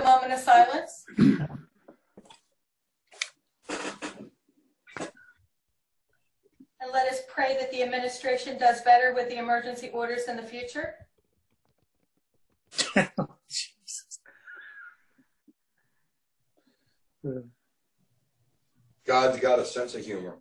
a moment of silence. And let us pray that the administration does better with the emergency orders in the future. Oh, Jesus. God's got a sense of humor.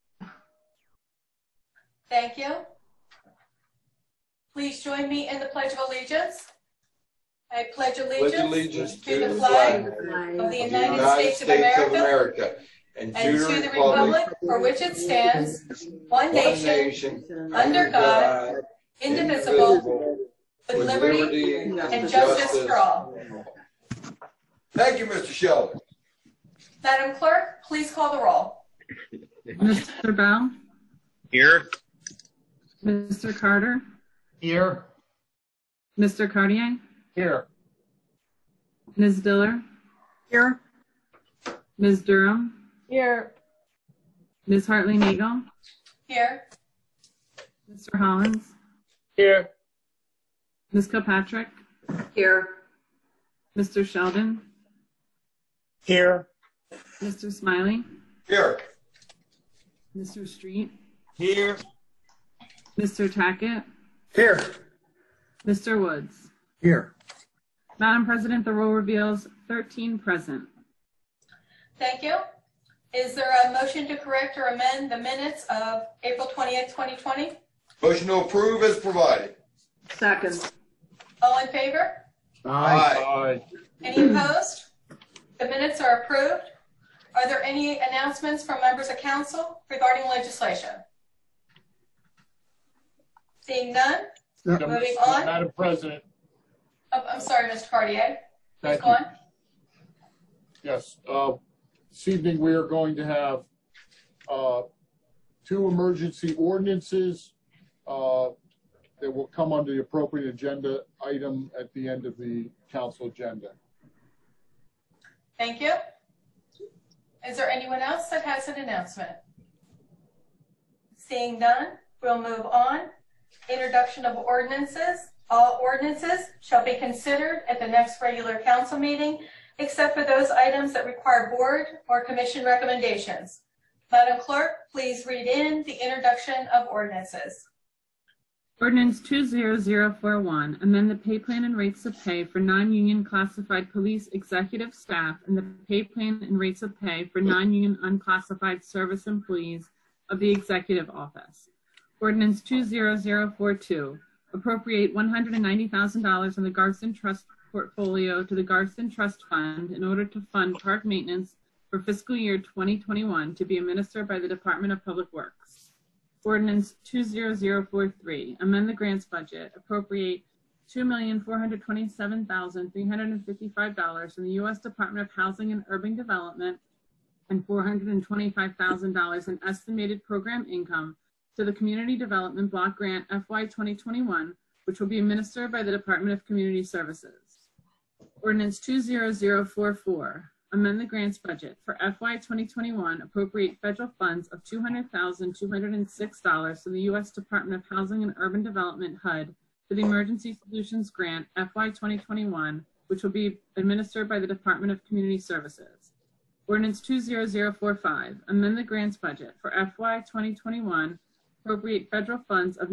Thank you. Please join me in the Pledge of Allegiance. I pledge allegiance To the flag of the United States of America and to the republic for which it stands, one nation, under God, indivisible, with liberty and justice for all. Thank you, Mr. Sheldon. Madam Clerk, please call the roll. Mr. Bell? Here. Mr. Carter? Here. Mr. Cartier? Here. Ms. Diller? Here. Ms. Durham? Here. Ms. Hartley-Nagel? Here. Mr. Hollins? Here. Ms. Kilpatrick? Here. Mr. Sheldon? Here. Mr. Smiley? Here. Mr. Street? Here. Mr. Tackett? Here. Mr. Woods? Here. Madam President, the roll reveals 13 present. Thank you. Is there a motion to correct or amend the minutes of April 20th, 2020? Motion to approve as provided. Second. All in favor? Aye. Any opposed? The minutes are approved. Are there any announcements from members of council regarding legislation? Seeing none, moving on. Madam President. Oh, I'm sorry, Mr. Cartier. Please Thank go you. on. Yes. This evening we are going to have two emergency ordinances that will come under the appropriate agenda item at the end of the council agenda. Thank you. Is there anyone else that has an announcement? Seeing none, we'll move on. Introduction of ordinances. All ordinances shall be considered at the next regular council meeting, except for those items that require board or commission recommendations. Madam Clerk, please read in the introduction of ordinances. Ordinance 20041, amend the pay plan and rates of pay for non-union classified police executive staff and the pay plan and rates of pay for non-union unclassified service employees of the executive office. Ordinance 20042, appropriate $190,000 in the Garston Trust portfolio to the Garston Trust Fund in order to fund park maintenance for fiscal year 2021 to be administered by the Department of Public Works. Ordinance 20043, amend the grants budget, appropriate $2,427,355 from the U.S. Department of Housing and Urban Development and $425,000 in estimated program income to the Community Development Block Grant FY 2021, which will be administered by the Department of Community Services. Ordinance 20044, amend the grants budget for FY 2021, appropriate federal funds of $200,206 to the U.S. Department of Housing and Urban Development HUD for the Emergency Solutions Grant FY 2021, which will be administered by the Department of Community Services. Ordinance 20045, amend the grants budget for FY 2021, appropriate federal funds of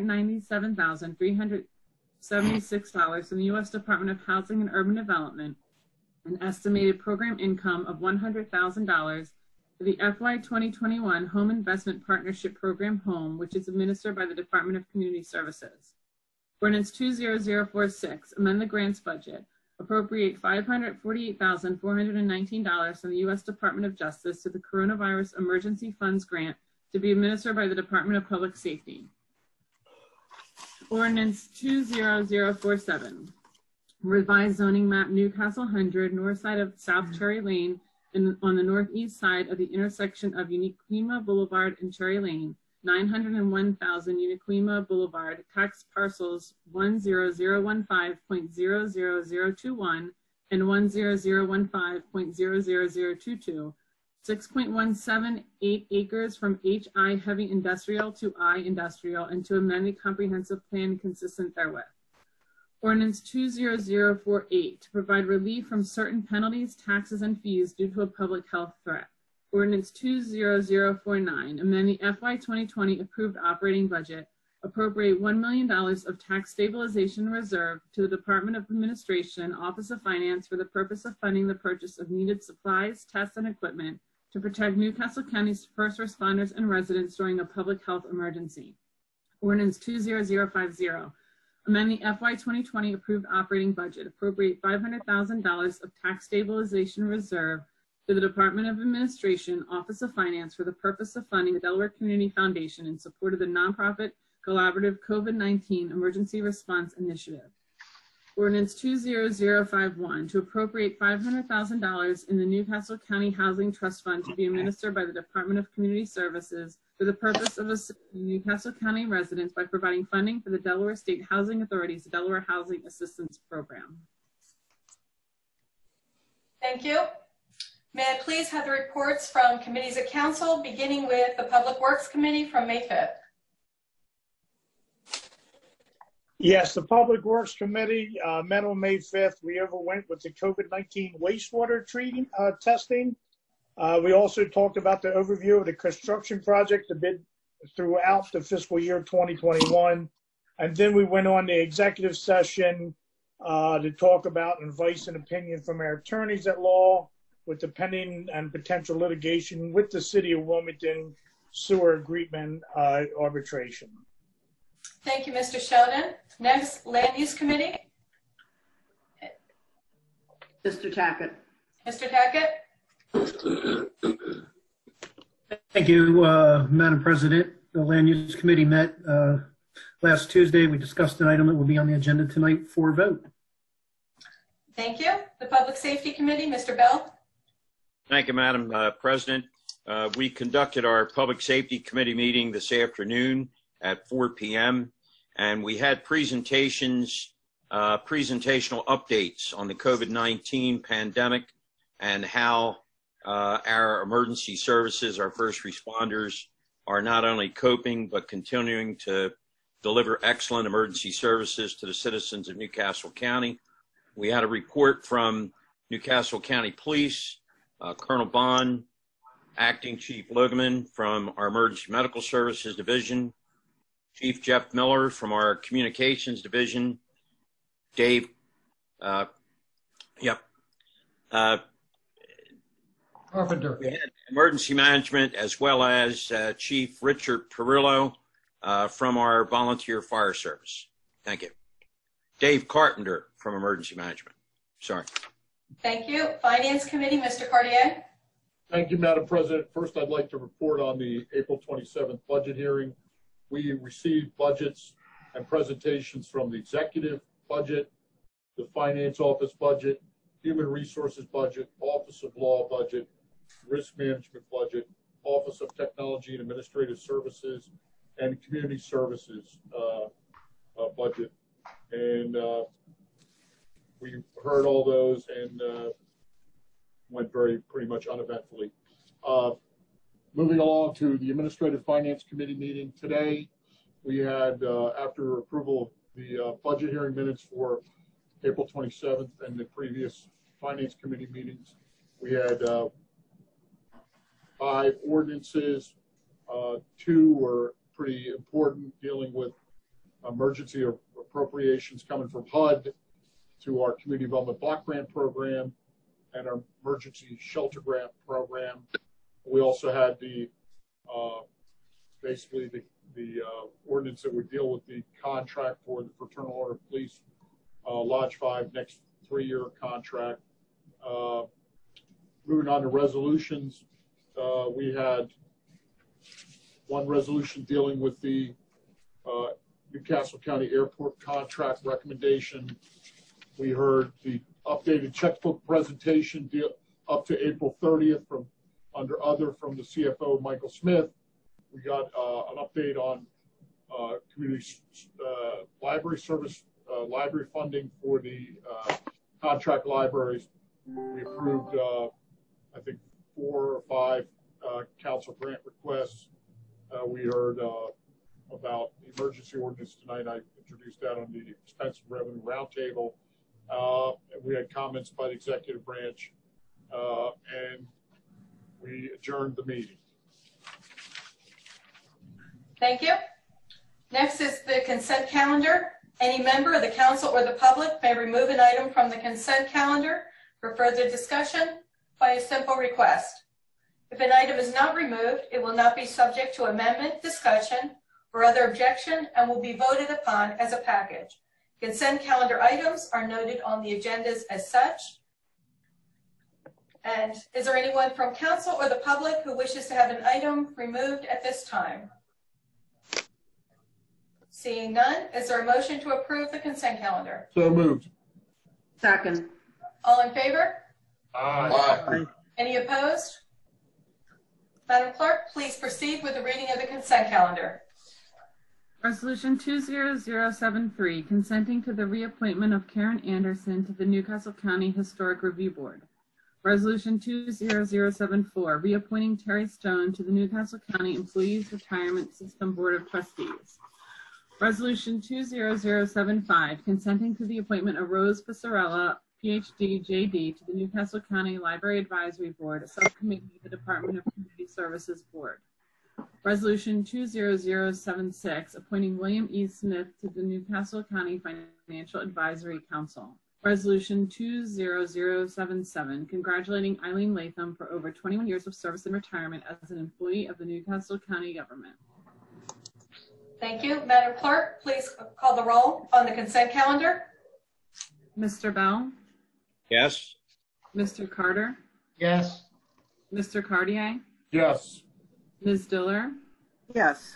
$997,376 from the U.S. Department of Housing and Urban Development, an estimated program income of $100,000 for the FY 2021 Home Investment Partnership Program HOME, which is administered by the Department of Community Services. Ordinance 20046, amend the grants budget, appropriate $548,419 from the U.S. Department of Justice to the Coronavirus Emergency Funds Grant to be administered by the Department of Public Safety. Ordinance 20047, revised zoning map Newcastle 100, north side of South Cherry Lane, and on the northeast side of the intersection of Uniquima Boulevard and Cherry Lane, 901,000 Uniquima Boulevard, tax parcels 10015.00021 and 10015.00022, 6.178 acres from HI Heavy Industrial to I Industrial, and to amend the comprehensive plan consistent therewith. Ordinance 20048, to provide relief from certain penalties, taxes, and fees due to a public health threat. Ordinance 20049, amend the FY 2020 approved operating budget, appropriate $1 million of tax stabilization reserve to the Department of Administration, Office of Finance for the purpose of funding the purchase of needed supplies, tests, and equipment to protect Newcastle County's first responders and residents during a public health emergency. Ordinance 20050, amend the FY 2020 approved operating budget, appropriate $500,000 of tax stabilization reserve to the Department of Administration, Office of Finance for the purpose of funding the Delaware Community Foundation in support of the nonprofit collaborative COVID-19 Emergency Response Initiative. Ordinance 20051, to appropriate $500,000 in the Newcastle County Housing Trust Fund to be administered by the Department of Community Services for the purpose of assisting Newcastle County residents by providing funding for the Delaware State Housing Authority's Delaware Housing Assistance Program. Thank you. May I please have the reports from committees of council, beginning with the Public Works Committee from May 5th. Yes, the Public Works Committee met on May 5th. We overwent with the COVID-19 wastewater treating testing. We also talked about the overview of the construction project, the bid throughout the fiscal year 2021. And then we went on the executive session to talk about advice and opinion from our attorneys at law with the pending and potential litigation with the City of Wilmington sewer agreement arbitration. Thank you, Mr. Sheldon. Next, Land Use Committee. Mr. Tackett. Mr. Tackett. Thank you, Madam President. The Land Use Committee met last Tuesday. We discussed an item that will be on the agenda tonight for a vote. Thank you. The Public Safety Committee, Mr. Bell. Thank you, Madam President. We conducted our Public Safety Committee meeting this afternoon at 4 p.m. and we had presentational updates on the COVID-19 pandemic and how our emergency services, our first responders, are not only coping but continuing to deliver excellent emergency services to the citizens of Newcastle County. We had a report from Newcastle County Police, Colonel Bond, Acting Chief Logeman from our Emergency Medical Services Division, Chief Jeff Miller from our Communications Division, Dave, Carpenter. We had Emergency Management, as well as Chief Richard Perillo from our Volunteer Fire Service. Thank you. Dave Carpenter from Emergency Management. Sorry. Thank you. Finance Committee, Mr. Cartier. Thank you, Madam President. First, I'd like to report on the April 27th budget hearing. We received budgets and presentations from the executive budget, the finance office budget, human resources budget, office of law budget, risk management budget, office of technology and administrative services, and community services budget. And we heard all those and went pretty much uneventfully. Moving along to the Administrative Finance Committee meeting today, we had, after approval of the budget hearing minutes for April 27th and the previous Finance Committee meetings, we had 5 ordinances. 2 were pretty important, dealing with emergency appropriations coming from HUD to our Community Development Block Grant Program and our Emergency Shelter Grant Program. We also had the basically the ordinance that would deal with the contract for the Fraternal Order of Police, Lodge 5, next 3-year contract. Moving on to resolutions, we had one resolution dealing with the Newcastle County Airport contract recommendation. We heard the updated checkbook presentation up to April 30th from under other from the CFO, Michael Smith. We got an update on community library service, library funding for the contract libraries. We approved, I think, 4 or 5 council grant requests. We heard about the emergency ordinance tonight. I introduced that on the expense and revenue roundtable. We had comments by the executive branch, and we adjourned the meeting. Thank you. Next is the consent calendar. Any member of the council or the public may remove an item from the consent calendar for further discussion by a simple request. If an item is not removed, it will not be subject to amendment, discussion, or other objection and will be voted upon as a package. Consent calendar items are noted on the agendas as such. And is there anyone from council or the public who wishes to have an item removed at this time? Seeing none, is there a motion to approve the consent calendar? So moved. Second. All in favor? Aye. Any opposed? Madam Clerk, please proceed with the reading of the consent calendar. Resolution 20073, consenting to the reappointment of Karen Anderson to the Newcastle County Historic Review Board. Resolution 20074, reappointing Terry Stone to the Newcastle County Employees Retirement System Board of Trustees. Resolution 20075, consenting to the appointment of Rose Passarella, PhD, JD, to the Newcastle County Library Advisory Board, a subcommittee of the Department of Community Services Board. Resolution 20076, appointing William E. Smith to the Newcastle County Financial Advisory Council. Resolution 20077, congratulating Eileen Latham for over 21 years of service and retirement as an employee of the Newcastle County government. Thank you. Madam Clerk, please call the roll on the consent calendar. Mr. Bell? Yes. Mr. Carter? Yes. Mr. Cartier? Yes. Ms. Diller? Yes.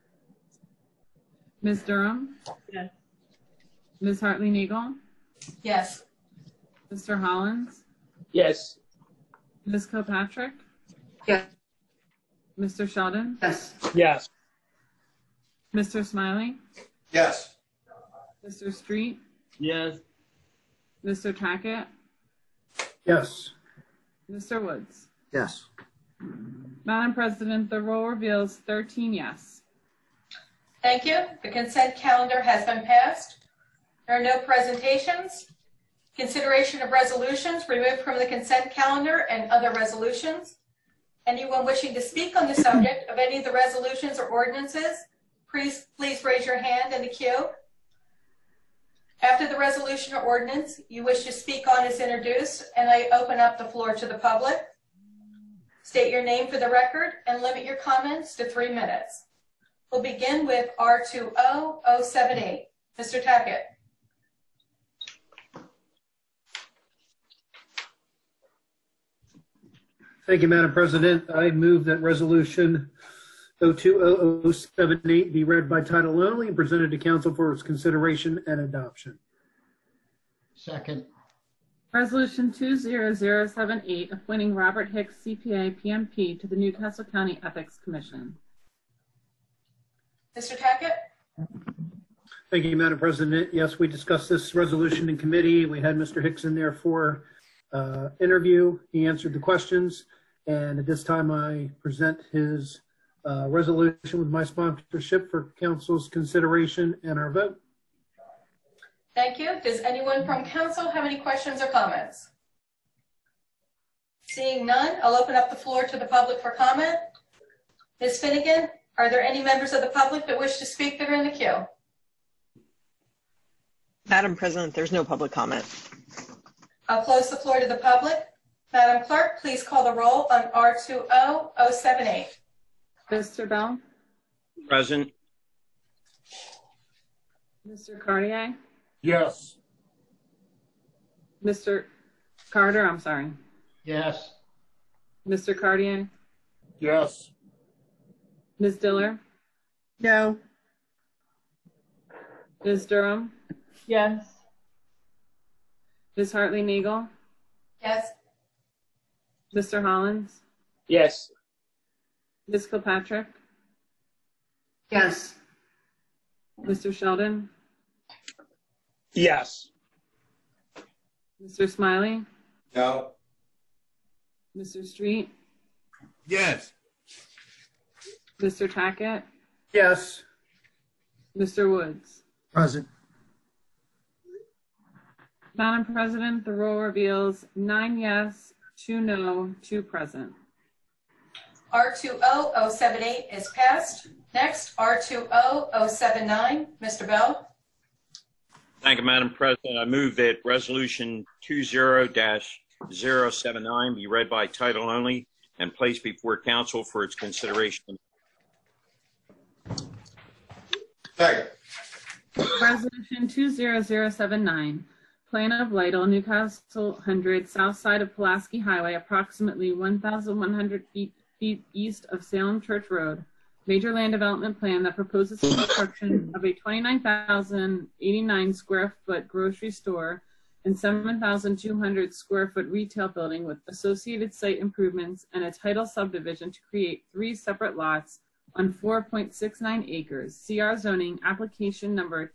Ms. Durham? Yes. Ms. Hartley-Nagel? Yes. Mr. Hollins? Yes. Ms. Kilpatrick? Yes. Mr. Sheldon? Yes. Yes. Mr. Smiley? Yes. Mr. Street? Yes. Mr. Tackett? Yes. Mr. Woods? Yes. Madam President, the roll reveals 13 yes. Thank you. The consent calendar has been passed. There are no presentations. Consideration of resolutions removed from the consent calendar and other resolutions. Anyone wishing to speak on the subject of any of the resolutions or ordinances, please raise your hand in the queue. After the resolution or ordinance you wish to speak on is introduced and I open up the floor to the public, state your name for the record and limit your comments to 3 minutes. We'll begin with R20078. Mr. Tackett. Thank you, Madam President. I move that resolution 020078 be read by title only and presented to council for its consideration and adoption. Second. Resolution 20078, appointing Robert Hicks, CPA, PMP, to the Newcastle County Ethics Commission. Mr. Tackett. Thank you, Madam President. Yes, we discussed this resolution in committee. We had Mr. Hicks in there for interview. He answered the questions. And at this time, I present his resolution with my sponsorship for council's consideration and our vote. Thank you. Does anyone from council have any questions or comments? Seeing none, I'll open up the floor to the public for comment. Ms. Finnegan, are there any members of the public that wish to speak that are in the queue? Madam President, there's no public comment. I'll close the floor to the public. Madam Clerk, please call the roll on R20078. Mr. Bell? Present. Mr. Cartier? Yes. Mr. Carter, I'm sorry. Yes. Mr. Cartier? Yes. Ms. Diller? No. Ms. Durham? Yes. Ms. Hartley-Nagel? Yes. Mr. Hollins? Yes. Ms. Kilpatrick? Yes. Mr. Sheldon? Yes. Mr. Smiley? No. Mr. Street? Yes. Mr. Tackett? Yes. Mr. Woods. Present. Madam President, the roll reveals 9 yes, 2 no, 2 present. R20-078 is passed. Next, R20-079. Mr. Bell? Thank you, Madam President. I move that Resolution 20-079 be read by title only and placed before council for its consideration. Second. Resolution 20079, Plan of Lytle, Newcastle 100, south side of Pulaski Highway, approximately 1,100 feet east of Salem Church Road. Major land development plan that proposes the construction of a 29,089 square foot grocery store and 7,200 square foot retail building with associated site improvements and a title subdivision to create 3 separate lots on 4.69 acres. CR zoning application number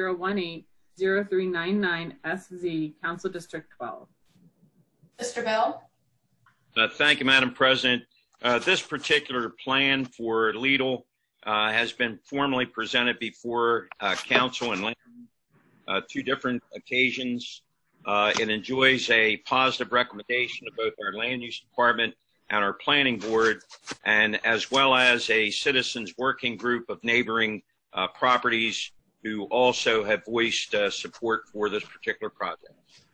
2018-0399 Council District 12. Mr. Bell? Thank you, Madam President. This particular plan for Lidl has been formally presented before council and 2 different occasions. It enjoys a positive recommendation of both our land use department and our planning board, and as well as a citizens working group of neighboring properties who also have voiced support for this particular project.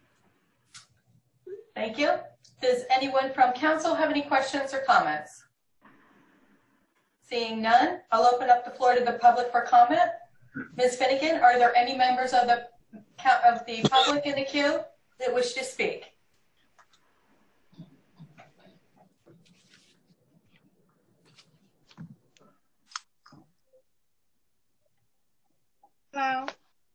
Thank you. Does anyone from council have any questions or comments? Seeing none, I'll open up the floor to the public for comment. Ms. Finnegan, are there any members of the public in the queue that wish to speak? Hello.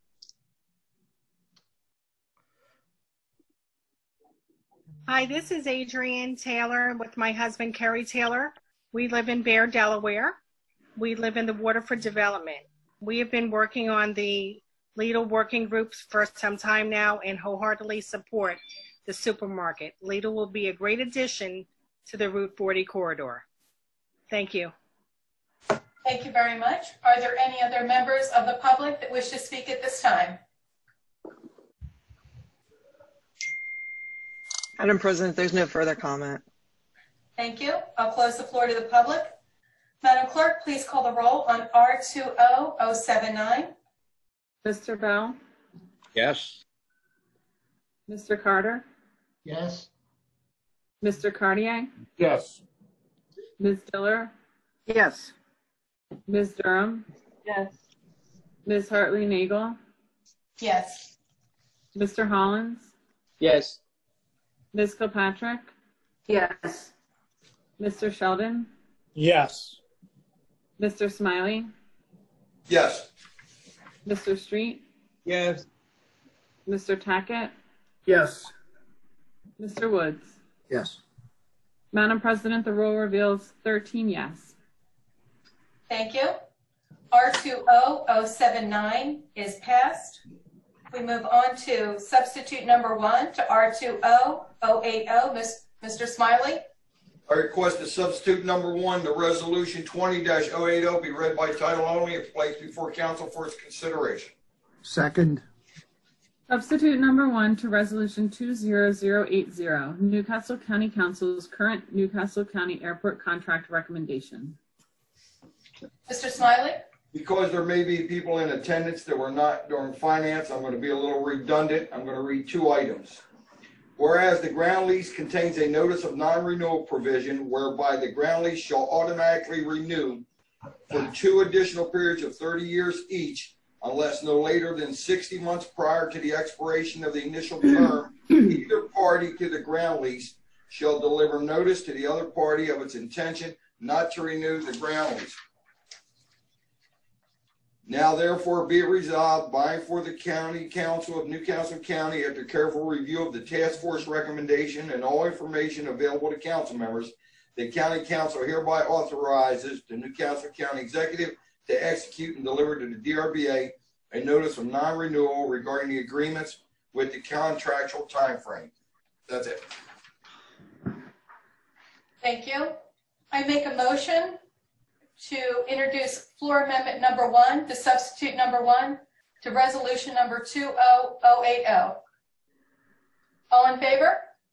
Hi, this is Adrienne Taylor with my husband, Kerry Taylor. We live in Bear, Delaware. We live in the Waterford development. We have been working on the Lidl working groups for some time now and wholeheartedly support the supermarket. Lidl will be a great addition to the Route 40 corridor. Thank you. Thank you very much. Are there any other members of the public that wish to speak at this time? Madam President, there's no further comment. Thank you. I'll close the floor to the public. Madam Clerk, please call the roll on R20-079. Mr. Bell? Yes. Mr. Carter? Yes. Mr. Cartier? Yes. Ms. Diller? Yes. Ms. Durham? Yes. Ms. Hartley Nagel? Yes. Mr. Hollins? Yes. Ms. Kilpatrick? Yes. Mr. Sheldon? Yes. Mr. Smiley? Yes. Mr. Street? Yes. Mr. Tackett? Yes. Mr. Woods? Yes. Madam President, the roll reveals 13 yes. Thank you. R20-079 is passed. We move on to substitute number 1 to R20-080. Mr. Smiley? I request that substitute number 1 to resolution 20-080 be read by title only and placed before council for its consideration. Second. Substitute number 1 to resolution 20080, Newcastle County Council's current Newcastle County Airport contract recommendation. Mr. Smiley? Because there may be people in attendance that were not during finance, I'm going to be a little redundant. I'm going to read 2 items. Whereas the ground lease contains a notice of non-renewal provision whereby the ground lease shall automatically renew for 2 additional periods of 30 years each, unless no later than 60 months prior to the expiration of the initial term, either party to the ground lease shall deliver notice to the other party of its intention not to renew the ground lease. Now therefore be it resolved by and for the County Council of Newcastle County, after careful review of the task force recommendation and all information available to council members, the County Council hereby authorizes the Newcastle County Executive to execute and deliver to the DRBA a notice of non-renewal regarding the agreements with the contractual time frame. That's it. Thank you. I make a motion to introduce floor amendment number 1 to substitute number 1 to resolution number 20080. All in favor?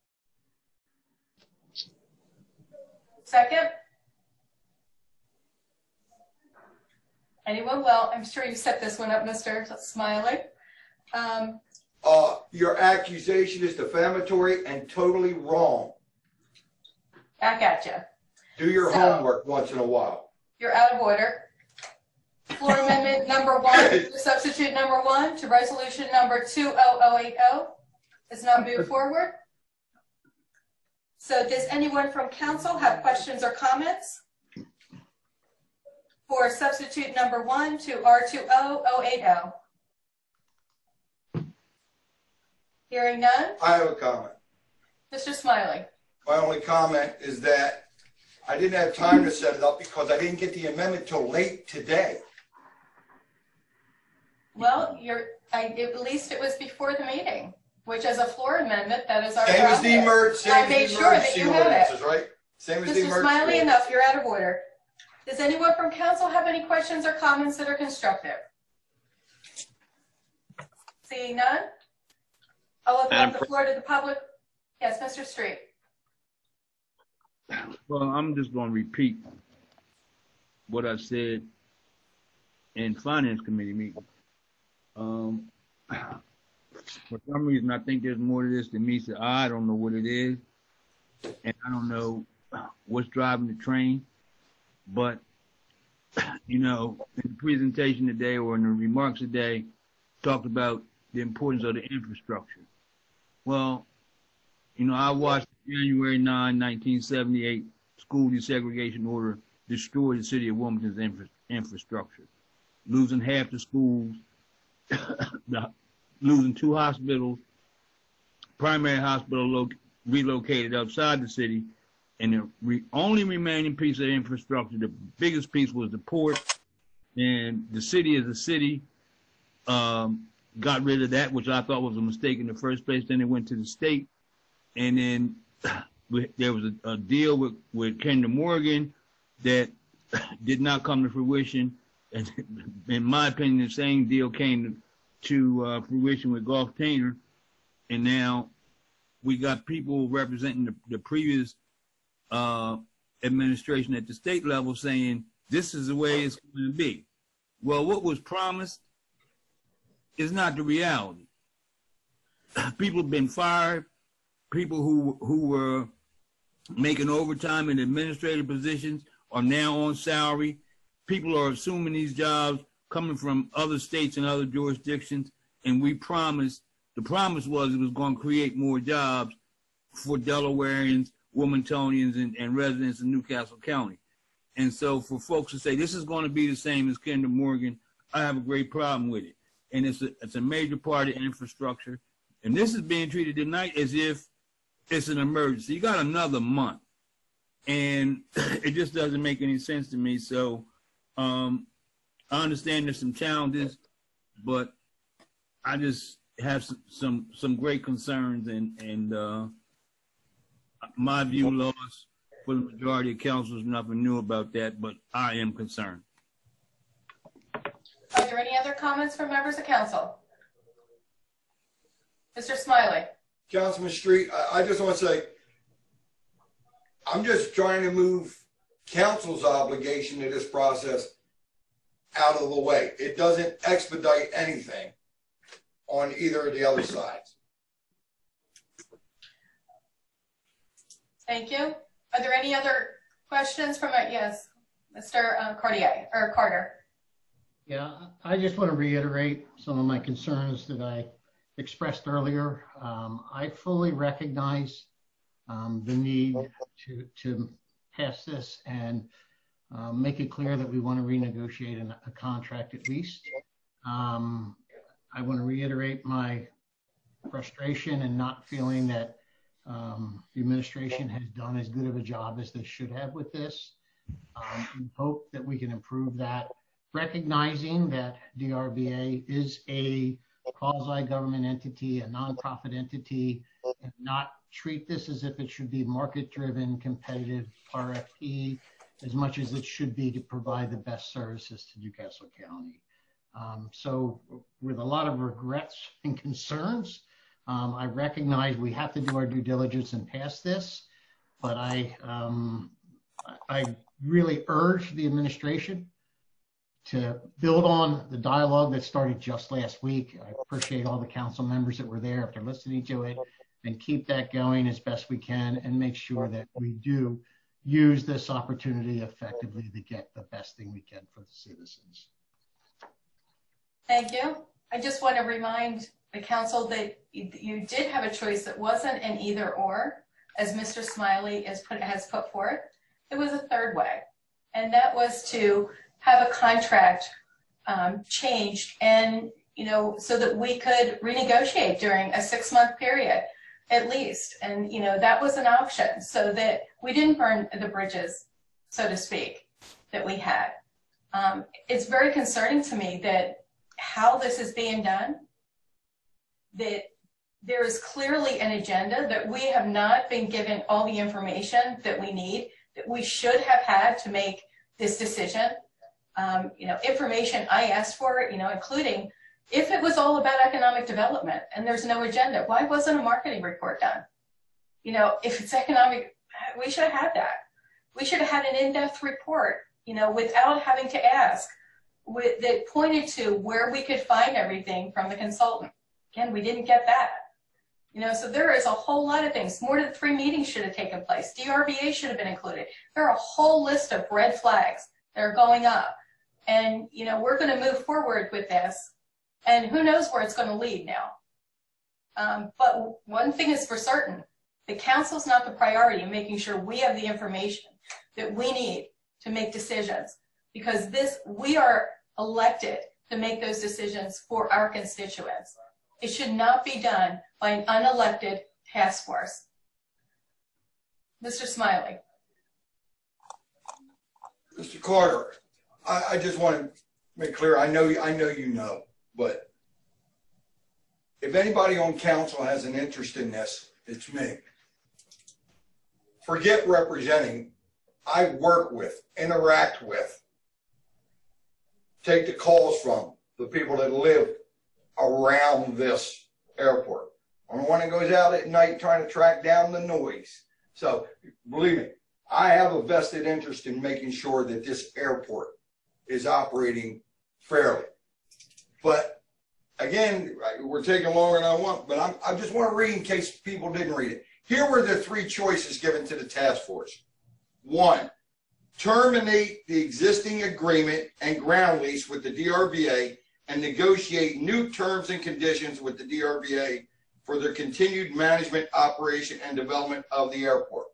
Second? Anyone? Well, I'm sure you set this one up, Mr. Smiley. Your accusation is defamatory and totally wrong. Back at you. Do your homework once in a while. You're out of order. Floor amendment number 1 to substitute number 1 to resolution number 20080 is not moved forward. So does anyone from council have questions or comments for substitute number 1 to R20080? Hearing none. I have a comment. Mr. Smiley. My only comment is that I didn't have time to set it up because I didn't get the amendment till late today. Well, at least it was before the meeting, which is a floor amendment. That is our Same as the emergency. I made sure that you had it. Right? Same as the Mr. emergency. Smiley, enough. You're out of order. Does anyone from council have any questions or comments that are constructive? Seeing none, I'll open up the floor to the public. Yes, Mr. Street. Well, I'm just going to repeat what I said in Finance Committee meeting. For some reason, I think there's more to this than me. So I don't know what it is, and I don't know what's driving the train. But, you know, in the presentation today or in the remarks today, talked about the importance of the infrastructure. Well, you know, I watched January 9, 1978 school desegregation order destroy the city of Wilmington's infrastructure, losing half the schools, losing 2 hospitals, primary hospital relocated outside the city, and the only remaining piece of infrastructure, the biggest piece, was the port. And the city as a city got rid of that, which I thought was a mistake in the first place. Then it went to the state. And then there was a deal with Kinder Morgan that did not come to fruition. And in my opinion, the same deal came to fruition with Gulf Tainer. And now we got people representing the previous administration at the state level saying this is the way it's going to be. Well, what was promised is not the reality. People have been fired. People who were making overtime in administrative positions are now on salary. People are assuming these jobs coming from other states and other jurisdictions. And the promise was it was going to create more jobs for Delawareans, Wilmingtonians, and residents in Newcastle County. And so for folks to say this is going to be the same as Kinder Morgan, I have a great problem with it. And it's a major part of infrastructure. And this is being treated tonight as if it's an emergency. You got another month. And it just doesn't make any sense to me. So I understand there's some challenges, but I just have some great concerns, and my view lost for the majority of councilors. Nothing new about that, but I am concerned. Are there any other comments from members of council? Mr. Smiley. Councilman Street, I just want to say, I'm just trying to move council's obligation to this process out of the way. It doesn't expedite anything on either of the other sides. Thank you. Are there any other questions from yes, Mr. Carter? Yeah, I just want to reiterate some of my concerns that I expressed earlier. I fully recognize the need to pass this and make it clear that we want to renegotiate a contract at least. I want to reiterate my frustration and not feeling that the administration has done as good of a job as they should have with this. We hope that we can improve that, recognizing that DRBA is a quasi-government entity, a nonprofit entity, and not treat this as if it should be market-driven, competitive RFP, as much as it should be to provide the best services to Newcastle County. So with a lot of regrets and concerns, I recognize we have to do our due diligence and pass this, but I really urge the administration to build on the dialogue that started just last week. I appreciate all the council members that were there after listening to it, and keep that going as best we can and make sure that we do use this opportunity effectively to get the best thing we can for the citizens. Thank you. I just want to remind the council that you did have a choice that wasn't an either or, as Mr. Smiley has put forth. It was a third way, and that was to have a contract changed, and so that we could renegotiate during a 6-month period at least, and that was an option, so that we didn't burn the bridges, so to speak, that we had. It's very concerning to me that how this is being done, that there is clearly an agenda, that we have not been given all the information that we need, that we should have had to make this decision. Information I asked for, including if it was all about economic development and there's no agenda, why wasn't a marketing report done? If it's economic, we should have had that. We should have had an in-depth report, without having to ask, that pointed to where we could find everything from the consultant. Again, we didn't get that. So there is a whole lot of things. More than 3 meetings should have taken place. DRBA should have been included. There are a whole list of red flags that are going up. And, we're going to move forward with this. And who knows where it's going to lead now. But one thing is for certain, the council's not the priority in making sure we have the information that we need to make decisions. Because we are elected to make those decisions for our constituents. It should not be done by an unelected task force. Mr. Smiley. Mr. Carter, I just want to make clear, I know you know, but if anybody on council has an interest in this, it's me. Forget representing. I work with, interact with, take the calls from the people that live around this airport. I'm the one that goes out at night trying to track down the noise. So believe me, I have a vested interest in making sure that this airport is operating fairly. But again, we're taking longer than I want, but I just want to read in case people didn't read it. Here were the 3 choices given to the task force. 1, terminate the existing agreement and ground lease with the DRBA and negotiate new terms and conditions with the DRBA for their continued management, operation, and development of the airport.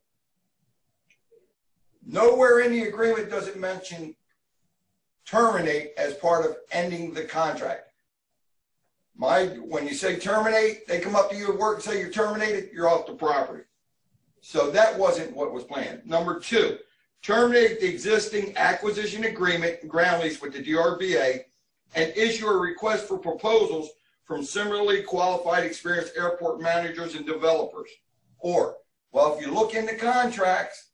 Nowhere in the agreement does it mention terminate as part of ending the contract. When you say terminate, they come up to you at work and say you're terminated, you're off the property. So that wasn't what was planned. Number 2, terminate the existing acquisition agreement and ground lease with the DRBA and issue a request for proposals from similarly qualified, experienced airport managers and developers. Or, well, if you look in the contracts,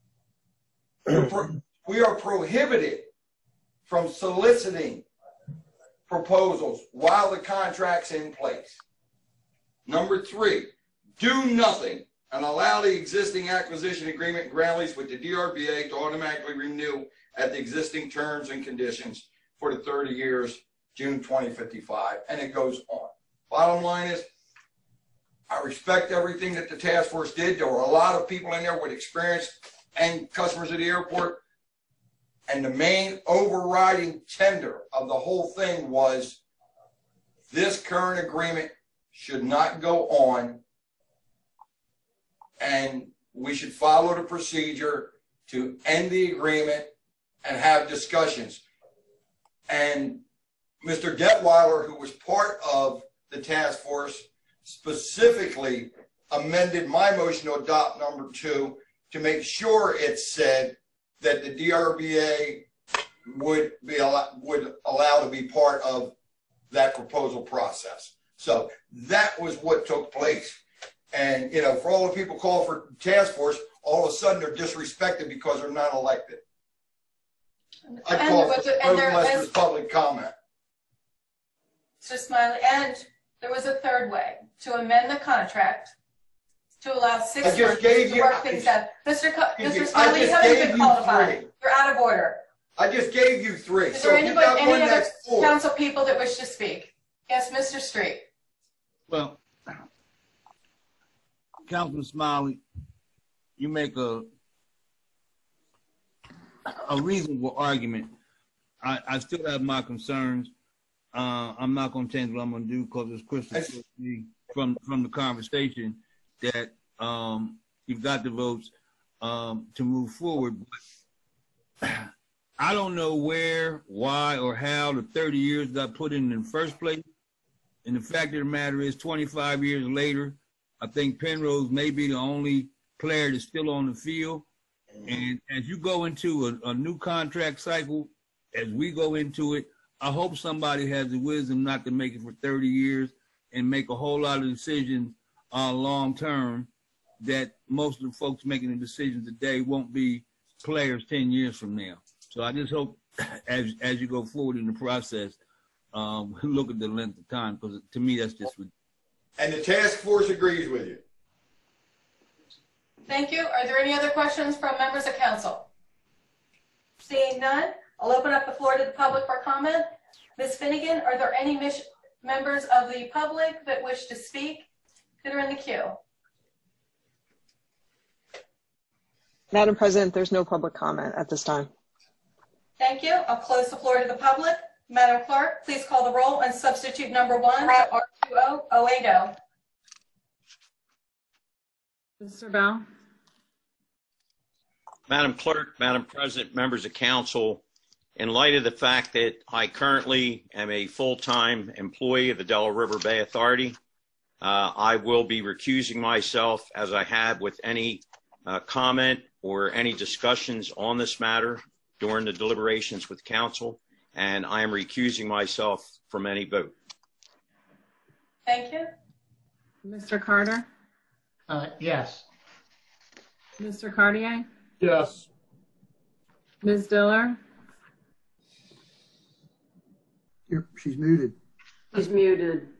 we are prohibited from soliciting proposals while the contract's in place. Number 3, do nothing and allow the existing acquisition agreement and ground lease with the DRBA to automatically renew at the existing terms and conditions for the 30 years, June 2055, and it goes on. Bottom line is, I respect everything that the task force did. There were a lot of people in there with experience and customers at the airport. And the main overriding tender of the whole thing was this current agreement should not go on, and we should follow the procedure to end the agreement and have discussions. And Mr. Detweiler, who was part of the task force, specifically amended my motion to adopt number 2 to make sure it said that the DRBA would allow to be part of that proposal process. So that was what took place. And, you know, for all the people call for task force, all of a sudden they're disrespected because they're not elected. I And call there was for a- and there unless is- there's public comment. Mr. Smiley, and there was a third way, to amend the contract to allow 6 I just months gave to you- work things out. Mr. I Smiley, you just haven't gave been you called upon. 3. You're out of order. I just gave you 3. Is So there if you anybody, got any one, other that's 4. council people that wish to speak? Yes, Mr. Street. Well, Councilman Smiley, you make a reasonable argument. I still have my concerns. I'm not going to change what I'm going to do because it's crystal clear to me from the conversation that you've got the votes to move forward. But I don't know where, why, or how the 30 years got put in the first place. And the fact of the matter is 25 years later, I think Penrose may be the only player that's still on the field. And as you go into a new contract cycle, as we go into it, I hope somebody has the wisdom not to make it for 30 years and make a whole lot of decisions long term that most of the folks making the decisions today won't be players 10 years from now. So I just hope as you go forward in the process, look at the length of time, because to me that's just ridiculous. And the task force agrees with you. Thank you. Are there any other questions from members of council? Seeing none, I'll open up the floor to the public for comment. Ms. Finnegan, are there any members of the public that wish to speak that are in the queue? Madam President, there's no public comment at this time. Thank you. I'll close the floor to the public. Madam Clerk, please call the roll on substitute number 1 to R20080. Mr. Bell? Madam Clerk, Madam President, members of council, in light of the fact that I currently am a full-time employee of the Delaware River Bay Authority, I will be recusing myself as I have with any comment or any discussions on this matter during the deliberations with council, and I am recusing myself from any vote. Thank you. Mr. Carter? Yes. Mr. Cartier? Yes. Ms. Diller? She's muted. He's muted.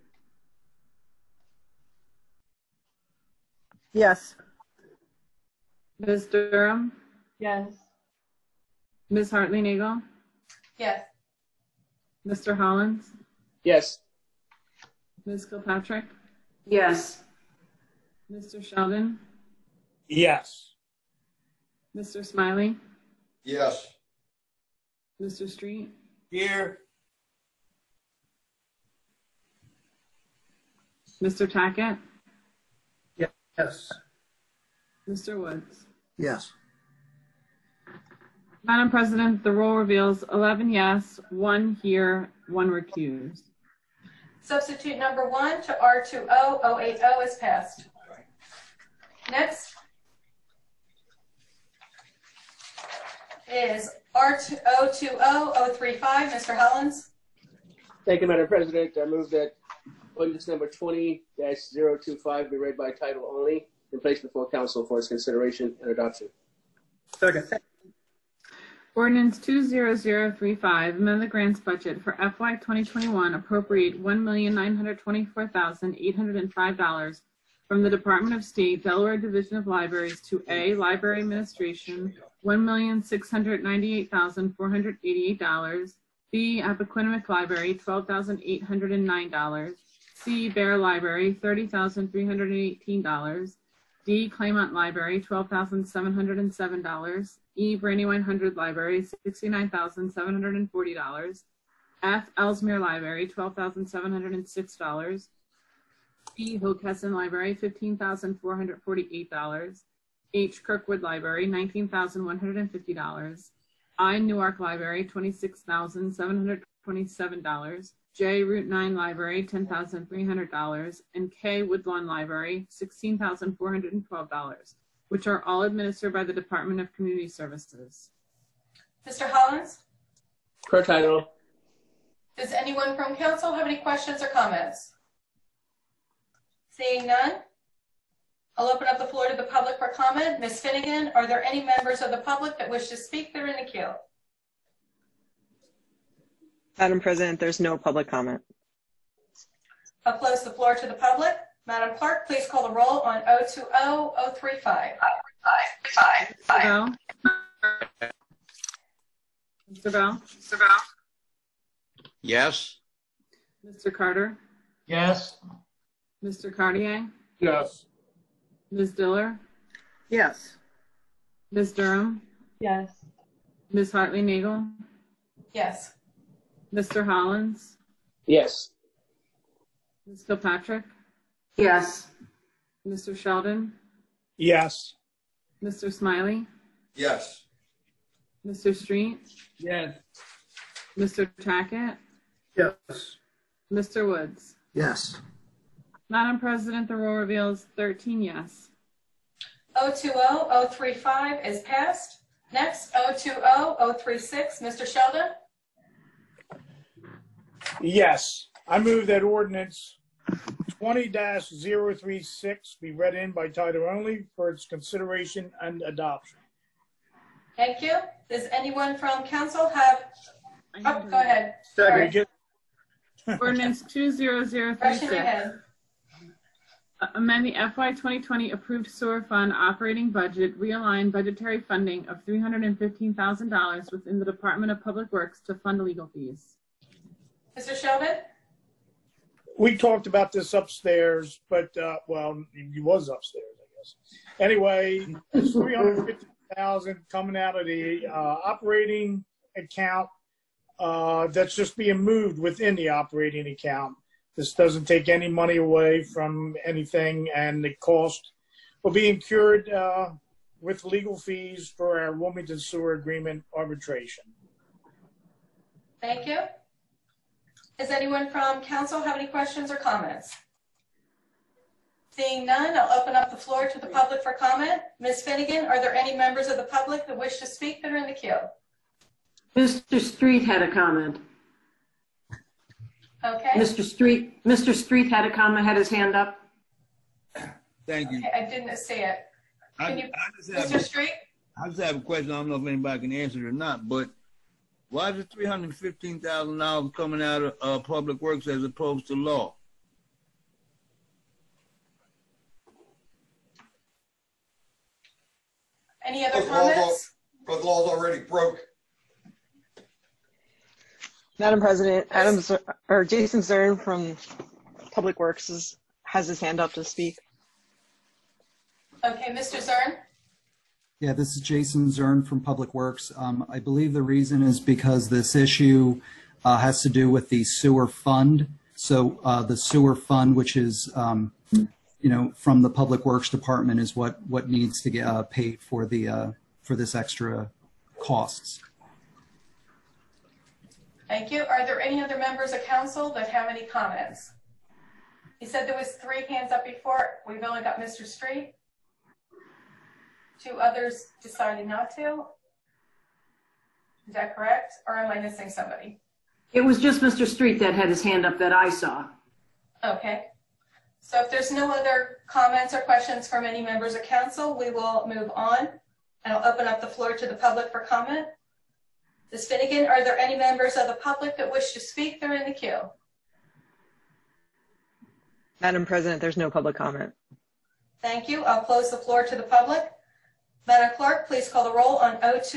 Yes. Ms. Durham? Yes. Ms. Hartley-Nagel? Yes. Mr. Hollins? Yes. Ms. Kilpatrick? Yes. Mr. Sheldon? Yes. Mr. Smiley? Yes. Mr. Street? Here. Mr. Tackett? Yes. Mr. Woods? Yes. Madam President, the roll reveals 11 yes, 1 here, 1 recused. Substitute number 1 to R20080 is passed. Next is R020035. Mr. Hollins. Thank you, Madam President. I move that ordinance number 20-025 be read by title only and placed before council for its consideration and adoption. Second. Ordinance 20035, amend the grants budget for FY 2021, appropriate $1,924,805 from the Department of State, Delaware Division of Libraries to A, Library Administration, $1,698,488, B, Appoquinimink Library, $12,809, C, Bear Library, $30,318, D, Claymont Library, $12,707, E, Brandywine 100 Library, $69,740, F, Ellesmere Library, $12,706, E, Hockessin Library, $15,448, H, Kirkwood Library, $19,150, I, Newark Library, $26,727, J, Route 9 Library, $10,300, and K, Woodlawn Library, $16,412, which are all administered by the Department of Community Services. Mr. Hollins. Per title. Does anyone from council have any questions or comments? Seeing none, I'll open up the floor to the public for comment. Ms. Finnegan, are there any members of the public that wish to speak that are in the queue? Madam President, there's no public comment. I'll close the floor to the public. Madam Clerk, please call the roll on 020-035. Mr. Bell? Mr. Bell? Yes. Mr. Carter? Yes. Mr. Cartier? Yes. Ms. Diller? Yes. Ms. Durham? Yes. Ms. Hartley Nagel? Yes. Mr. Hollins? Yes. Ms. Kilpatrick? Yes. Mr. Sheldon? Yes. Mr. Smiley? Yes. Mr. Street? Yes. Mr. Tackett? Yes. Mr. Woods? Yes. Madam President, the roll reveals 13 yes. 020-035 is passed. Next, 020-036, Mr. Sheldon? Yes. I move that ordinance 20-036 be read in by title only for its consideration and adoption. Thank you. Does anyone from council have, oh, go ahead. Sorry. Ordinance Rushing 20036. ahead. Amend the FY 2020 approved sewer fund operating budget, realign budgetary funding of $315,000 within the Department of Public Works to fund legal fees. Mr. Sheldon? We talked about this upstairs, but, well, he was upstairs, I guess. Anyway, it's $350,000 coming out of the operating account that's just being moved within the operating account. This doesn't take any money away from anything, and the cost will be incurred with legal fees for our Wilmington Sewer Agreement arbitration. Thank you. Does anyone from council have any questions or comments? Seeing none, I'll open up the floor to the public for comment. Ms. Finnegan, are there any members of the public that wish to speak that are in the queue? Mr. Street had a comment. Okay. Mr. Street had a comment, had his hand up. Thank you. Okay, I didn't see it. Can you, Mr. Street? I just have a question. I don't know if anybody can answer it or not, but why is it $315,000 coming out of Public Works as opposed to law? Any other comments? Because law's already broke. Madam President, Jason Zern from Public Works has his hand up to speak. Okay, Mr. Zern? Yeah, this is Jason Zern from Public Works. I believe the reason is because this issue has to do with the sewer fund. So the sewer fund, which is, you know, from the Public Works Department, is what needs to get paid for the for this extra costs. Thank you. Are there any other members of council that have any comments? You said there was 3 hands up before. We've only got Mr. Street. 2 others decided not to. Is that correct? Or am I missing somebody? It was just Mr. Street that had his hand up that I saw. Okay. So if there's no other comments or questions from any members of council, we will move on. And I'll open up the floor to the public for comment. Ms. Finnegan, are there any members of the public that wish to speak? They're in the queue. Madam President, there's no public comment. Thank you. I'll close the floor to the public. Madam Clerk, please call the roll on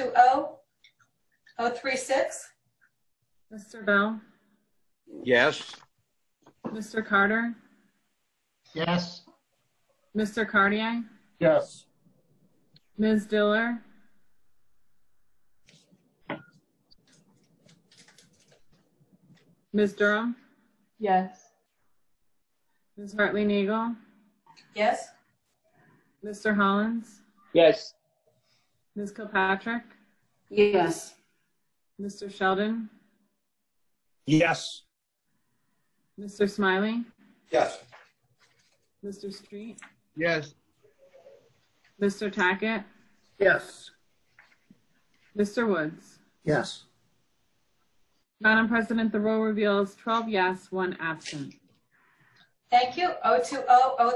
020-036. Mr. Bell? Yes. Mr. Carter? Yes. Mr. Cartier? Yes. Ms. Diller? Ms. Durham? Yes. Ms. Hartley Nagel? Yes. Mr. Hollins? Yes. Ms. Kilpatrick? Yes. Mr. Sheldon? Yes. Mr. Smiley? Yes. Mr. Street? Yes. Mr. Tackett? Yes. Mr. Woods? Yes. Madam President, the roll reveals 12 yes, 1 absent. Thank you.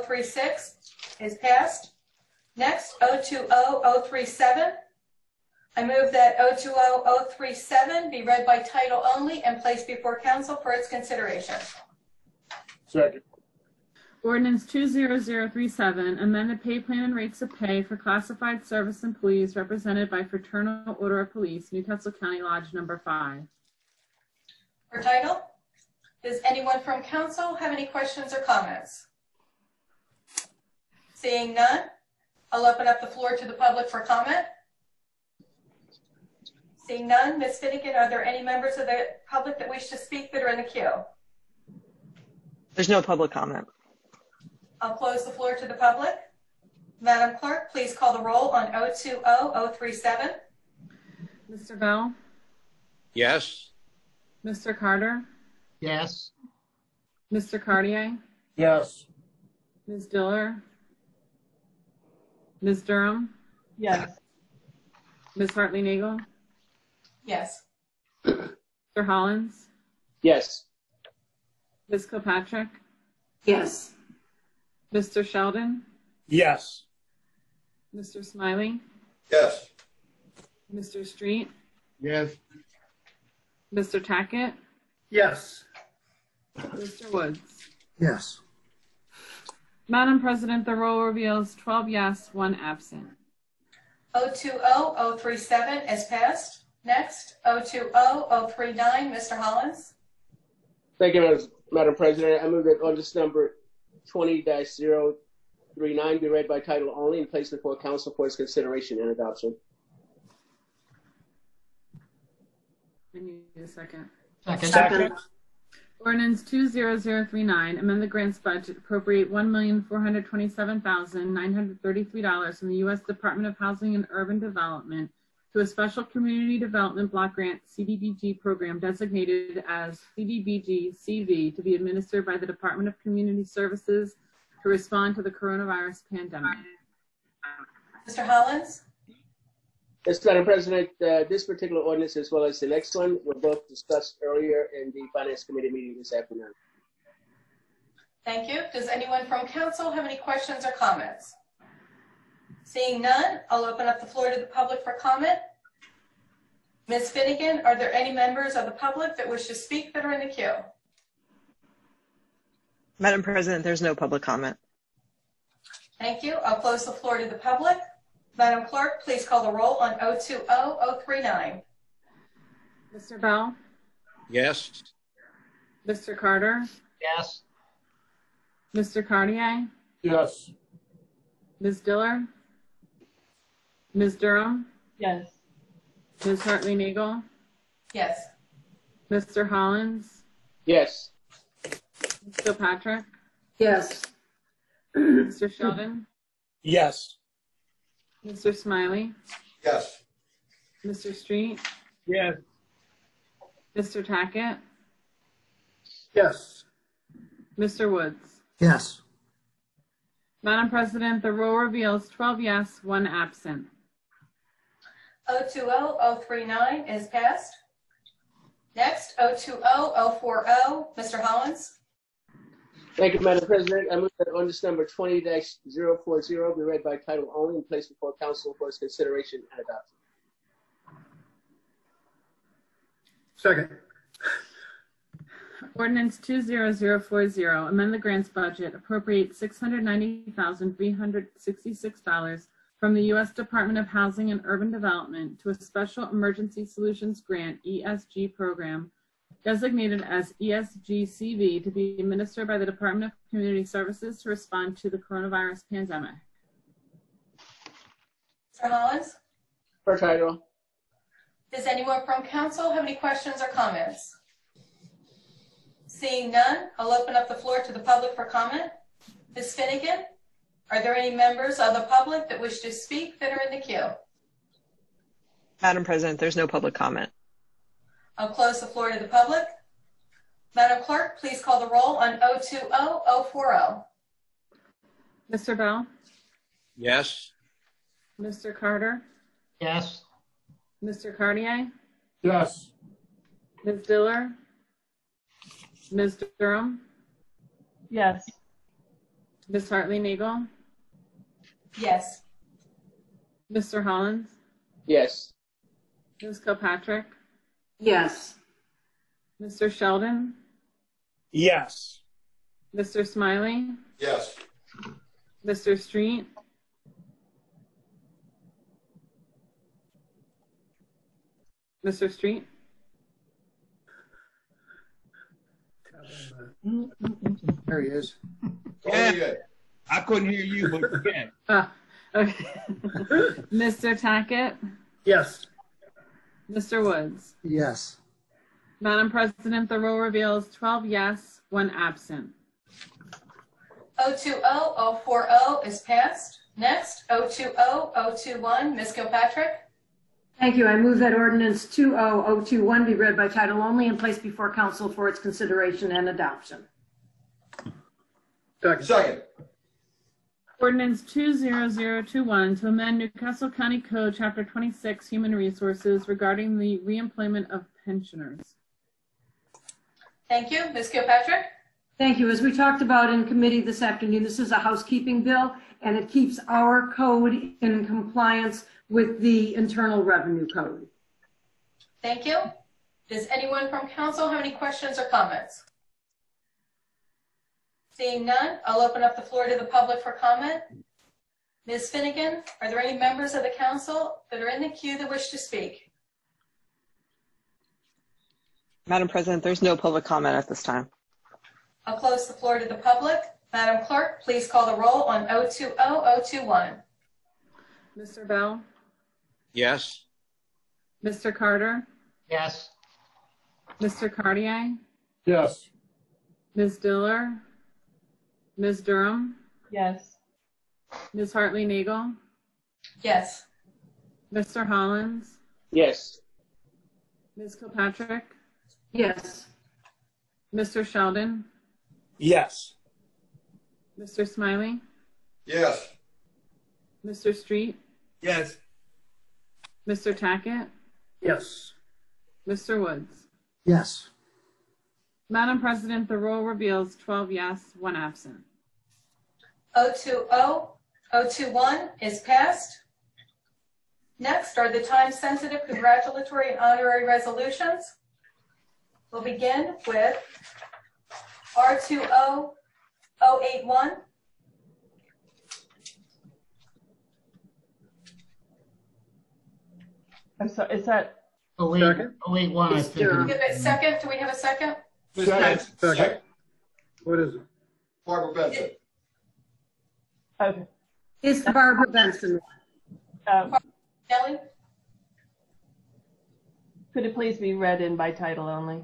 020-036 is passed. Next, 020-037. I move that 020037 be read by title only and placed before council for its consideration. Second. Ordinance 20037, amend the pay plan and rates of pay for classified service employees represented by Fraternal Order of Police, Newcastle County Lodge Number 5. For title, does anyone from council have any questions or comments? Seeing none, I'll open up the floor to the public for comment. Seeing none, Ms. Finnegan, are there any members of the public that wish to speak that are in the queue? There's no public comment. I'll close the floor to the public. Madam Clerk, please call the roll on 020037. Mr. Bell? Yes. Mr. Carter? Yes. Mr. Cartier? Yes. Ms. Diller? Ms. Durham? Yes. Ms. Hartley Nagel? Yes. Mr. Hollins? Yes. Ms. Kilpatrick? Yes. Mr. Sheldon? Yes. Mr. Smiley? Yes. Mr. Street? Yes. Mr. Tackett? Yes. Mr. Woods? Yes. Madam President, the roll reveals 12 yes, 1 absent. 020037 is passed. Next, 020039, Mr. Hollins. Thank you, Madam President. I move that ordinance number 20-039 be read by title only and placed before council for its consideration and adoption. I need a second. Second. Ordinance 20039, amend the grants budget, appropriate $1,427,933 from the U.S. Department of Housing and Urban Development to a special community development block grant CDBG program designated as CDBG-CV to be administered by the Department of Community Services to respond to the coronavirus pandemic. Mr. Hollins. Yes, Madam President, this particular ordinance, as well as the next one, were both discussed earlier in the Finance Committee meeting this afternoon. Thank you. Does anyone from council have any questions or comments? Seeing none, I'll open up the floor to the public for comment. Ms. Finnegan, are there any members of the public that wish to speak that are in the queue? Madam President, there's no public comment. Thank you. I'll close the floor to the public. Madam Clerk, please call the roll on 020039. Mr. Bell? Yes. Mr. Carter? Yes. Mr. Cartier? Yes. Ms. Diller? Ms. Durham? Yes. Ms. Hartley Nagel? Yes. Mr. Hollins? Yes. Ms. Kilpatrick? Yes. Mr. Sheldon? Yes. Mr. Smiley? Yes. Mr. Street? Yes. Mr. Tackett? Yes. Mr. Woods? Yes. Madam President, the roll reveals 12 yes, 1 absent. 020039 is passed. Next, 020040, Mr. Hollins. Thank you, Madam President. I move that ordinance number 20-040 be read by title only and placed before council for its consideration and adoption. Second. Ordinance 20040, amend the grants budget, appropriate $690,366 from the U.S. Department of Housing and Urban Development to a Special Emergency Solutions Grant ESG program designated as ESG-CV to be administered by the Department of Community Services to respond to the coronavirus pandemic. Mr. Hollins. Per title. Does anyone from council have any questions or comments? Seeing none, I'll open up the floor to the public for comment. Ms. Finnegan, are there any members of the public that wish to speak that are in the queue? Madam President, there's no public comment. I'll close the floor to the public. Madam Clerk, please call the roll on 020040. Mr. Bell? Yes. Mr. Carter? Yes. Mr. Cartier? Yes. Ms. Diller? Ms. Durham? Yes. Ms. Hartley Nagel? Yes. Mr. Hollins? Yes. Ms. Kilpatrick, Yes. Mr. Sheldon, Yes. Mr. Smiley, Yes. Mr. Street, Mr. Street, There he is. Yeah. I couldn't hear you, but you can. okay. Mr. Tackett, Yes. Mr. Woods. Yes. Madam President, the roll reveals 12 yes, 1 absent. 020-040 is passed. Next, 020-021, Ms. Kilpatrick. Thank you. I move that ordinance 20021 be read by title only and placed before council for its consideration and adoption. Second. Ordinance 20021 to amend Newcastle County Code, Chapter 26, Human Resources regarding the reemployment of pensioners. Thank you. Ms. Kilpatrick. Thank you. As we talked about in committee this afternoon, this is a housekeeping bill, and it keeps our code in compliance with the Internal Revenue Code. Thank you. Does anyone from council have any questions or comments? Seeing none, I'll open up the floor to the public for comment. Ms. Finnegan, are there any members of the council that are in the queue that wish to speak? Madam President, there's no public comment at this time. I'll close the floor to the public. Madam Clerk, please call the roll on 020-021. Mr. Bell, Yes. Mr. Carter, Yes. Mr. Cartier, Yes. Ms. Diller, Ms. Durham, Yes. Ms. Hartley Nagel, Yes. Mr. Hollins, Yes. Ms. Kilpatrick, Yes. Mr. Sheldon, Yes. Mr. Smiley, Yes. Mr. Street, Yes. Mr. Tackett, Yes. Mr. Woods. Yes. Madam President, the roll reveals 12 yes, 1 absent. 020-021 is passed. Next are the time-sensitive congratulatory and honorary resolutions. We'll begin with R20081. I'm sorry, is that? Oh, wait, Second. 081, I think. Give it a second. Do we have a second? Second. What is it? Barbara Benson. Okay. It's the Barbara Benson. Kelly? Could it please be read in by title only?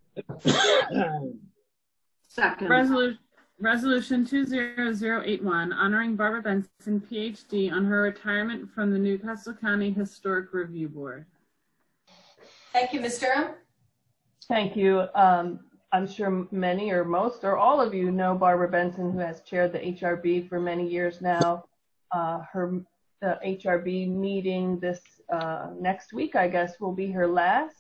Second. Resolution 20081, honoring Barbara Benson, PhD, on her retirement from the Newcastle County Historic Review Board. Thank you, Ms. Durham. Thank you. I'm sure many or most or all of you know Barbara Benson, who has chaired the HRB for many years now. The HRB meeting this next week, I guess, will be her last.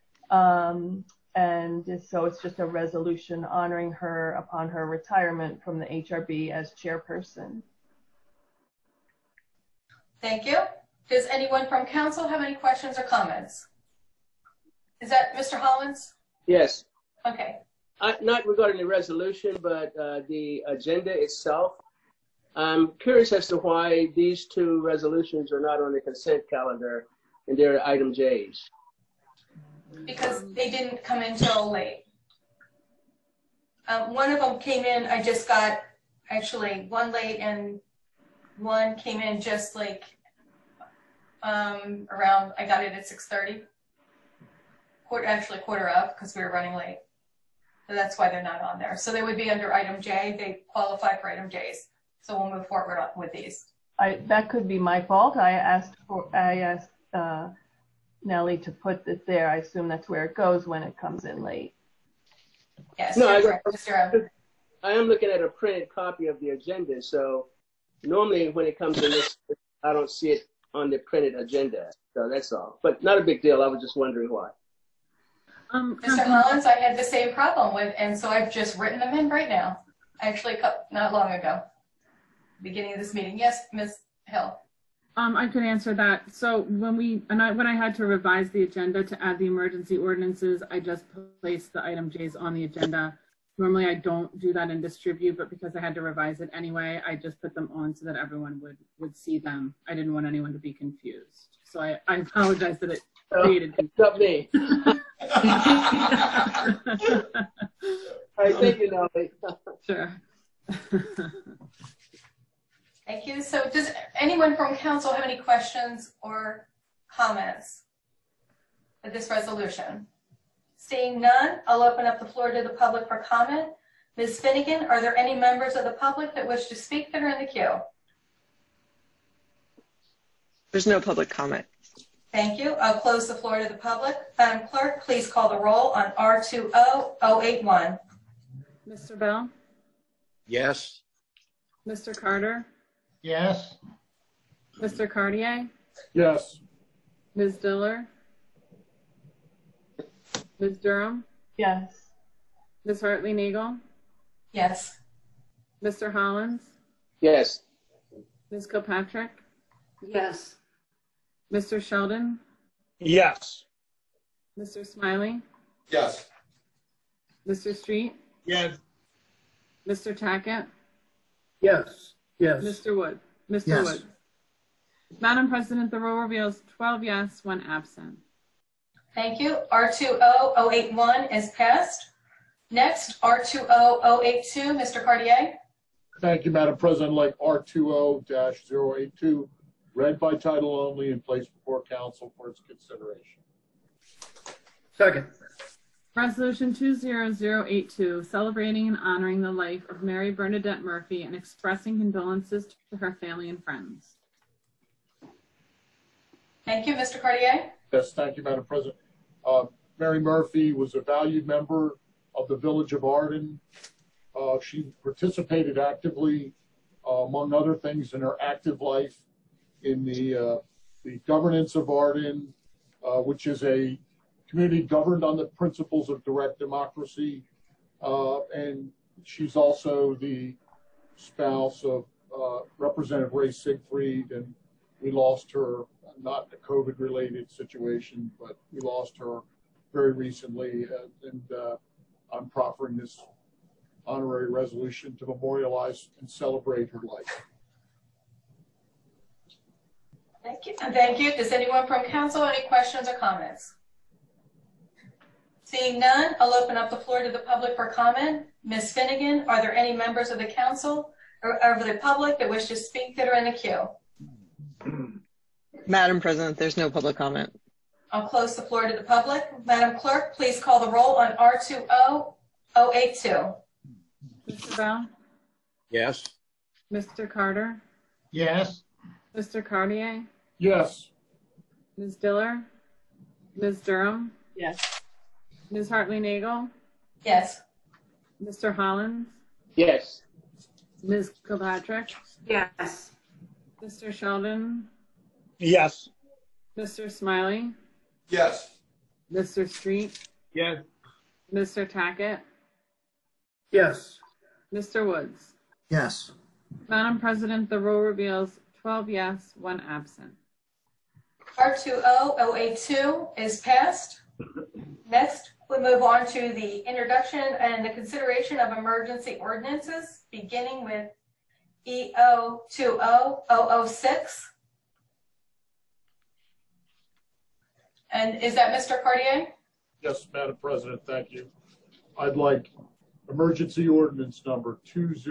And so it's just a resolution honoring her upon her retirement from the HRB as chairperson. Thank you. Does anyone from council have any questions or comments? Is that Mr. Hollins? Yes. Okay. Not regarding the resolution, but the agenda itself. I'm curious as to why these two resolutions are not on the consent calendar and they're item J's. Because they didn't come in till late. One of them came in, I just got actually one late and one came in just like around, I got it at 6:30. Actually quarter of, because we were running late. So that's why they're not on there. So they would be under item J. They qualify for item J's. So we'll move forward with these. That could be my fault. I asked Nellie to put this there. I assume that's where it goes when it comes in late. Yes, no, I am looking at a printed copy of the agenda. So normally when it comes in this, I don't see it on the printed agenda. So that's all. But not a big deal. I was just wondering why. Mr. Hollins, I had the same problem with, and so I've just written them in right now. Actually, not long ago, beginning of this meeting. Yes, Ms. Hill. I could answer that. So when I had to revise the agenda to add the emergency ordinances, I just placed the item J's on the agenda. Normally I don't do that and distribute, but because I had to revise it anyway, I just put them on so that everyone would see them. I didn't want anyone to be confused. So I apologize that it created confusion. Not me. All right, thank you, Nolly. Sure. Thank you. So does anyone from council have any questions or comments for this resolution? Seeing none, I'll open up the floor to the public for comment. Ms. Finnegan, are there any members of the public that wish to speak that are in the queue? There's no public comment. Thank you. I'll close the floor to the public. Madam Clerk, please call the roll on R20081. Mr. Bell? Yes. Mr. Carter? Yes. Mr. Cartier? Yes. Ms. Diller? Ms. Durham? Yes. Ms. Hartley Nagel? Yes. Mr. Hollins? Yes. Ms. Kilpatrick? Yes. Mr. Sheldon? Yes. Mr. Smiley? Yes. Mr. Street? Yes. Mr. Tackett? Yes. Yes. Mr. Wood? Mr. Yes. Woods? Madam President, the roll reveals 12 yes, 1 absent. Thank you. R20081 is passed. Next, R20082, Mr. Cartier. Thank you, Madam President. I'd like R20-082 read by title only and placed before council for its consideration. Second. Resolution 20082, celebrating and honoring the life of Mary Bernadette Murphy and expressing condolences to her family and friends. Thank you. Mr. Cartier. Yes, thank you, Madam President. Mary Murphy was a valued member of the Village of Arden. She participated actively, among other things, in her active life in the governance of Arden, which is a community governed on the principles of direct democracy. And she's also the spouse of Representative Ray Siegfried, and we lost her, not a COVID-related situation, but we lost her very recently, and I'm proffering this honorary resolution to memorialize and celebrate her life. Thank you. And thank you. Does anyone from council have any questions or comments? Seeing none, I'll open up the floor to the public for comment. Ms. Finnegan, are there any members of the council or of the public that wish to speak that are in the queue? Madam President, there's no public comment. I'll close the floor to the public. Madam Clerk, please call the roll on R20082. Mr. Bell? Yes. Mr. Carter? Yes. Mr. Cartier? Yes. Ms. Diller? Ms. Durham? Yes. Ms. Hartley Nagel? Yes. Mr. Hollins? Yes. Ms. Kilpatrick? Yes. Mr. Sheldon? Yes. Mr. Smiley? Yes. Mr. Street? Yes. Mr. Tackett? Yes. Mr. Woods? Yes. Madam President, the roll reveals 12 yes, 1 absent. R20082 is passed. Next, we move on to the introduction and the consideration of emergency ordinances, beginning with EO20006. And is that Mr. Cartier? Yes, Madam President, thank you. I'd like emergency ordinance number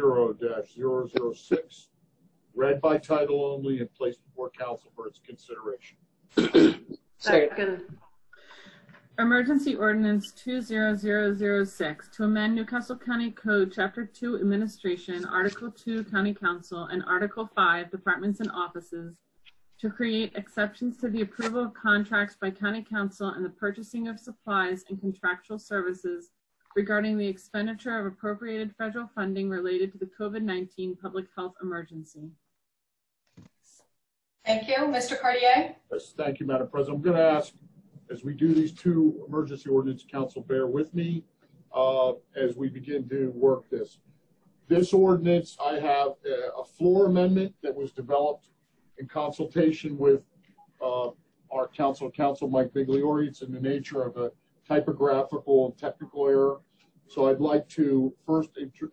20-006 read by title only and placed before council for its consideration. Second. Emergency Ordinance 20006 to amend Newcastle County Code Chapter 2 Administration, Article 2 County Council, and Article 5 Departments and Offices to create exceptions to the approval of contracts by County Council and the purchasing of supplies and contractual services regarding the expenditure of appropriated federal funding related to the COVID-19 public health emergency. Thank you. Mr. Cartier? Yes, thank you, Madam President. I'm going to ask, as we do these two emergency ordinance, council bear with me as we begin to work this. This ordinance, I have a floor amendment that was developed in consultation with our counsel Mike Migliore. It's in the nature of a typographical and technical error. So I'd like to first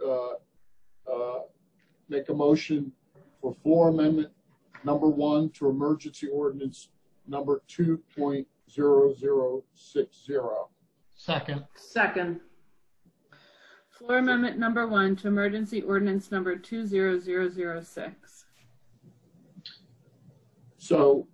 make a motion for floor amendment number 1 to emergency ordinance number 2.0060. Second. Second. Floor amendment number 1 to emergency ordinance number 20006. So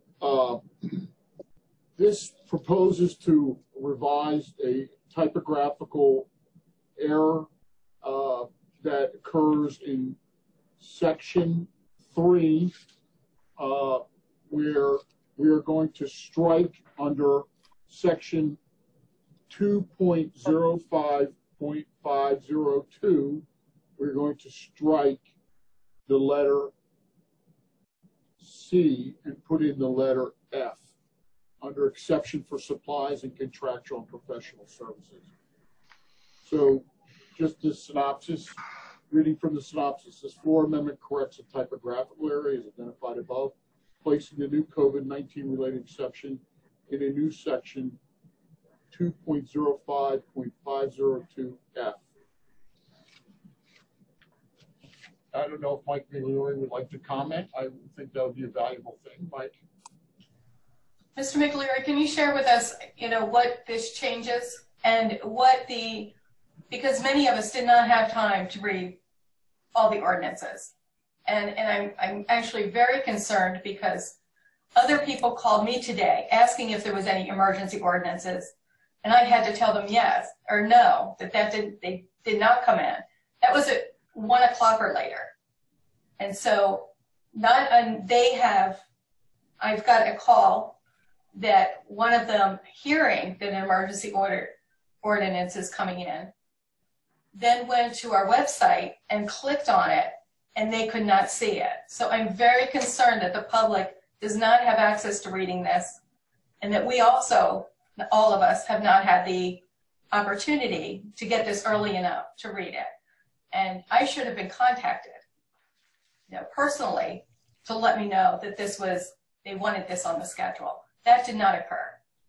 this proposes to revise a typographical error that occurs in section 3, where we are going to strike under section 2.05.502, we're going to strike the letter C and put in the letter F under exception for supplies and contractual and professional services. So just the synopsis, reading from the synopsis, this floor amendment corrects a typographical error as identified above, placing the new COVID-19 related exception in a new section 2.05.502F. I don't know if Mike Migliore would like to comment. I think that would be a valuable thing, Mike. Mr. Migliore, can you share with us, what this changes and what because many of us did not have time to read all the ordinances. And I'm actually very concerned because other people called me today asking if there was any emergency ordinances. And I had to tell them yes or no, they did not come in. That was at 1 o'clock or later. And so I've got a call that one of them hearing that an emergency ordinance is coming in, then went to our website and clicked on it and they could not see it. So I'm very concerned that the public does not have access to reading this and that we also, all of us, have not had the opportunity to get this early enough to read it. And I should have been contacted, personally to let me know that they wanted this on the schedule. That did not occur.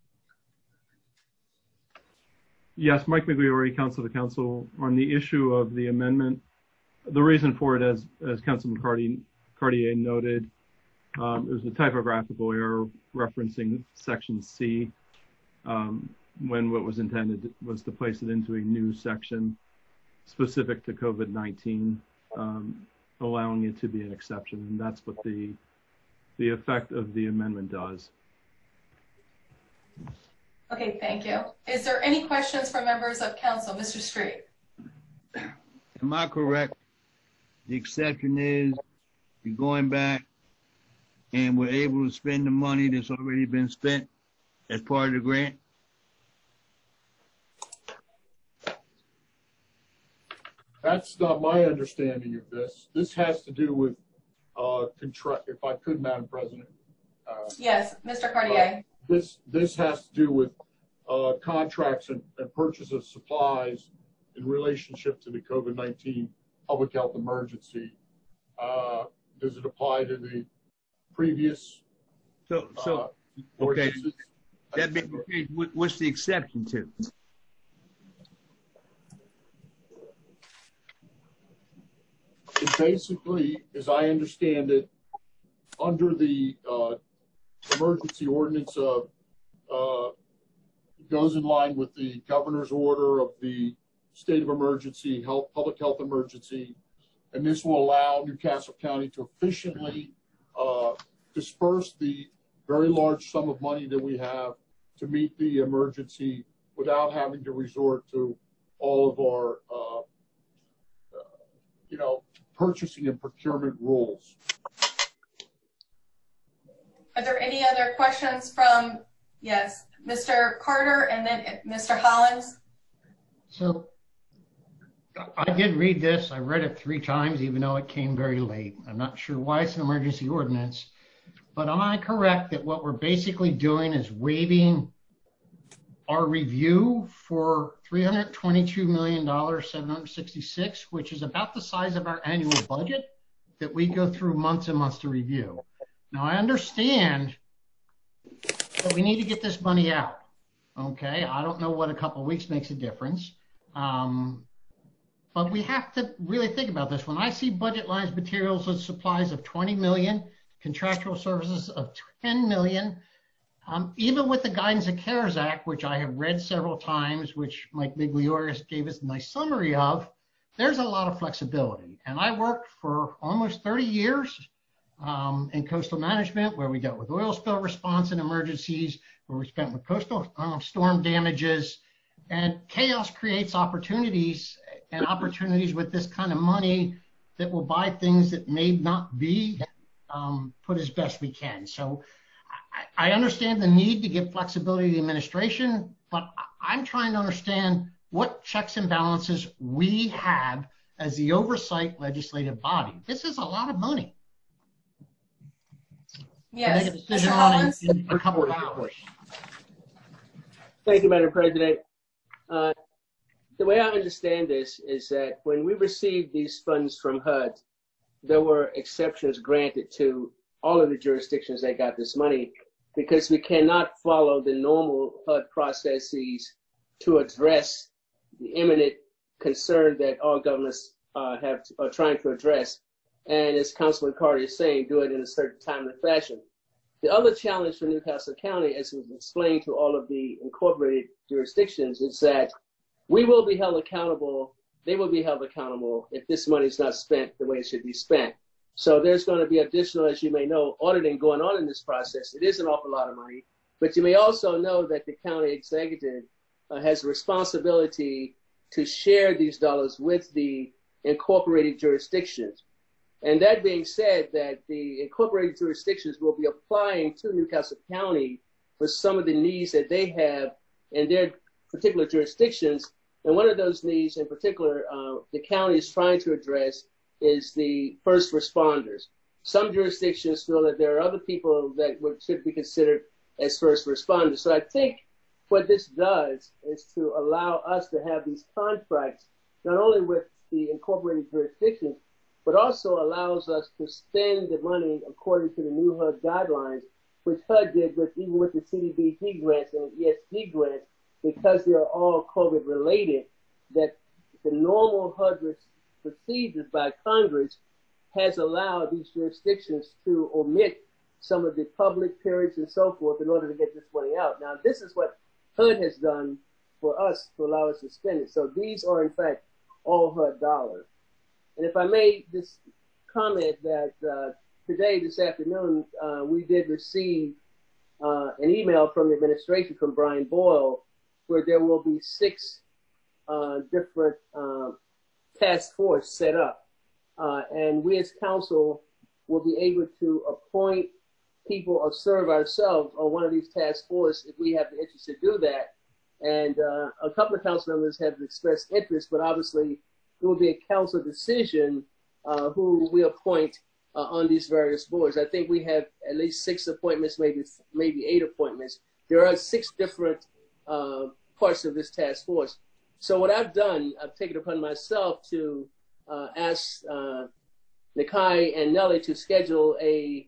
Yes, Mike Migliore, Counsel to Counsel. On the issue of the amendment, the reason for it, as Councilman Cartier noted, it was a typographical error referencing section C, when what was intended was to place it into a new section specific to COVID-19, allowing it to be an exception, and that's what the effect of the amendment does. Okay, thank you. Is there any questions from members of council? Mr. Street. Am I correct? The exception is you're going back and we're able to spend the money that's already been spent as part of the grant? That's not my understanding of this. This has to do with contract. If I could, Madam President. Yes, Mr. Cartier. This has to do with contracts and purchase of supplies in relationship to the COVID-19 public health emergency. Does it apply to the previous? So okay. That being the case, what's the exception to? It basically, as I understand it, under the emergency ordinance goes in line with the governor's order of the state of emergency, public health emergency, and this will allow Newcastle County to efficiently disperse the very large sum of money that we have to meet the emergency without having to resort to all of our, purchasing and procurement rules. Are there any other questions from, yes, Mr. Carter and then Mr. Hollins? So I did read this. I read it 3 times, even though it came very late. I'm not sure why it's an emergency ordinance, but am I correct that what we're basically doing is waiving our review for $322,766, which is about the size of our annual budget that we go through months and months to review? Now, I understand that we need to get this money out. Okay, I don't know what a couple of weeks makes a difference. But we have to really think about this. When I see budget lines, materials, and supplies of 20 million, contractual services of 10 million, even with the guidance of CARES Act, which I have read several times, which Mike Migliore gave us a nice summary of, there's a lot of flexibility. And I worked for almost 30 years in coastal management, where we dealt with oil spill response and emergencies, where we spent with coastal storm damages. And chaos creates opportunities, and opportunities with this kind of money that will buy things that may not be put as best we can. So I understand the need to give flexibility to the administration, but I'm trying to understand what checks and balances we have as the oversight legislative body. This is a lot of money. Yes. Make a decision on it in a couple of hours. Thank you, Madam President. The way I understand this is that when we received these funds from HUD, there were exceptions granted to all of the jurisdictions that got this money, because we cannot follow the normal HUD processes to address the imminent concern that all governments are trying to address. And as Councilman Carter is saying, do it in a certain timely fashion. The other challenge for Newcastle County, as was explained to all of the incorporated jurisdictions, is that we will be held accountable, they will be held accountable if this money is not spent the way it should be spent. So there's going to be additional, as you may know, auditing going on in this process. It is an awful lot of money, but you may also know that the county executive has a responsibility to share these dollars with the incorporated jurisdictions. And that being said, that the incorporated jurisdictions will be applying to Newcastle County for some of the needs that they have in their particular jurisdictions. And one of those needs in particular, the county is trying to address is the first responders. Some jurisdictions feel that there are other people that should be considered as first responders. So I think what this does is to allow us to have these contracts, not only with the incorporated jurisdictions, but also allows us to spend the money according to the new HUD guidelines, which HUD did even with the CDBG grants and the ESG grants, because they are all COVID related, that the normal HUD procedures by Congress has allowed these jurisdictions to omit some of the public periods and so forth in order to get this money out. Now, this is what HUD has done for us to allow us to spend it. So these are, in fact, all HUD dollars. And if I may just comment that this afternoon, we did receive an email from the administration from Brian Boyle, where there will be 6 different task force set up. And we as council will be able to appoint people or serve ourselves on one of these task force if we have the interest to do that. And a couple of council members have expressed interest, but obviously it will be a council decision who we appoint on these various boards. I think we have at least 6 appointments, maybe 8 appointments. There are 6 different parts of this task force. So what I've done, I've taken it upon myself to ask Nikai and Nellie to schedule a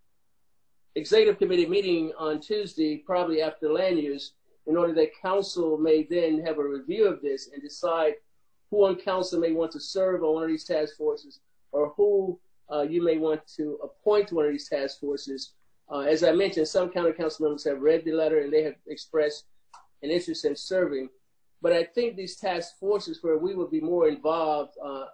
executive committee meeting on Tuesday, probably after land use, in order that council may then have a review of this and decide who on council may want to serve on one of these task forces, or who you may want to appoint to one of these task forces. As I mentioned, some county council members have read the letter and they have expressed an interest in serving. But I think these task forces where we would be more involved,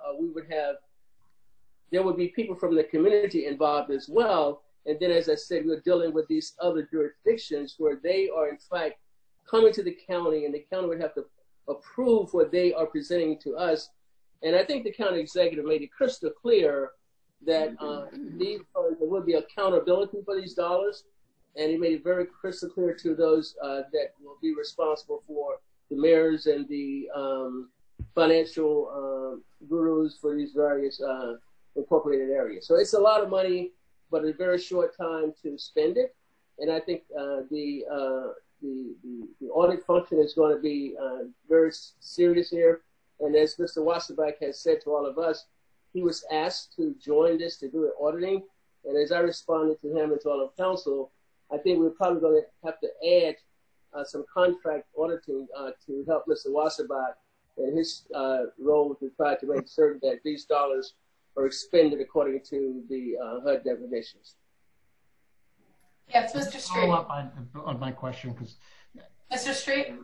there would be people from the community involved as well. And then, as I said, we're dealing with these other jurisdictions where they are, in fact, coming to the county, and the county would have to approve what they are presenting to us. And I think the county executive made it crystal clear that there will be accountability for these dollars. And he made it very crystal clear to those that will be responsible for the mayors and the financial gurus for these various incorporated areas. So it's a lot of money, but a very short time to spend it. And I think the audit function is going to be very serious here. And as Mr. Wasserbeck has said to all of us, he was asked to join this to do the auditing. And as I responded to him and to all of council, I think we're probably going to have to add some contract auditing to help Mr. Wasserbach in his role to try to make certain that these dollars are expended according to the HUD definitions. Yes, Mr. Street. Follow up on my question, because Mr. Street.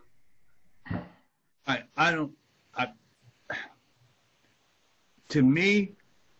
To me,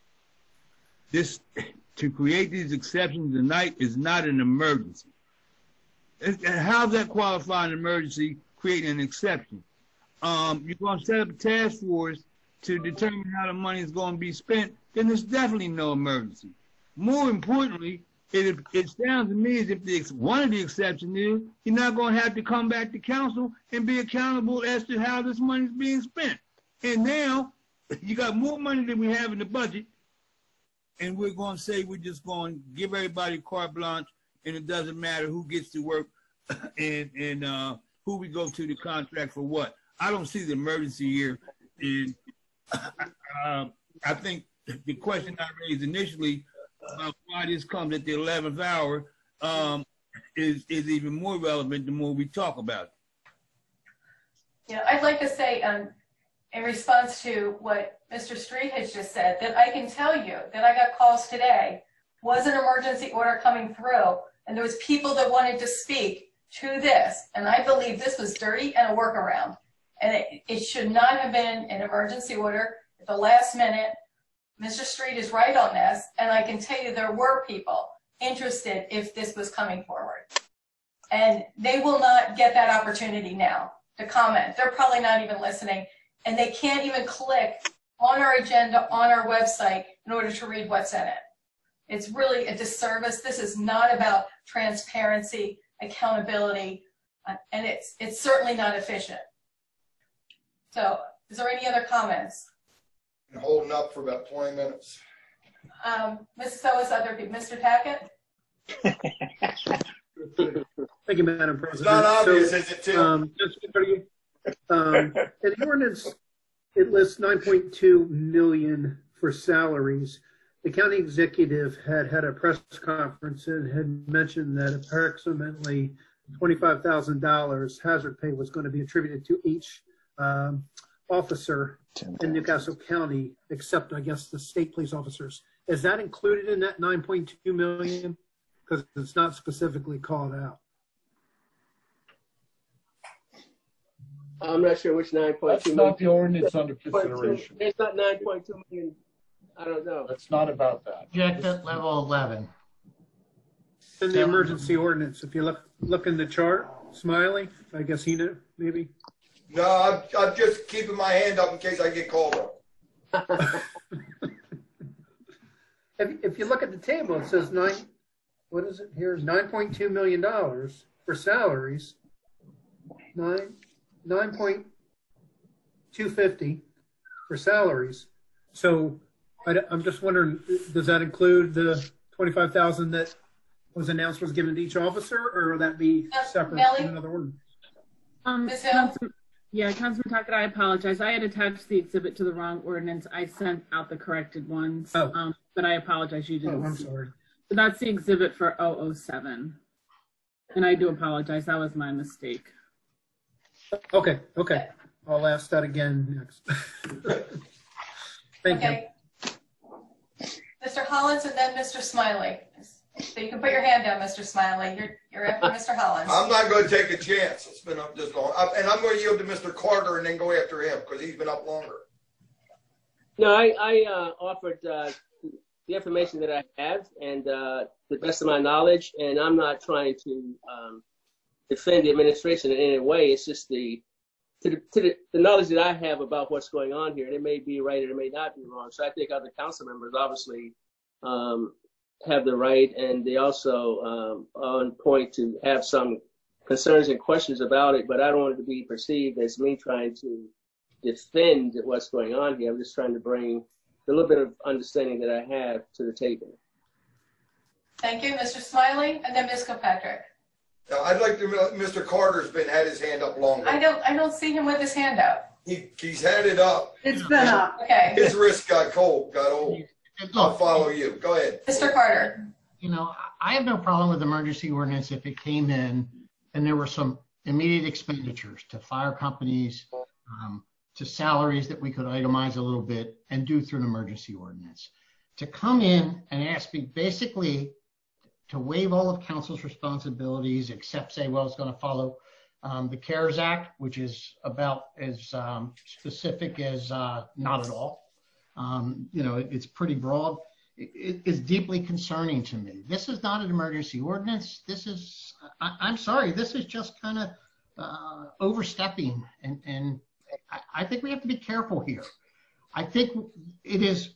to create these exceptions tonight is not an emergency. How's that qualify an emergency, creating an exception? You're going to set up a task force to determine how the money is going to be spent, then there's definitely no emergency. More importantly, it sounds to me as if one of the exceptions is you're not going to have to come back to council and be accountable as to how this money is being spent. And now you got more money than we have in the budget, and we're going to say we're just going to give everybody carte blanche, and it doesn't matter who gets to work and who we go to the contract for what. I don't see the emergency here. And I think the question I raised initially about why this comes at the 11th hour is even more relevant the more we talk about it. Yeah, I'd like to say in response to what Mr. Street has just said, that I can tell you that I got calls today, was an emergency order coming through, and there was people that wanted to speak to this, and I believe this was dirty and a workaround. And it should not have been an emergency order at the last minute. Mr. Street is right on this, and I can tell you there were people interested if this was coming forward. And they will not get that opportunity now to comment. They're probably not even listening, and they can't even click on our agenda on our website in order to read what's in it. It's really a disservice. This is not about transparency, accountability, and it's certainly not efficient. So, is there any other comments? Been holding up for about 20 minutes. So is other people. Mr. Tackett? Thank you, Madam President. It's not obvious, is it, Tim? In the ordinance, it lists $9.2 million for salaries. The county executive had a press conference and had mentioned that approximately $25,000 hazard pay was going to be attributed to each officer in Newcastle County, except I guess the state police officers. Is that included in that $9.2 million? Because it's not specifically called out. I'm not sure which 9.2 That's million. not the ordinance under consideration. It's not 9.2 million. I don't know. That's not about that. Project at level 11. In the emergency ordinance, if you look in the chart, Smiley, I guess he knew, maybe. No, I'm just keeping my hand up in case I get called up. If you look at the table, it says what is it here? $9.2 million for salaries. 9.250 for salaries. So I'm just wondering, does that include the $25,000 that was announced was given to each officer, or will that be separate in another ordinance? Councilman Tackett, I apologize. I had attached the exhibit to the wrong ordinance. I sent out the corrected ones, but I apologize. You didn't. Oh, I'm sorry. So that's the exhibit for 007. And I do apologize. That was my mistake. Okay. I'll ask that again next. Thank you. Mr. Hollins and then Mr. Smiley. So you can put your hand down, Mr. Smiley. You're after Mr. Hollins. I'm not going to take a chance. It's been up this long. And I'm going to yield to Mr. Carter and then go after him because he's been up longer. No, I offered the information that I have and the best of my knowledge, and I'm not trying to defend the administration in any way. It's just the knowledge that I have about what's going on here. And it may be right or it may not be wrong. So I think other council members obviously have the right, and they also on point to have some concerns and questions about it, but I don't want it to be perceived as me trying to defend what's going on here. I'm just trying to bring a little bit of understanding that I have to the table. Thank you, Mr. Smiley, and then Ms. Kilpatrick. Now, I'd like to, Mr. Carter's had his hand up longer. I don't see him with his hand up. He's had it up. It's been up. Okay. His wrist got old. I'll follow you. Go ahead. Mr. Carter. You know, I have no problem with emergency ordinance if it came in and there were some immediate expenditures to fire companies, to salaries that we could itemize a little bit and do through an emergency ordinance. To come in and ask me basically to waive all of council's responsibilities except say, well, it's going to follow the CARES Act, which is about as specific as not at all. You know, it's pretty broad. It is deeply concerning to me. This is not an emergency ordinance. This is, I'm sorry, this is just kind of overstepping. And I think we have to be careful here. I think it is,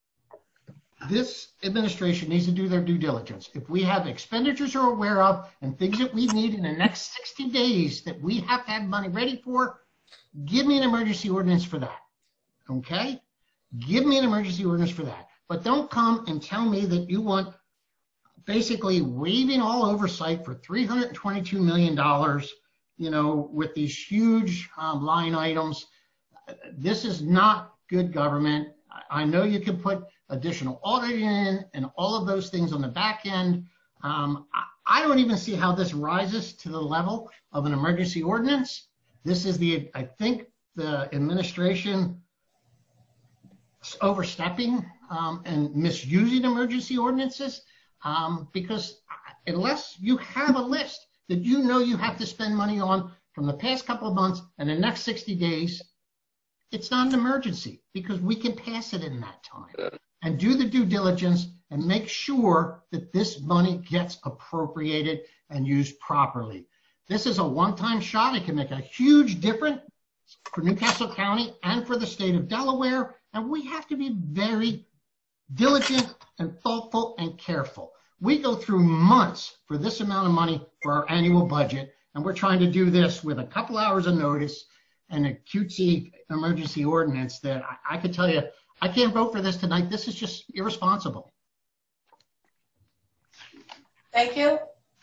this administration needs to do their due diligence. If we have expenditures we're aware of and things that we need in the next 60 days that we have to have money ready for, give me an emergency ordinance for that. Okay? Give me an emergency ordinance for that. But don't come and tell me that you want basically waiving all oversight for $322 million, you know, with these huge line items. This is not good government. I know you can put additional auditing in and all of those things on the back end. I don't even see how this rises to the level of an emergency ordinance. This is I think the administration overstepping and misusing emergency ordinances because unless you have a list that you know you have to spend money on from the past couple of months and the next 60 days, it's not an emergency because we can pass it in that time and do the due diligence and make sure that this money gets appropriated and used properly. This is a one-time shot. It can make a huge difference for Newcastle County and for the state of Delaware. And we have to be very diligent and thoughtful and careful. We go through months for this amount of money for our annual budget, and we're trying to do this with a couple hours of notice and a cutesy emergency ordinance that I could tell you, I can't vote for this tonight. This is just irresponsible. Thank you.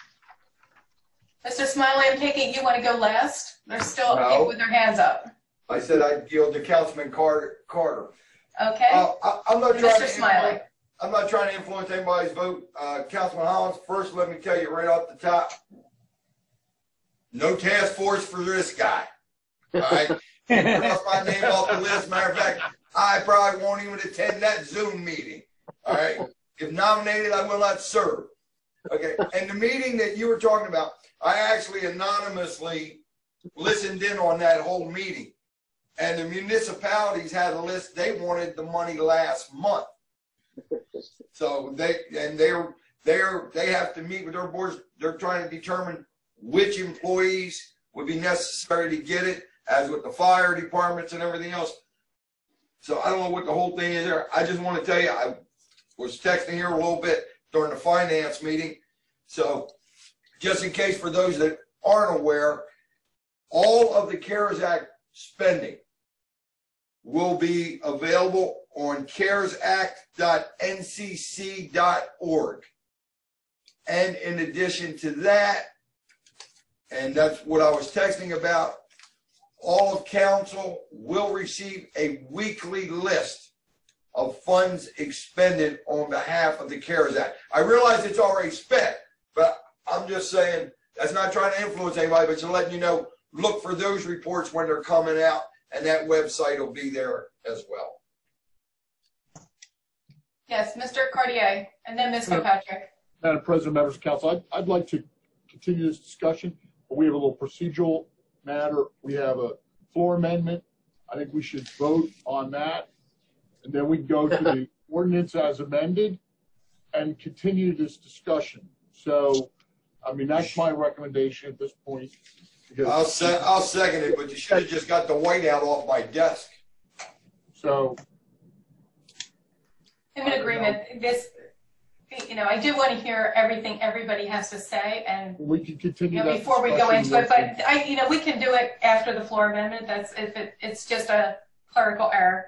Mr. Smiley, I'm taking you want to go last. There's still people with their hands up. I said I'd yield to Councilman Carter. Okay. I'm not trying Mr. Smiley. I'm not trying to influence anybody's vote. Councilman Hollins, first, let me tell you right off the top, no task force for this guy. All right. Cross my name off the list. Matter of fact, I probably won't even attend that Zoom meeting. All right. If nominated, I will not serve. Okay. And the meeting that you were talking about, I actually anonymously listened in on that whole meeting. And the municipalities had a list. They wanted the money last month. So they have to meet with their boards. They're trying to determine which employees would be necessary to get it, as with the fire departments and everything else. So I don't know what the whole thing is there. I just want to tell you, I was texting here a little bit during the finance meeting. So just in case for those that aren't aware, all of the CARES Act spending will be available on caresact.ncc.org. And in addition to that, and that's what I was texting about, all of council will receive a weekly list of funds expended on behalf of the CARES Act. I realize it's already spent, but I'm just saying, that's not trying to influence anybody, but just letting you know, look for those reports when they're coming out, and that website will be there as well. Yes, Mr. Cartier, and then Ms. Kilpatrick. Madam President, members of council, I'd like to continue this discussion, but we have a little procedural matter. We have a floor amendment. I think we should vote on that, and then we go to the ordinance as amended and continue this discussion. So, I mean, that's my recommendation at this point. I'll second it, but you should have just got the whiteout off my desk. So, I'm in agreement. This, you know, I do want to hear everything everybody has to say, and we can continue that before we go into it. But we can do it after the floor amendment. That's if it's just a clerical error.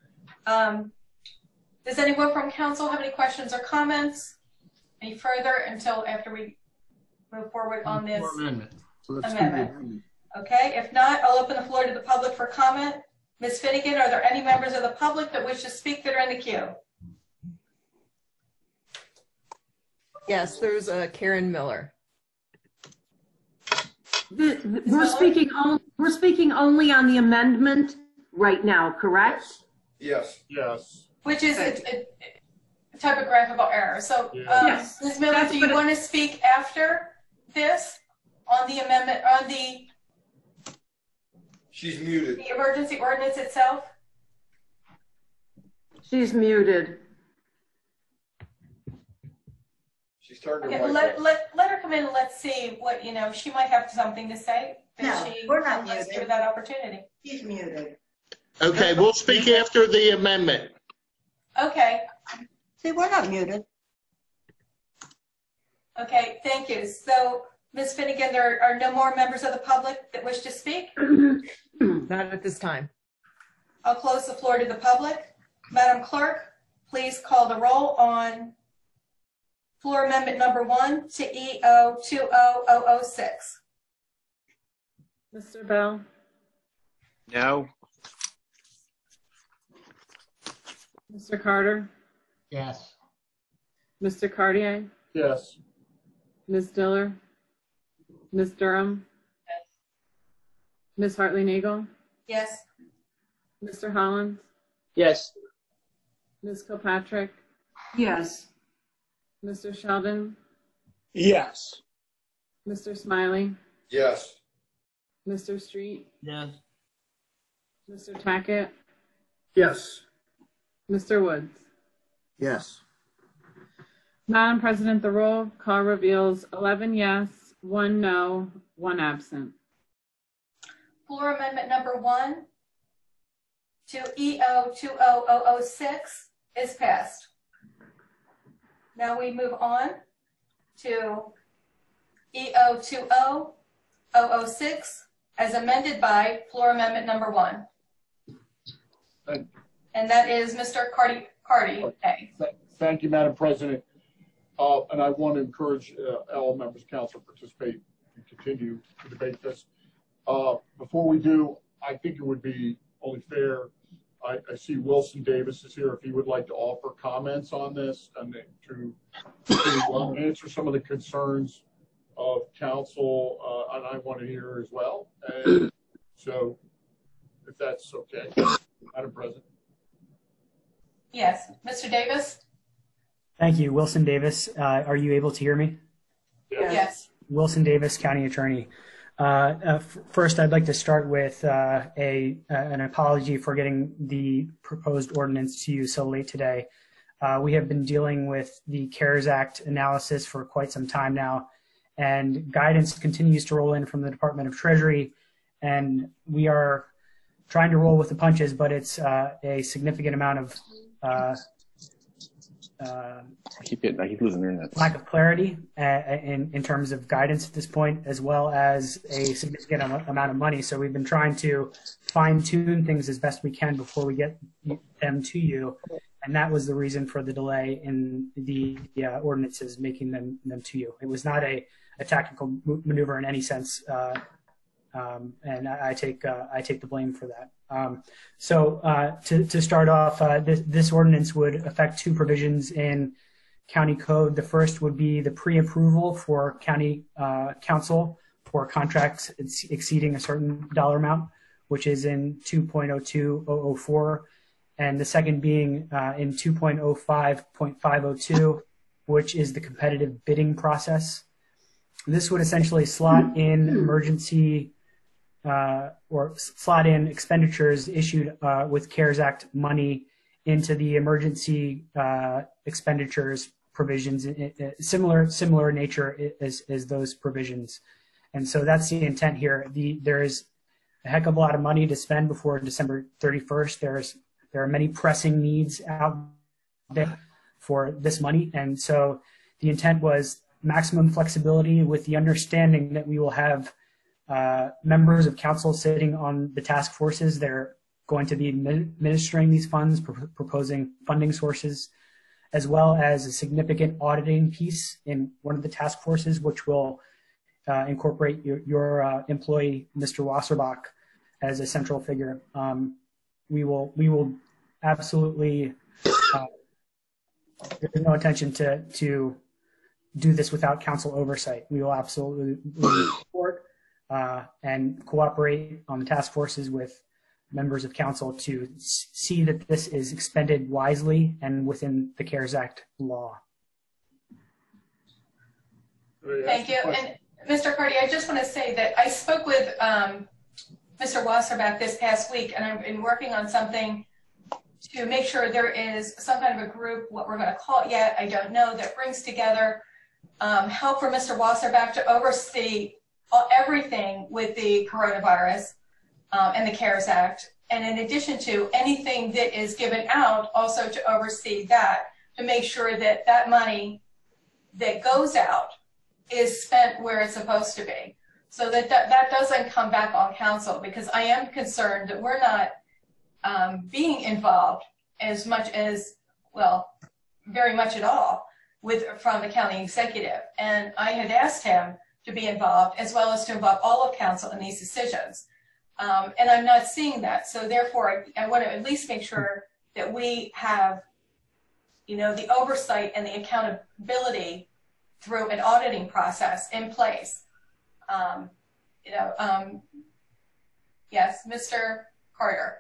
Does anyone from council have any questions or comments? Any further until after we move forward on this amendment? Amendment. Okay, if not, I'll open the floor to the public for comment. Ms. Finnegan, are there any members of the public that wish to speak that are in the queue? Yes, there's Karen Miller. We're speaking only on the amendment right now, correct? Yes. Yes. Which is a typographical error. So, Yes. Ms. Miller, do you want to speak after this on the amendment, on the She's muted. emergency ordinance itself? She's muted. She's turned her Okay, mic well, off. let her come in and let's see what, she might have something to say. We're not Let's muted. give her that opportunity. He's muted. Okay, we'll speak after the amendment. Okay. See, we're not muted. Okay, thank you. So, Ms. Finnegan, there are no more members of the public that wish to speak? Not at this time. I'll close the floor to the public. Madam Clerk, please call the roll on floor amendment number 1 to EO 20006. Mr. Bell? No. Mr. Carter? Yes. Mr. Cartier? Yes. Ms. Diller? Ms. Durham? Ms. Hartley Nagel? Yes. Mr. Hollins? Yes. Ms. Kilpatrick? Yes. Mr. Sheldon? Yes. Mr. Smiley? Yes. Mr. Street? Yes. Mr. Tackett? Yes. Mr. Woods? Yes. Madam President, the roll call reveals 11 yes, 1 no, 1 absent. Floor amendment number 1 to EO 20006 is passed. Now we move on to EO 20006 as amended by floor amendment number 1. And that is Mr. Carty. Thank you, Madam President. And I want to encourage all members of council to participate and continue to debate this. Before we do, I think it would be only fair. I see Wilson Davis is here if he would like to offer comments on this and to answer some of the concerns of council, and I want to hear as well. And so, if that's okay, Madam President. Yes, Mr. Davis? Thank you. Wilson Davis. Are you able to hear me? Yes. Wilson Davis, County Attorney. First, I'd like to start with an apology for getting the proposed ordinance to you so late today. We have been dealing with the CARES Act analysis for quite some time now, and guidance continues to roll in from the Department of Treasury, and we are trying to roll with the punches, but it's a significant amount of I keep losing internet. lack of clarity in terms of guidance at this point, as well as a significant amount of money. So we've been trying to fine tune things as best we can before we get them to you. And that was the reason for the delay in the ordinances, making them to you. It was not a tactical maneuver in any sense. And I take the blame for that. To start off, this ordinance would affect 2 provisions in county code. The first would be the pre-approval for county council for contracts exceeding a certain dollar amount, which is in 2.02004, and the second being in 2.05.502, which is the competitive bidding process. This would essentially slot in emergency or slot in expenditures issued with CARES Act money into the emergency expenditures provisions, similar nature as those provisions. And so that's the intent here. There is a heck of a lot of money to spend before December 31st. There are many pressing needs out there for this money. And so the intent was maximum flexibility with the understanding that we will have members of council sitting on the task forces. They're going to be administering these funds, proposing funding sources, as well as a significant auditing piece in one of the task forces, which will incorporate your employee, Mr. Wasserbach, as a central figure. We will absolutely, there's no intention to do this without council oversight. We will absolutely support and cooperate on the task forces with members of council to see that this is expended wisely and within the CARES Act law. Thank you. And Mr. Carty, I just want to say that I spoke with Mr. Wasserback this past week, and I've been working on something to make sure there is some kind of a group, what we're going to call it yet, I don't know, that brings together help for Mr. Wasserback to oversee everything with the coronavirus and the CARES Act. And in addition to anything that is given out, also to oversee that, to make sure that that money that goes out is spent where it's supposed to be, so that that doesn't come back on council, because I am concerned that we're not being involved as much as, well, very much at all from the county executive. And I had asked him to be involved, as well as to involve all of council in these decisions. And I'm not seeing that. So therefore, I want to at least make sure that we have, the oversight and the accountability through an auditing process in place. Yes, Mr. Carter.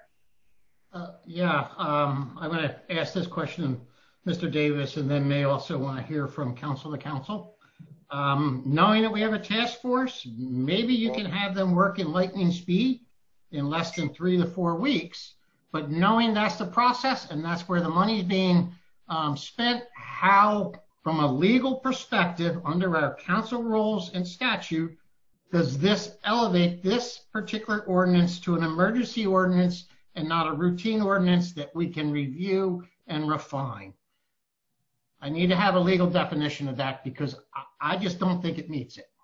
I'm going to ask this question, Mr. Davis, and then may also want to hear from council to council. Knowing that we have a task force, maybe you can have them work in lightning speed in less than 3 to 4 weeks, but knowing that's the process and that's where the money is being spent, how, from a legal perspective, under our council rules and statute, does this elevate this particular ordinance to an emergency ordinance and not a routine ordinance that we can review and refine? I need to have a legal definition of that, because I just don't think it meets it.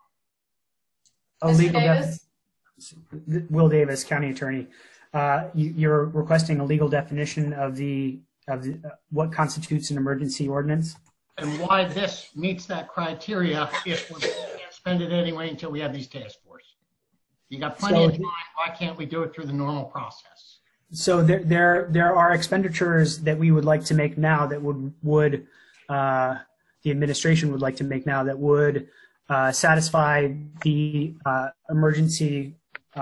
Will Davis, County Attorney. You're requesting a legal definition of what constitutes an emergency ordinance? And why this meets that criteria if we can't spend it anyway until we have these task force. You got plenty of time. Why can't we do it through the normal process? So there are expenditures that we would like to make now that would the administration would like to make now that would satisfy the emergency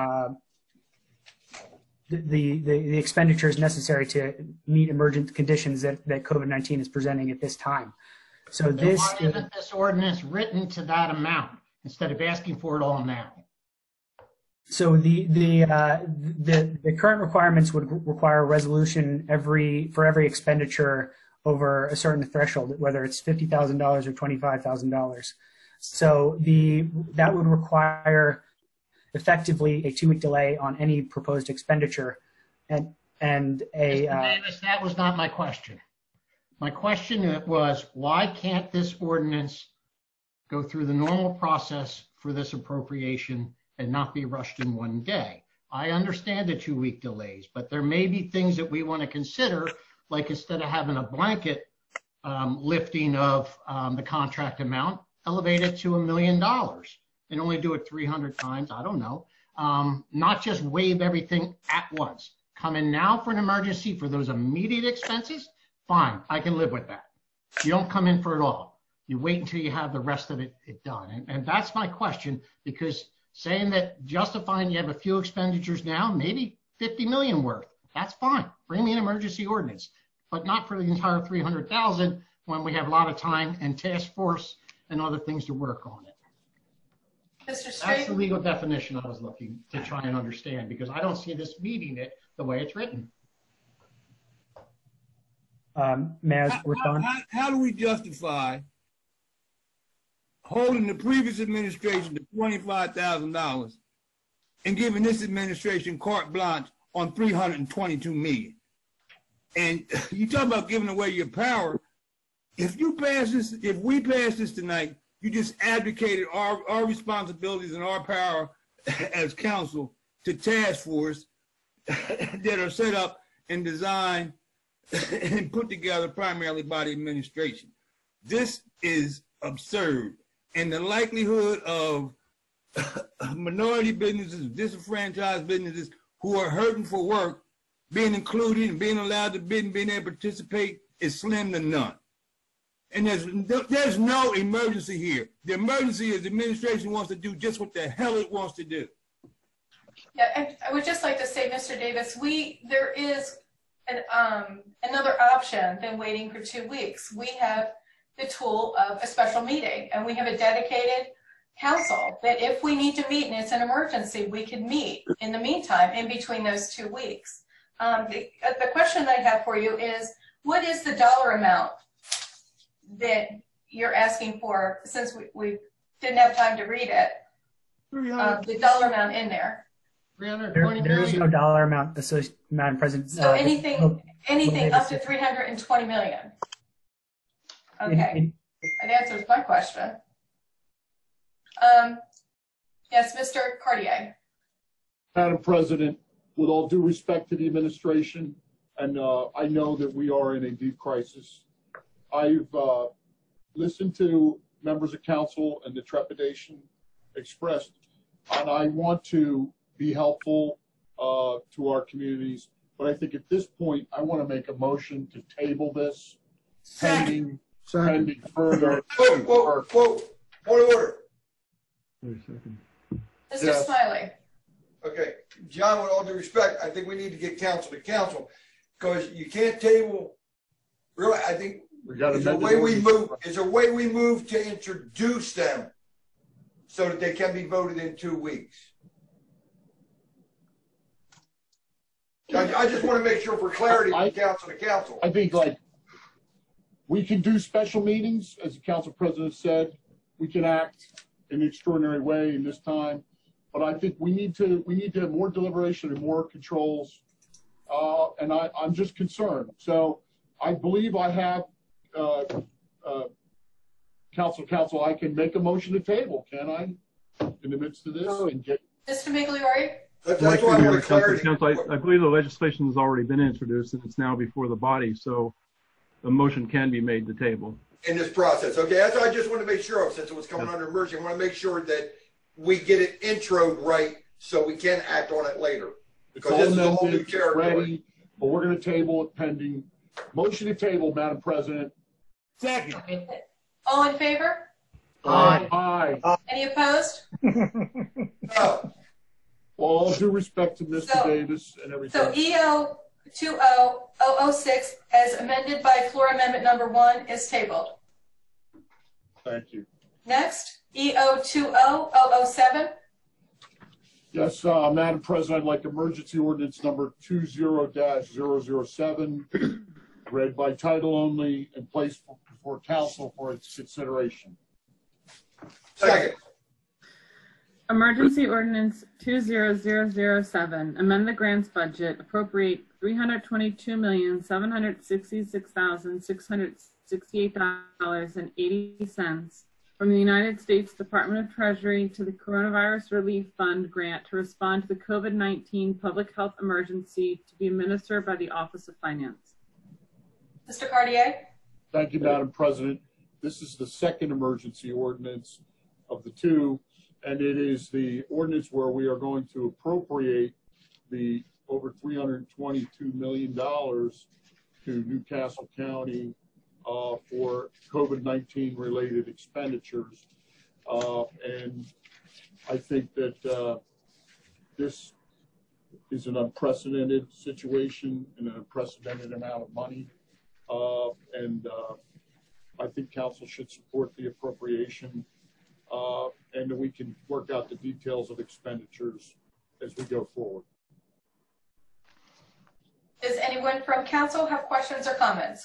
the expenditures necessary to meet emergent conditions that COVID-19 is presenting at this time. So why isn't this ordinance written to that amount instead of asking for it all now? So the current requirements would require a resolution for every expenditure over a certain threshold, whether it's $50,000 or $25,000. So that would require effectively a 2-week delay on any proposed expenditure, and Mr. Davis, that was not my question. My question was, why can't this ordinance go through the normal process for this appropriation and not be rushed in one day? I understand the 2-week delays, but there may be things that we want to consider, like instead of having a blanket lifting of the contract amount, elevate it to $1 million and only do it 300 times. I don't know. Not just waive everything at once. Come in now for an emergency for those immediate expenses. Fine, I can live with that. You don't come in for it all. You wait until you have the rest of it done. And that's my question, because saying that justifying you have a few expenditures now, maybe 50 million worth, that's fine. Bring me an emergency ordinance, but not for the entire 300,000 when we have a lot of time and task force and other things to work on it. That's the legal definition I was looking to try and understand, because I don't see this meeting it the way it's written. May I respond? How do we justify holding the previous administration to $25,000 and giving this administration carte blanche on $322 million? And you talk about giving away your power. If we pass this tonight, you just advocated our responsibilities and our power as council to task force that are set up and designed and put together primarily by the administration. This is absurd. And the likelihood of minority businesses, disenfranchised businesses who are hurting for work being included and being allowed to bid and being able to participate is slim to none. And there's no emergency here. The emergency is the administration wants to do just what the hell it wants to do. Yeah, I would just like to say, Mr. Davis, there is another option than waiting for 2 weeks. We have the tool of a special meeting, and we have a dedicated council that if we need to meet and it's an emergency, we can meet in the meantime in between those 2 weeks. The question I have for you is, what is the dollar amount that you're asking for, since we didn't have time to read it, the dollar amount in there? There is no dollar amount associated, Madam President. So anything up to 320 million. Okay, that answers my question. Yes, Mr. Cartier. Madam President, with all due respect to the administration, and I know that we are in a deep crisis, I've listened to members of council and the trepidation expressed, and I want to be helpful to our communities. But I think at this point, I want to make a motion to table this pending further. Whoa. Point of order. Mr. Yes. Smiley. Okay, John, with all due respect, I think we need to get council to council, because you can't table. Really, I think is there a way we move to introduce them so that they can be voted in 2 weeks? I just want to make sure for clarity from council to council. I think we can do special meetings, as the council president said. We can act in an extraordinary way in this time, but I think we need to have more deliberation and more controls. And I'm just concerned. So I believe I have council. I can make a motion to table, can I? In the midst of this, and get Mr. Migliore. That's why I want clarity. I believe the legislation has already been introduced and it's now before the body, so the motion can be made to table. In this process. Okay, that's what I just want to make sure of, since it was coming under emergency. I want to make sure that we get it introed right so we can act on it later. Because this is a whole new territory. Ready, but we're going to table it pending. Motion to table, Madam President. Second. All in favor? Aye. Any opposed? No. All due respect to Mr. Davis and everything. So EO 20006, as amended by floor amendment number 1, is tabled. Thank you. Next, EO 20007. Yes, Madam President, I'd like emergency ordinance number 20-007, read by title only and placed before council for its consideration. Second. Emergency Ordinance 20007, amend the grants budget, appropriate $322,766,668.80 from the United States Department of Treasury to the Coronavirus Relief Fund grant to respond to the COVID-19 public health emergency to be administered by the Office of Finance. Mr. Cartier. Thank you, Madam President. This is the second emergency ordinance of the two. And it is the ordinance where we are going to appropriate the over $322 million to Newcastle County for COVID-19 related expenditures. And I think that this is an unprecedented situation and an unprecedented amount of money. And I think council should support the appropriation. And that we can work out the details of expenditures as we go forward. Does anyone from council have questions or comments?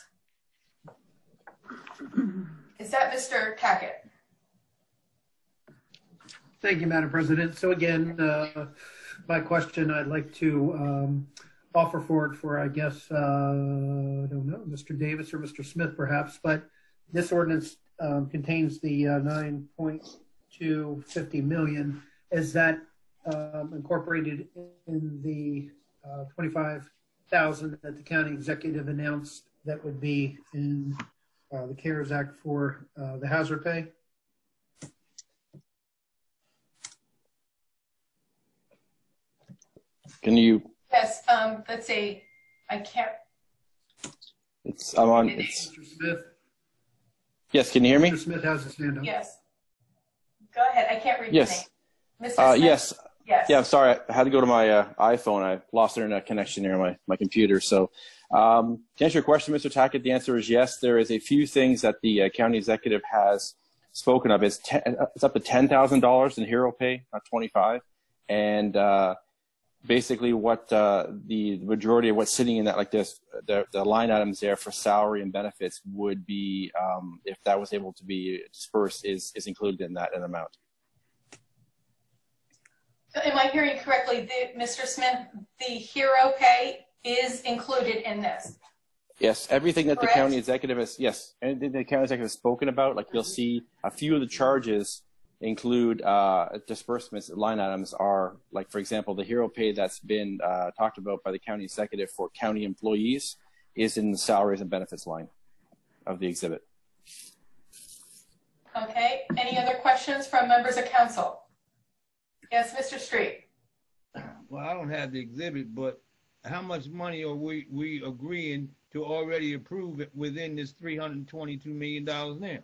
Is that Mr. Tackett? Thank you, Madam President. So again, my question I'd like to offer forward for, I guess, I don't know, Mr. Davis or Mr. Smith perhaps, but this ordinance contains the 9.250 million. Is that incorporated in the 25,000 that the county executive announced that would be in the CARES Act for the hazard pay? Can you? Yes. Let's see. I can't. I'm on. It's. Mr. Smith. Yes, can you hear me? Mr. Smith has his hand up. Yes. Go ahead. I can't read Yes. your name. Mr. Smith? Yes. Yes. Yeah, I'm sorry. I had to go to my iPhone. I lost internet connection here on my computer. So to answer your question, Mr. Tackett, the answer is yes. There is a few things that the county executive has spoken of. It's up to $10,000 in hero pay, not $25,000. And basically what the majority of what's sitting in that like this, the line items there for salary and benefits would be, if that was able to be dispersed, is included in that amount. So am I hearing correctly, Mr. Smith, the hero pay is included in this? Yes, everything that Correct. the county executive has, yes, anything the county executive has spoken about, like you'll see a few of the charges include disbursements line items are, like, for example, the hero pay that's been talked about by the county executive for county employees is in the salaries and benefits line of the exhibit. Okay. Any other questions from members of council? Yes, Mr. Street. Well, I don't have the exhibit, but how much money are we agreeing to already approve it within this $322 million now?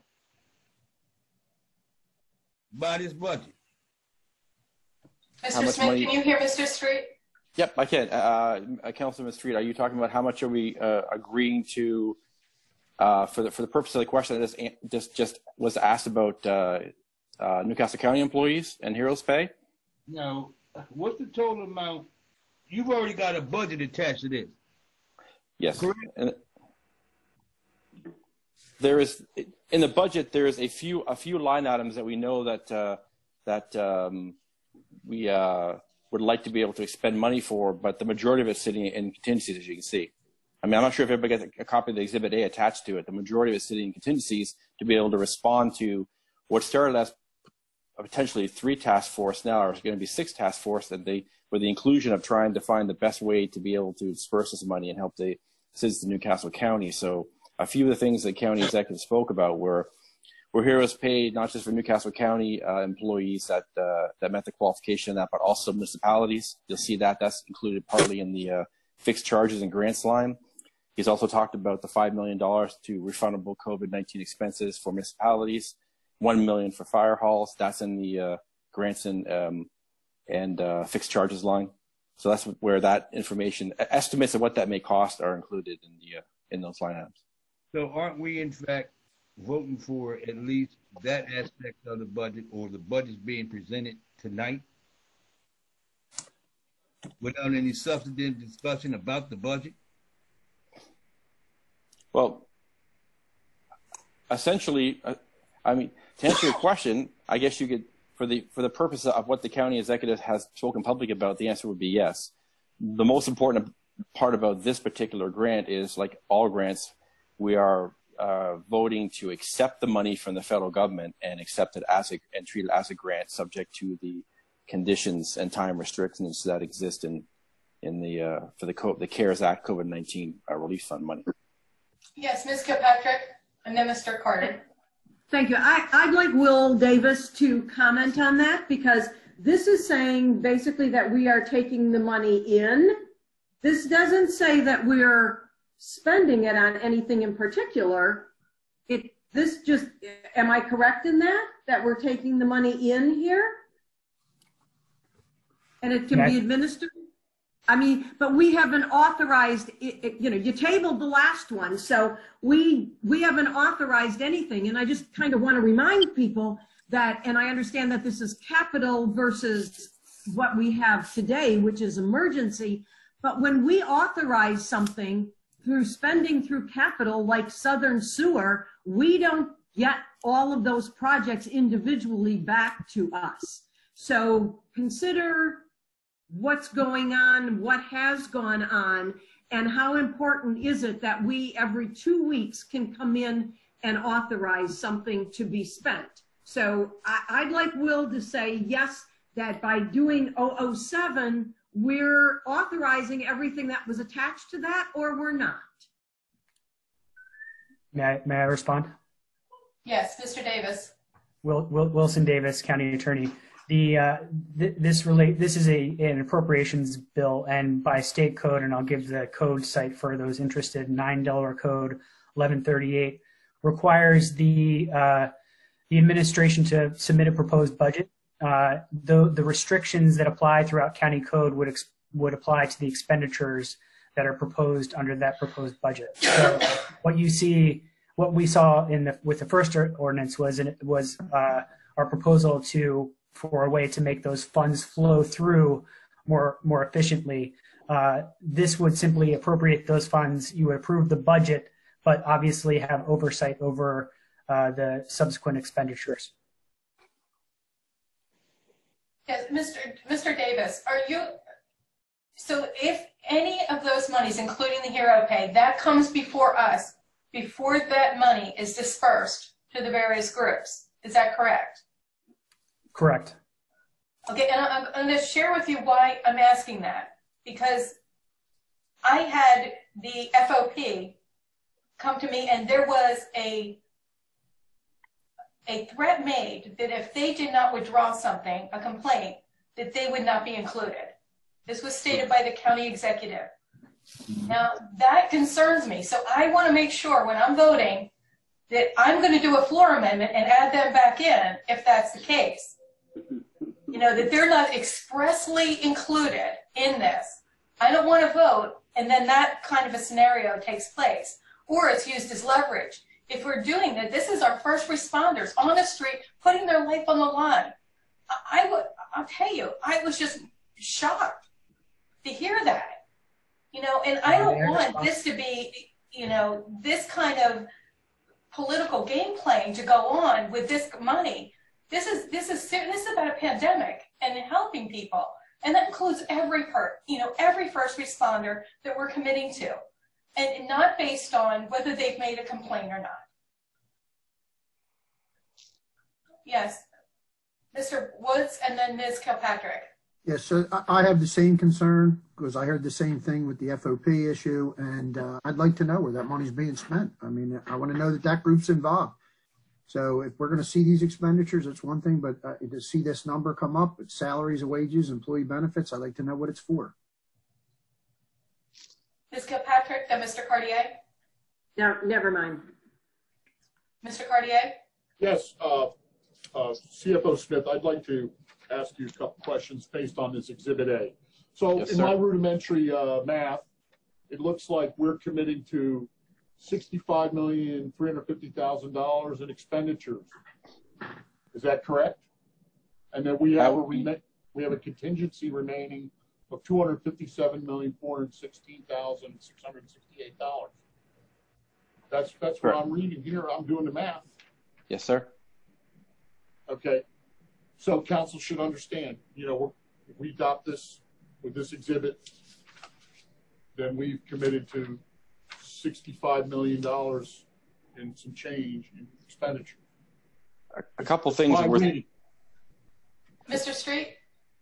By this budget. Mr. Smith, can you hear Mr. Street? Yep, I can. Councilman Street, are you talking about how much are we agreeing to, for the purpose of the question that just was asked about Newcastle County employees and heroes pay? Now, what's the total amount? You've already got a budget attached to this. Yes. Correct? And there is, in the budget, there is a few line items that we know that we would like to be able to expend money for, but the majority of it's sitting in contingencies, as you can see. I mean, I'm not sure if everybody gets a copy of the Exhibit A attached to it. The majority of it's sitting in contingencies to be able to respond to what started as potentially 3 task force now are going to be 6 task force, and with the inclusion of trying to find the best way to be able to disperse this money and help the citizens of Newcastle County. So a few of the things the county executive spoke about were heroes paid not just for Newcastle County employees that met the qualification of that, but also municipalities. You'll see that's included partly in the fixed charges and grants line. He's also talked about the $5 million to refundable COVID-19 expenses for municipalities, $1 million for fire halls. That's in the grants and fixed charges line. So that's where that information, estimates of what that may cost, are included in those line items. So aren't we, in fact, voting for at least that aspect of the budget, or the budget's being presented tonight without any substantive discussion about the budget? Well, essentially, I mean, to answer your question, I guess you could, for the purpose of what the county executive has spoken publicly about, the answer would be yes. The most important part about this particular grant is, like all grants, we are voting to accept the money from the federal government and accept it and treat it as a grant, subject to the conditions and time restrictions that exist for the CARES Act COVID-19 relief fund money. Yes, Ms. Kilpatrick, and then Mr. Carter. Thank you. I'd like Will Davis to comment on that, because this is saying basically that we are taking the money in. This doesn't say that we're spending it on anything in particular. Am I correct in that we're taking the money in here? And it can be administered? I mean, but we haven't authorized, you tabled the last one, so we haven't authorized anything. And I just kind of want to remind people that, and I understand that this is capital versus what we have today, which is emergency. But when we authorize something through spending through capital, like Southern Sewer, we don't get all of those projects individually back to us. So consider what's going on, what has gone on, and how important is it that we every 2 weeks can come in and authorize something to be spent. So I'd like Will to say yes, that by doing 007, we're authorizing everything that was attached to that, or we're not. May I respond? Yes, Mr. Davis. Wilson Davis, County Attorney. This is an appropriations bill, and by state code, and I'll give the code site for those interested, 9 Delaware Code 1138. requires the administration to submit a proposed budget. The restrictions that apply throughout county code would apply to the expenditures that are proposed under that proposed budget. So what we saw with the first ordinance was our proposal for a way to make those funds flow through more efficiently. This would simply appropriate those funds. You would approve the budget, but obviously have oversight over the subsequent expenditures. Yes, Mr. Davis, so if any of those monies, including the hero pay, that comes before us, before that money is dispersed to the various groups, is that correct? Correct. Okay, and I'm going to share with you why I'm asking that. Because I had the FOP come to me, and there was a threat made that if they did not withdraw something, a complaint, that they would not be included. This was stated by the county executive. Now, that concerns me. So I want to make sure when I'm voting that I'm going to do a floor amendment and add them back in if that's the case. You know, that they're not expressly included in this. I don't want to vote and then that kind of a scenario takes place. Or it's used as leverage. If we're doing that, this is our first responders on the street putting their life on the line. I'll tell you, I was just shocked to hear that. You know, and I don't want this to be, you know, this kind of political game playing to go on with this money. This is about a pandemic and helping people, and that includes every first responder that we're committing to, and not based on whether they've made a complaint or not. Yes, Mr. Woods, and then Ms. Kilpatrick. Yes, so I have the same concern because I heard the same thing with the FOP issue, and I'd like to know where that money's being spent. I mean, I want to know that group's involved. So if we're going to see these expenditures, that's one thing, but to see this number come up, it's salaries and wages, employee benefits, I'd like to know what it's for. Ms. Kilpatrick, then Mr. Cartier. No, never mind. Mr. Cartier? Yes, CFO Smith, I'd like to ask you a couple questions based on this Exhibit A. So yes, in my rudimentary math, it looks like we're committing to $65,350,000 in expenditures. Is that correct? And then we have a contingency remaining of $257,416,668. That's what I'm reading here. I'm doing the math. Yes, sir. Okay. So council should understand, you know, if we adopt this with this exhibit, then we've committed to $65 million in some change in expenditure. A couple things worth. Mr. Street?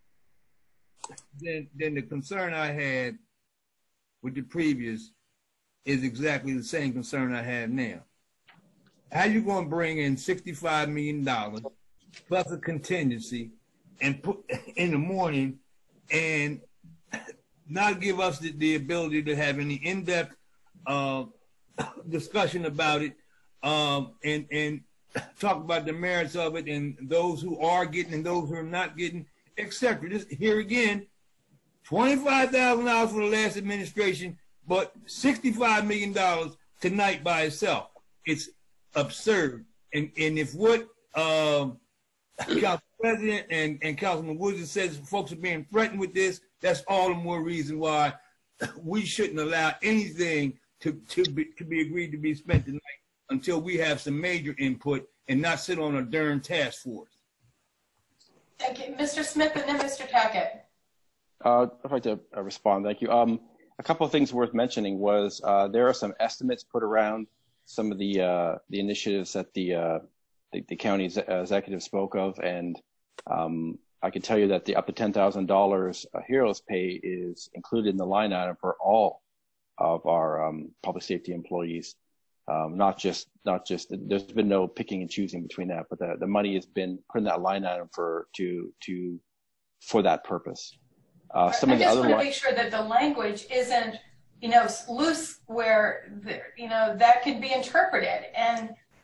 Then the concern I had with the previous is exactly the same concern I have now. How you going to bring in $65 million plus a contingency and put in the morning and not give us the ability to have any in-depth discussion about it and talk about the merits of it and those who are getting and those who are not getting, etc. Here again, $25,000 for the last administration, but $65 million tonight by itself. It's absurd. And if what Council President and Councilman Woods says folks are being threatened with this, that's all the more reason why we shouldn't allow anything to be agreed to be spent tonight until we have some major input and not sit on a darn task force. Thank you. Mr. Smith and then Mr. Tackett. I'd like to respond. Thank you. A couple of things worth mentioning was there are some estimates put around some of the initiatives that the county executive spoke of, and I can tell you that the up to $10,000 heroes pay is included in the line item for all of our public safety employees. Not just. There's been no picking and choosing between that, but the money has been put in that line item for that purpose. Some I of the just other want to make sure that the language isn't, you know, loose where, you know, that can be interpreted. And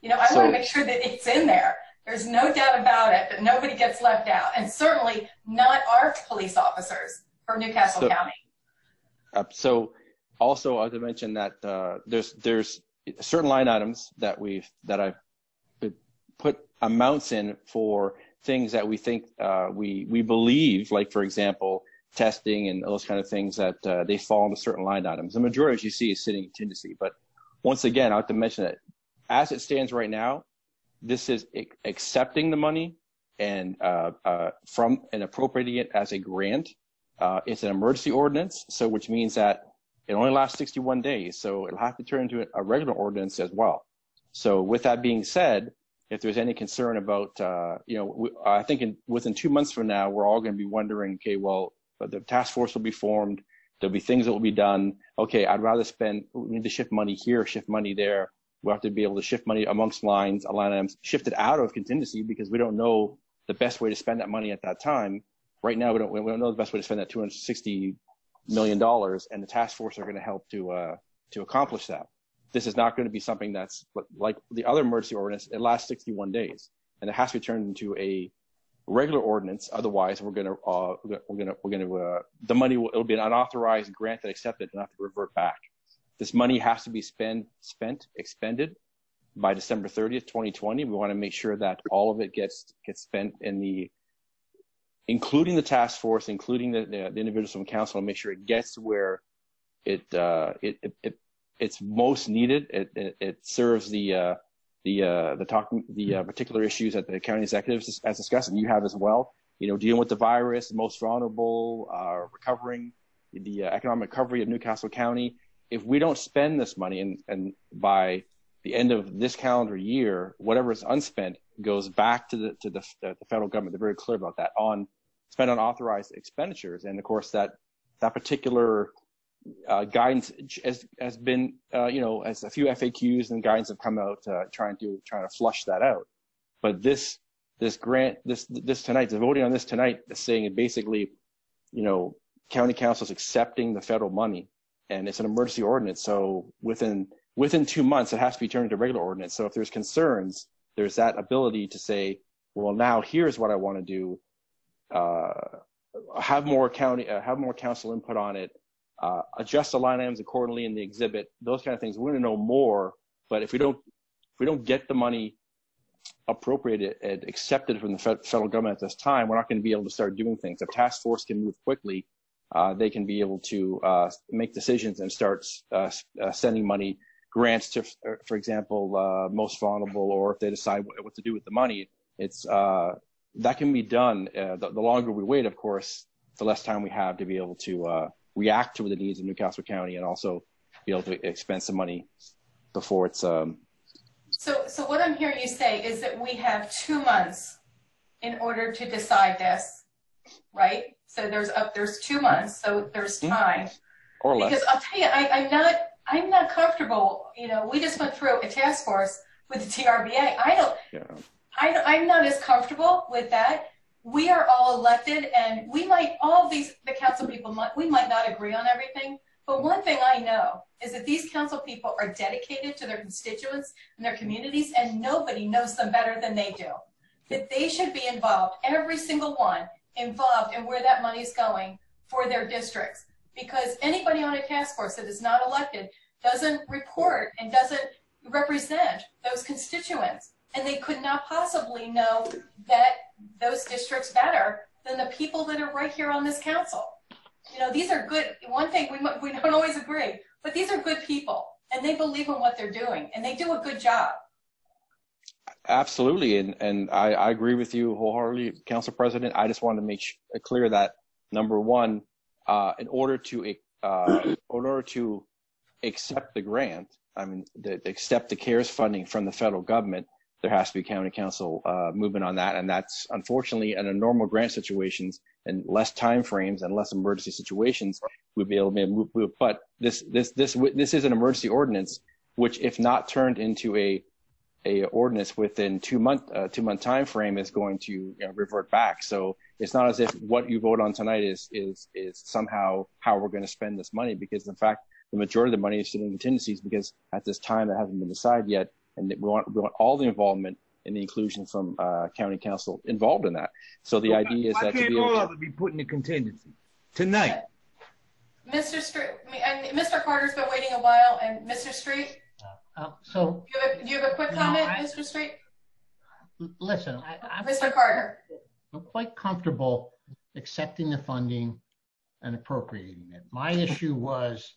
I want to make sure that it's in there. There's no doubt about it, that nobody gets left out, and certainly not our police officers for Newcastle County. So also, I have to mention that there's certain line items that I've put amounts in for things that we think we believe, like for example, testing and those kind of things, that they fall into certain line items. The majority, as you see, is sitting in contingency. But once again, I have to mention that as it stands right now, this is accepting the money and from and appropriating it as a grant. It's an emergency ordinance, so which means that it only lasts 61 days. So it'll have to turn into a regular ordinance as well. So with that being said, if there's any concern about, I think within 2 months from now, we're all going to be wondering, okay, well, the task force will be formed. There'll be things that will be done. Okay, I'd rather we need to shift money here, shift money there. We'll have to be able to shift money amongst line items, shift it out of contingency because we don't know the best way to spend that money at that time. Right now, we don't know the best way to spend that $260 million, and the task force are going to help to accomplish that. This is not going to be something that's like the other emergency ordinance. It lasts 61 days, and it has to be turned into a regular ordinance. Otherwise, the money it'll be an unauthorized grant that accepted and have to revert back. This money has to be expended by December 30th, 2020. We want to make sure that all of it gets spent including the task force, including the individuals from council, and make sure it gets to where it's most needed. It serves the particular issues that the county executives has discussed, and you have as well. Dealing with the virus, the most vulnerable, recovering the economic recovery of Newcastle County. If we don't spend this money, and by the end of this calendar year, whatever is unspent goes back to the federal government. They're very clear about that, spent on authorized expenditures. And of course, that particular guidance has been, as a few FAQs and guidance have come out trying to flush that out. But this grant, this tonight, the voting on this tonight is saying it basically, county council is accepting the federal money, and it's an emergency ordinance. So within 2 months, it has to be turned into regular ordinance. So if there's concerns, there's that ability to say, well, now here's what I want to do. Have more council input on it. Adjust the line items accordingly in the exhibit. Those kind of things. We're going to know more. But if we don't get the money appropriated and accepted from the federal government at this time, we're not going to be able to start doing things. The task force can move quickly. They can be able to make decisions and start sending money, grants to, for example, most vulnerable, or if they decide what to do with the money, that can be done. The longer we wait, of course, the less time we have to be able to react to the needs of Newcastle County and also be able to expend some money before it's. So what I'm hearing you say is that we have 2 months in order to decide this, right? So there's 2 months, so there's time. Or less. Because I'll tell you, I'm not comfortable. We just went through a task force with the TRBA. I'm not as comfortable with that. We are all elected, and the council people, we might not agree on everything. But one thing I know is that these council people are dedicated to their constituents and their communities, and nobody knows them better than they do. That they should be involved, every single one involved in where that money is going for their districts. Because anybody on a task force that is not elected doesn't report and doesn't represent those constituents. And they could not possibly know that those districts better than the people that are right here on this council. These are good. One thing, we don't always agree, but these are good people, and they believe in what they're doing, and they do a good job. Absolutely, and I agree with you wholeheartedly, Council President. I just want to make clear that, number one, in order to accept the grant, accept the CARES funding from the federal government, there has to be county council movement on that, and that's unfortunately in a normal grant situations and less time frames and less emergency situations we'd be able to move. But this is an emergency ordinance, which if not turned into a ordinance within 2 month time frame is going to revert back. So it's not as if what you vote on tonight is somehow how we're going to spend this money, because in fact the majority of the money is sitting in contingencies, because at this time it hasn't been decided yet and we want all the involvement and the inclusion from county council involved in that. So the idea is why that to can't be able all to, of it be put in the contingency tonight? Mr. Street, and Mr. Carter's been waiting a while, and Mr. Street, So, do you have a quick comment, Mr. Street? listen, Mr. Carter. I'm quite comfortable accepting the funding and appropriating it. My issue was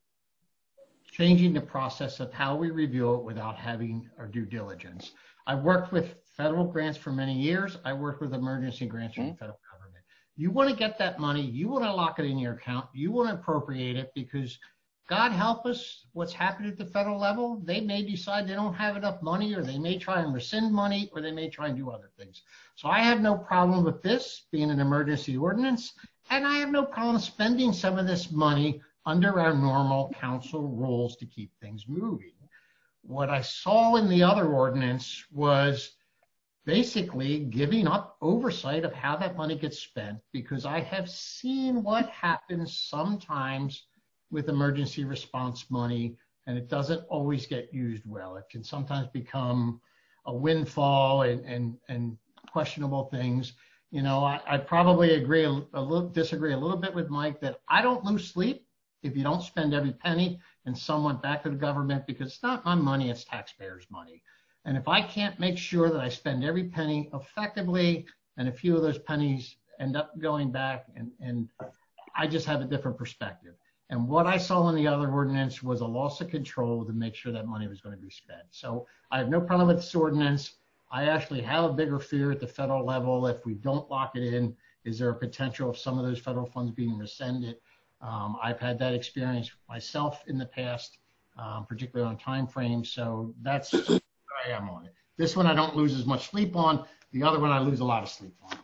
changing the process of how we review it without having our due diligence. I worked with federal grants for many years. I worked with emergency grants from the federal government. You want to get that money, you want to lock it in your account, you want to appropriate it, because God help us, what's happened at the federal level, they may decide they don't have enough money, or they may try and rescind money, or they may try and do other things. So I have no problem with this being an emergency ordinance, and I have no problem spending some of this money under our normal council rules to keep things moving. What I saw in the other ordinance was basically giving up oversight of how that money gets spent, because I have seen what happens sometimes with emergency response money, and it doesn't always get used well. It can sometimes become a windfall and questionable things. You know, I probably disagree a little bit with Mike that I don't lose sleep if you don't spend every penny and some went back to the government, because it's not my money, it's taxpayers' money. And if I can't make sure that I spend every penny effectively, and a few of those pennies end up going back, and I just have a different perspective. And what I saw in the other ordinance was a loss of control to make sure that money was going to be spent. So I have no problem with this ordinance. I actually have a bigger fear at the federal level. If we don't lock it in, is there a potential of some of those federal funds being rescinded? I've had that experience myself in the past, particularly on time frames. So that's where I am on it. This one I don't lose as much sleep on. The other one I lose a lot of sleep on.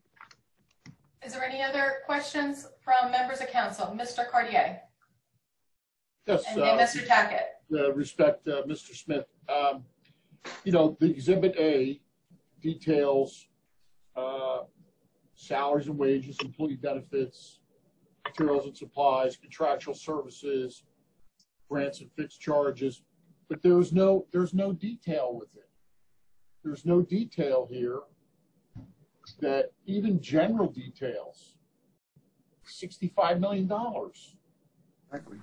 Is there any other questions from members of council? Mr. Cartier. Yes. And then Mr. Tackett. Respect Mr. Smith. You know, the Exhibit A details salaries and wages, employee benefits, materials and supplies, contractual services, grants and fixed charges, but there's no detail with it. There's no detail here that even general details. $65 million. Exactly.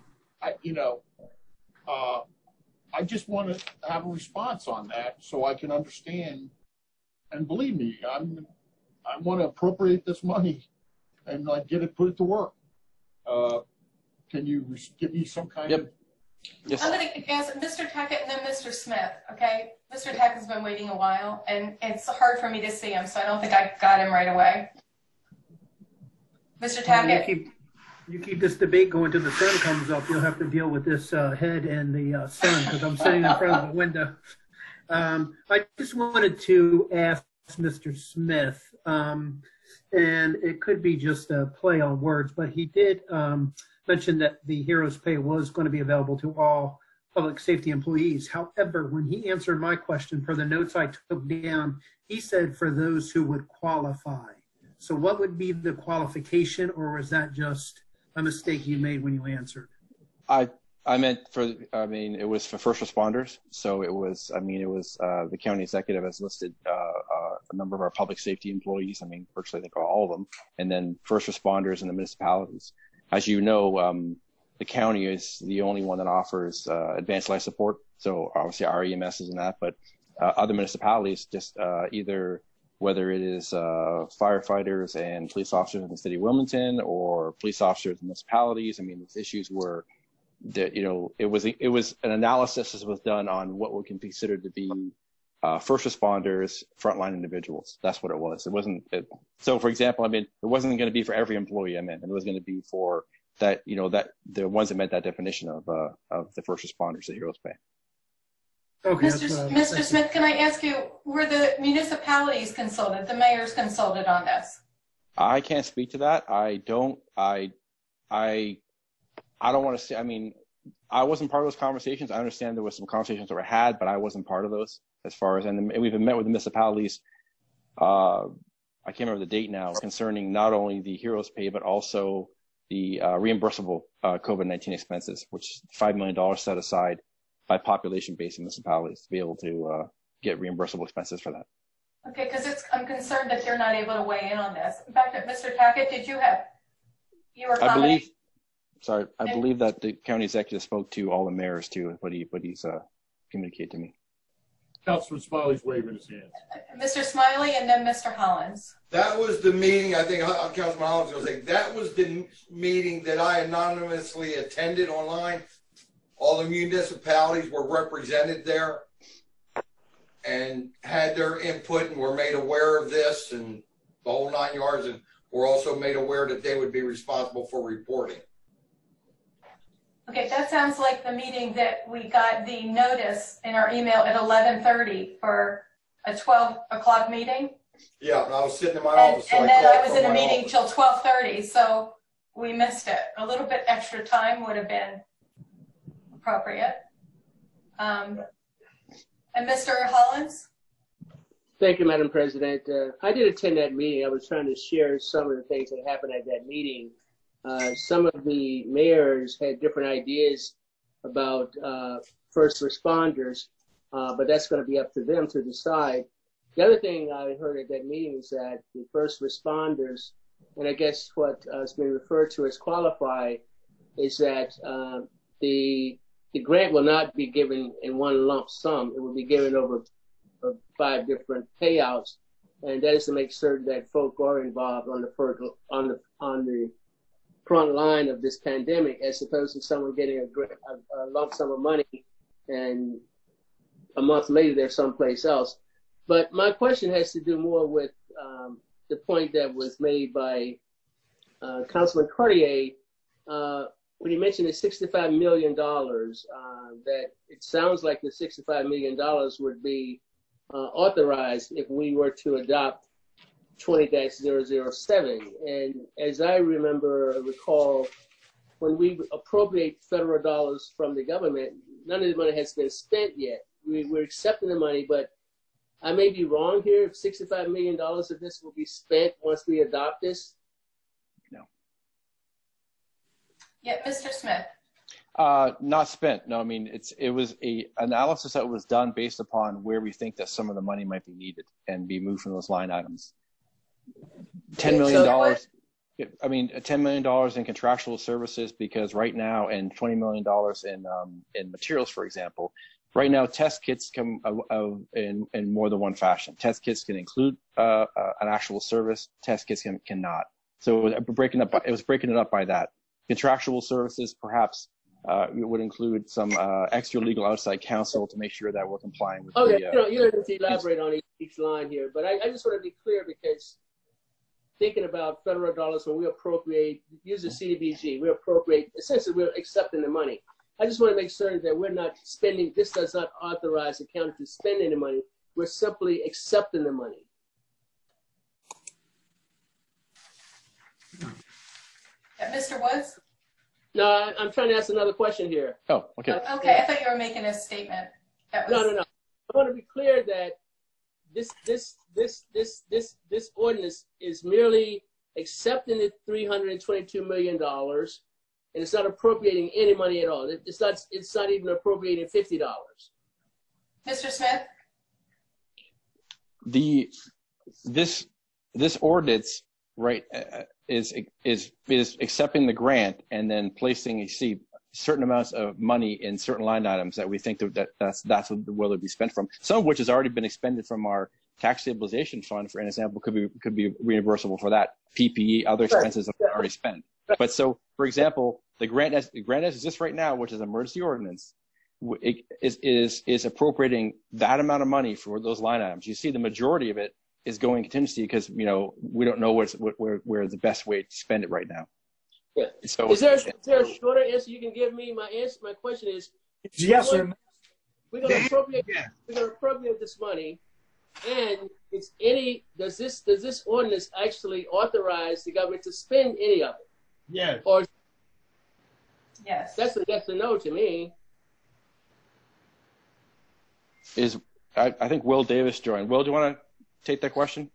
I just want to have a response on that so I can understand. And believe me, I want to appropriate this money and put it to work. Can you give me some kind of? Yes. I'm going to ask Mr. Tackett and then Mr. Smith. Okay, Mr. Tackett's been waiting a while, and it's hard for me to see him, so I don't think I got him right away. Mr. Tackett. You keep this debate going till the sun comes up. You'll have to deal with this head and the sun, because I'm sitting in front of the window. I just wanted to ask Mr. Smith, and it could be just a play on words, but he did mention that the Heroes Pay was going to be available to all public safety employees. However, when he answered my question per the notes I took down, he said for those who would qualify. So what would be the qualification, or was that just a mistake you made when you answered? I meant it was for first responders. So it was the county executive has listed a number of our public safety employees. I mean, virtually I think all of them, and then first responders and the municipalities. As you know, the county is the only one that offers advanced life support. So obviously our EMS is in that, but other municipalities just either whether it is firefighters and police officers in the city of Wilmington or police officers in municipalities. I mean, the issues were that, it was an analysis that was done on what would be considered to be first responders, frontline individuals. That's what it was. It wasn't. So, for example, it wasn't going to be for every employee. It was going to be for that, that the ones that met that definition of the first responders that Heroes Pay. Okay, Mr. Smith, can I ask you, were the municipalities consulted, the mayors consulted on this? I can't speak to that. I don't want to say, I wasn't part of those conversations. I understand there was some conversations that were had, but I wasn't part of those and we've met with the municipalities. I can't remember the date now concerning not only the Heroes Pay, but also the reimbursable COVID-19 expenses, which $5 million set aside by population-based municipalities to be able to get reimbursable expenses for that. Okay, because I'm concerned that you're not able to weigh in on this. In fact, Mr. Tackett, you were commenting? I believe that the county executive spoke to all the mayors too, but he's communicated to me. Councilman Smiley's waving his hand. Mr. Smiley and then Mr. Hollins. That was the meeting, I think Councilman Hollins was going to say, that was the meeting that I anonymously attended online. All the municipalities were represented there and had their input and were made aware of this and the whole 9 yards, and were also made aware that they would be responsible for reporting. Okay, that sounds like the meeting that we got the notice in our email at 11:30 for a 12 o'clock meeting. Yeah, and I was sitting in my office. And then I was in a meeting till 12:30, so we missed it. A little bit extra time would have been appropriate. And Mr. Hollins? Thank you, Madam President. I did attend that meeting. I was trying to share some of the things that happened at that meeting. Some of the mayors had different ideas about first responders, but that's going to be up to them to decide. The other thing I heard at that meeting is that the first responders, and I guess what has been referred to as qualified, is that the grant will not be given in one lump sum. It will be given over 5 different payouts, and that is to make certain that folk are involved on the front line of this pandemic, as opposed to someone getting a lump sum of money and a month later they're someplace else. But my question has to do more with the point that was made by Councilman Cartier when he mentioned the $65 million, that it sounds like the $65 million would be authorized if we were to adopt 20-007. And as I recall, when we appropriate federal dollars from the government, none of the money has been spent yet. We're accepting the money, but I may be wrong here. If $65 million of this will be spent once we adopt this. Yeah, Mr. Smith. Not spent. No, I mean, it was a analysis that was done based upon where we think that some of the money might be needed and be moved from those line items. $10 million. I mean, $10 million in contractual services, because right now, and $20 million in materials, for example. Right now, test kits come in more than one fashion. Test kits can include an actual service. Test kits cannot. So it was breaking it up by that. Contractual services, perhaps, it would include some extra legal outside counsel to make sure that we're complying with you don't need to elaborate on each line here, but I just want to be clear, because thinking about federal dollars, when we appropriate, use the CDBG, we appropriate, essentially we're accepting the money. I just want to make certain that we're not spending, this does not authorize the county to spend any money. We're simply accepting the money. Mr. Woods? No, I'm trying to ask another question here. Oh, okay. Okay, I thought you were making a statement. No. I want to be clear that this ordinance is merely accepting the $322 million, and it's not appropriating any money at all. It's not even appropriating $50. Mr. Smith? This ordinance, right, is accepting the grant and then placing certain amounts of money in certain line items that we think that's where they'll be spent from. Some of which has already been expended from our tax stabilization fund, for an example, could be reimbursable for that. PPE, other expenses that are already spent. But so, for example, the grant as exists right now, which is an emergency ordinance, is appropriating that amount of money for those line items. You see, the majority of it is going contingency because we don't know where the best way to spend it right now. Yeah. So is there a shorter answer you can give me? My question is yes, sir. We're going to appropriate this money, and does this ordinance actually authorize the government to spend any of it? Yes. Or yes. That's a yes or no to me. I think Will Davis joined. Will, do you want to take that question?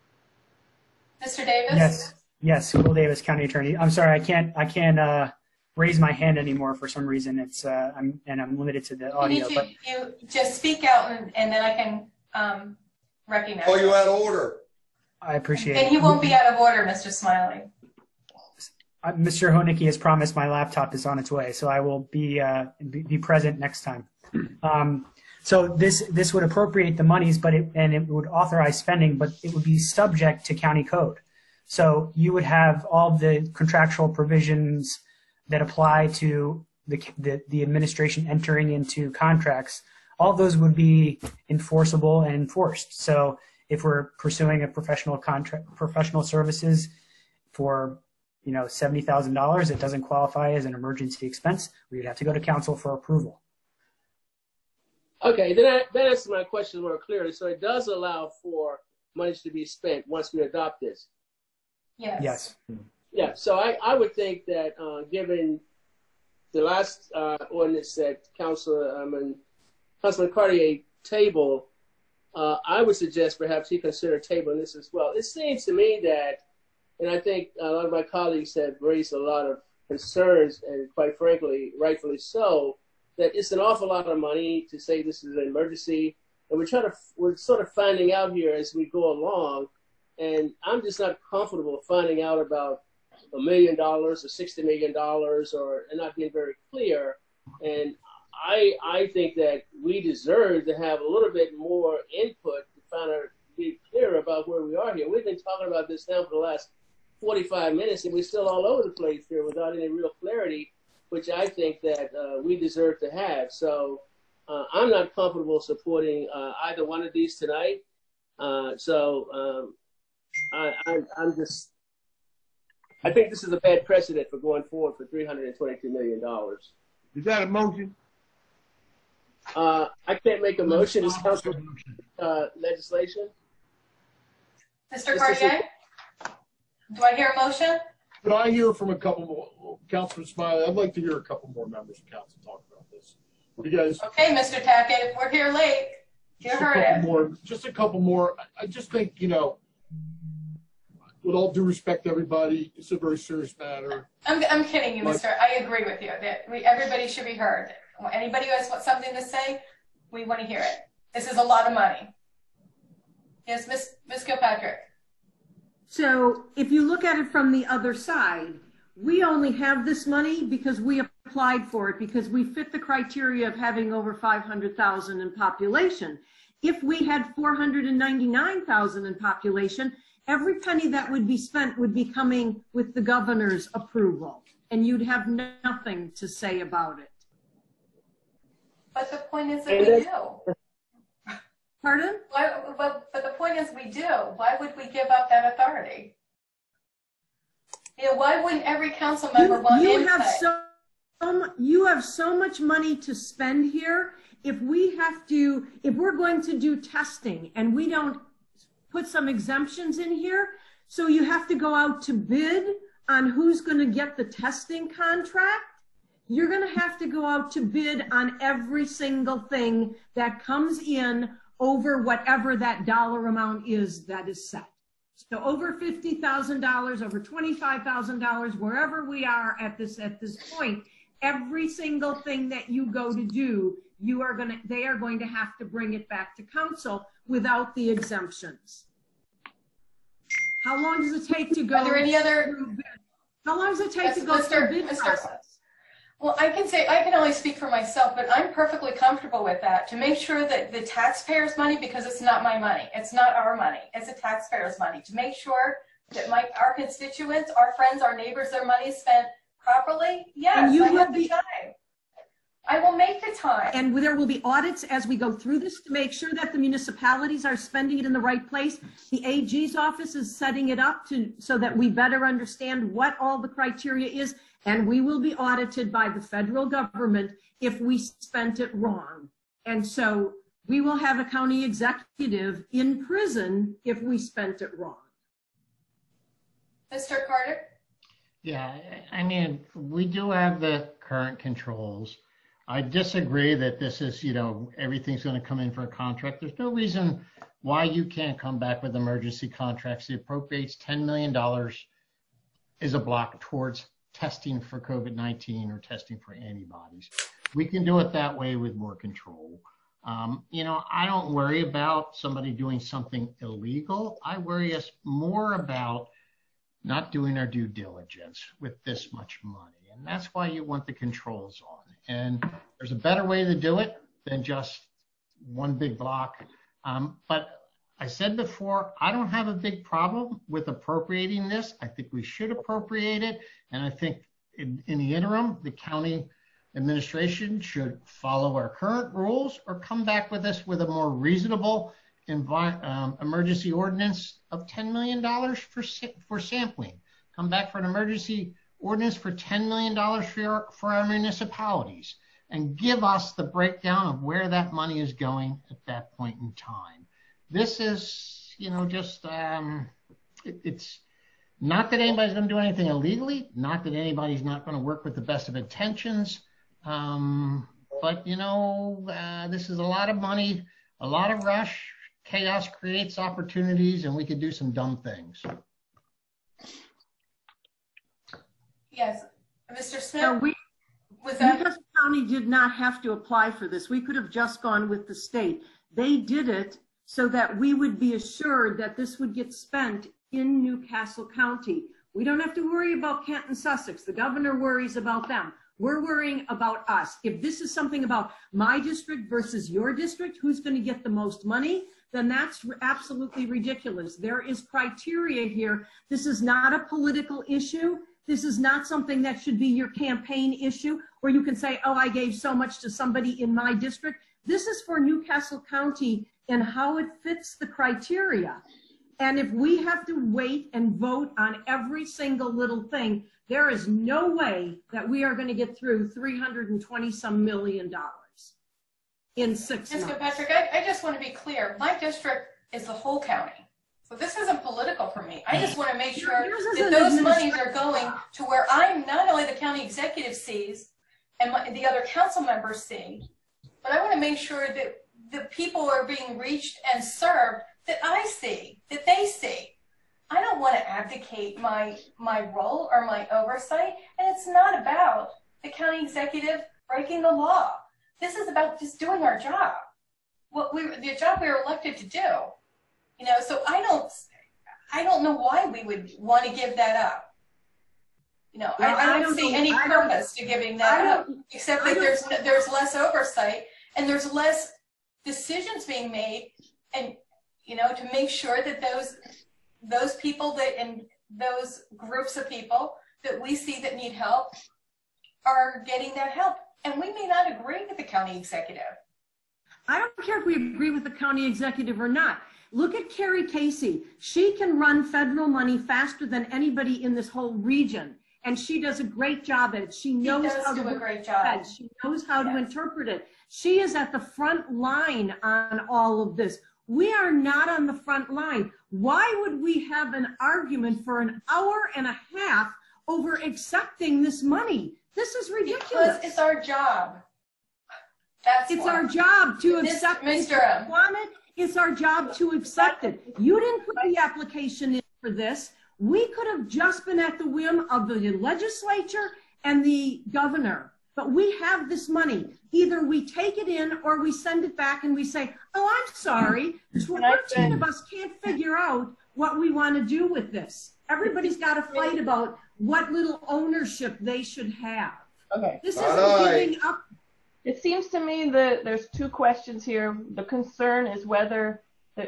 Mr. Davis? Yes, Will Davis, County Attorney. I'm sorry, I can't raise my hand anymore for some reason. It's I'm limited to the audio. But You just speak out and then I can recognize Oh, you out of order. I appreciate it. And he won't be out of order, Mr. Smiley. Mr. Honicki has promised my laptop is on its way, so I will be present next time. So this would appropriate the monies, but it would authorize spending, but it would be subject to county code. So you would have all the contractual provisions that apply to the administration entering into contracts. All of those would be enforceable and enforced. So if we're pursuing a professional services for $70,000, it doesn't qualify as an emergency expense. We would have to go to council for approval. Okay, then that answers my question more clearly. So it does allow for monies to be spent once we adopt this. Yes. Yes. Yeah. So I would think that given the last ordinance that Councilman Cartier tabled, I would suggest perhaps he consider tabling this as well. It seems to me that, and I think a lot of my colleagues have raised a lot of concerns, and quite frankly, rightfully so, that it's an awful lot of money to say this is an emergency. And we're sort of finding out here as we go along. And I'm just not comfortable finding out about $1 million or $60 million and not being very clear. And I think that we deserve to have a little bit more input to be clear about where we are here. We've been talking about this now for the last 45 minutes, and we're still all over the place here without any real clarity, which I think that we deserve to have. So I'm not comfortable supporting either one of these tonight. I think this is a bad precedent for going forward for $322 million. Is that a motion? I can't make a motion. It's council legislation. Mr. Cartier, do I hear a motion? Could I hear from a couple more, Councilman Smiley? I'd like to hear a couple more members of council talk about this. You guys. Okay, Mr. Tackett, if we're here late, you heard it. Just a couple more. I just think, with all due respect to everybody, it's a very serious matter. I'm kidding you, mister. I agree with you that everybody should be heard. Anybody who has something to say, we want to hear it. This is a lot of money. Yes, Ms. Kilpatrick. So if you look at it from the other side, we only have this money because we applied for it, because we fit the criteria of having over 500,000 in population. If we had 499,000 in population, every penny that would be spent would be coming with the governor's approval, and you'd have nothing to say about it. But the point is that we do. Pardon? But the point is we do. Why would we give up that authority? Why wouldn't every council member want input? You have so much money to spend here. If we're going to do testing and we don't put some exemptions in here, so you have to go out to bid on who's going to get the testing contract. You're going to have to go out to bid on every single thing that comes in over whatever that dollar amount is that is set. So over $50,000, over $25,000, wherever we are at this point, every single thing that you go to do, they are going to have to bring it back to council without the exemptions. How long does it take to go? Are there any other? How long does it take to go through bid process? Well, I can only speak for myself, but I'm perfectly comfortable with that, to make sure that the taxpayers' money, because it's not my money, it's not our money, it's the taxpayers' money, to make sure that our constituents, our friends, our neighbors, their money is spent properly. Yes, I have the time. I will make the time. And there will be audits as we go through this to make sure that the municipalities are spending it in the right place. The AG's office is setting it up so that we better understand what all the criteria is, and we will be audited by the federal government if we spent it wrong. And so we will have a county executive in prison if we spent it wrong. Mr. Carter? Yeah, I mean, we do have the current controls. I disagree that this is, everything's going to come in for a contract. There's no reason why you can't come back with emergency contracts. The appropriates $10 million is a block towards testing for COVID-19 or testing for antibodies. We can do it that way with more control. I don't worry about somebody doing something illegal. I worry us more about not doing our due diligence with this much money. And that's why you want the controls on. And there's a better way to do it than just one big block. But I said before, I don't have a big problem with appropriating this. I think we should appropriate it. And I think in the interim, the county administration should follow our current rules or come back with us with a more reasonable emergency ordinance of $10 million for sampling. Come back for an emergency ordinance for $10 million for our municipalities, and give us the breakdown of where that money is going at that point in time. This is, it's not that anybody's going to do anything illegally, not that anybody's not going to work with the best of intentions, but this is a lot of money, a lot of rush. Chaos creates opportunities, and we could do some dumb things. Yes, Mr. Smith. No, was that Newcastle County did not have to apply for this. We could have just gone with the state. They did it so that we would be assured that this would get spent in Newcastle County. We don't have to worry about Kent and Sussex. The governor worries about them. We're worrying about us. If this is something about my district versus your district, who's going to get the most money, then that's absolutely ridiculous. There is criteria here. This is not a political issue. This is not something that should be your campaign issue where you can say, oh, I gave so much to somebody in my district. This is for Newcastle County and how it fits the criteria. And if we have to wait and vote on every single little thing, there is no way that we are going to get through $320-some million in 6 months. Mr. Patrick, I just want to be clear. My district is the whole county. So this isn't political for me. I just want to make sure that those monies are going to where I'm not only the county executive sees and the other council members see, but I want to make sure that the people are being reached and served that I see, that they see. I don't want to abdicate my role or my oversight, and it's not about the county executive breaking the law. This is about just doing our job, the job we were elected to do. So I don't know why we would want to give that up. I don't see any purpose to giving that up, except that there's less oversight and there's less decisions being made, and to make sure that those people and those groups of people that we see that need help are getting that help. And we may not agree with the county executive. I don't care if we agree with the county executive or not. Look at Carrie Casey. She can run federal money faster than anybody in this whole region. And she does a great job at it. She knows how to do a great job. She knows how to interpret it. She is at the front line on all of this. We are not on the front line. Why would we have an argument for an hour and a half over accepting this money? This is ridiculous. Because it's our job. It's our job to accept it. It's our job to accept it. You didn't put the application in for this. We could have just been at the whim of the legislature and the governor. But we have this money. Either we take it in or we send it back and we say, oh, I'm sorry. 14 of us can't figure out what we want to do with this. Everybody's got to fight about what little ownership they should have. Okay. This isn't giving up. It seems to me that there's two questions here. The concern is whether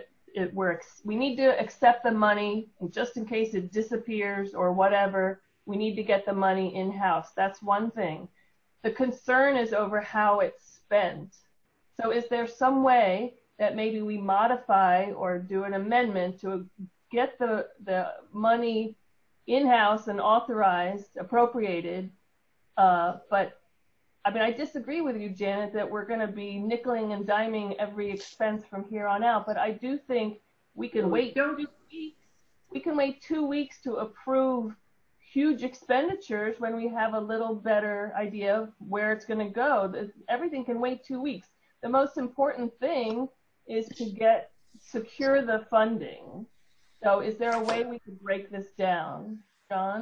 we need to accept the money, and just in case it disappears or whatever, we need to get the money in-house. That's one thing. The concern is over how it's spent. So is there some way that maybe we modify or do an amendment to get the money in-house and authorized, appropriated? But I disagree with you, Janet, that we're going to be nickeling and diming every expense from here on out. But I do think we can wait 2 weeks. We can wait 2 weeks to approve huge expenditures when we have a little better idea of where it's going to go. Everything can wait 2 weeks. The most important thing is to secure the funding. So is there a way we could break this down? John?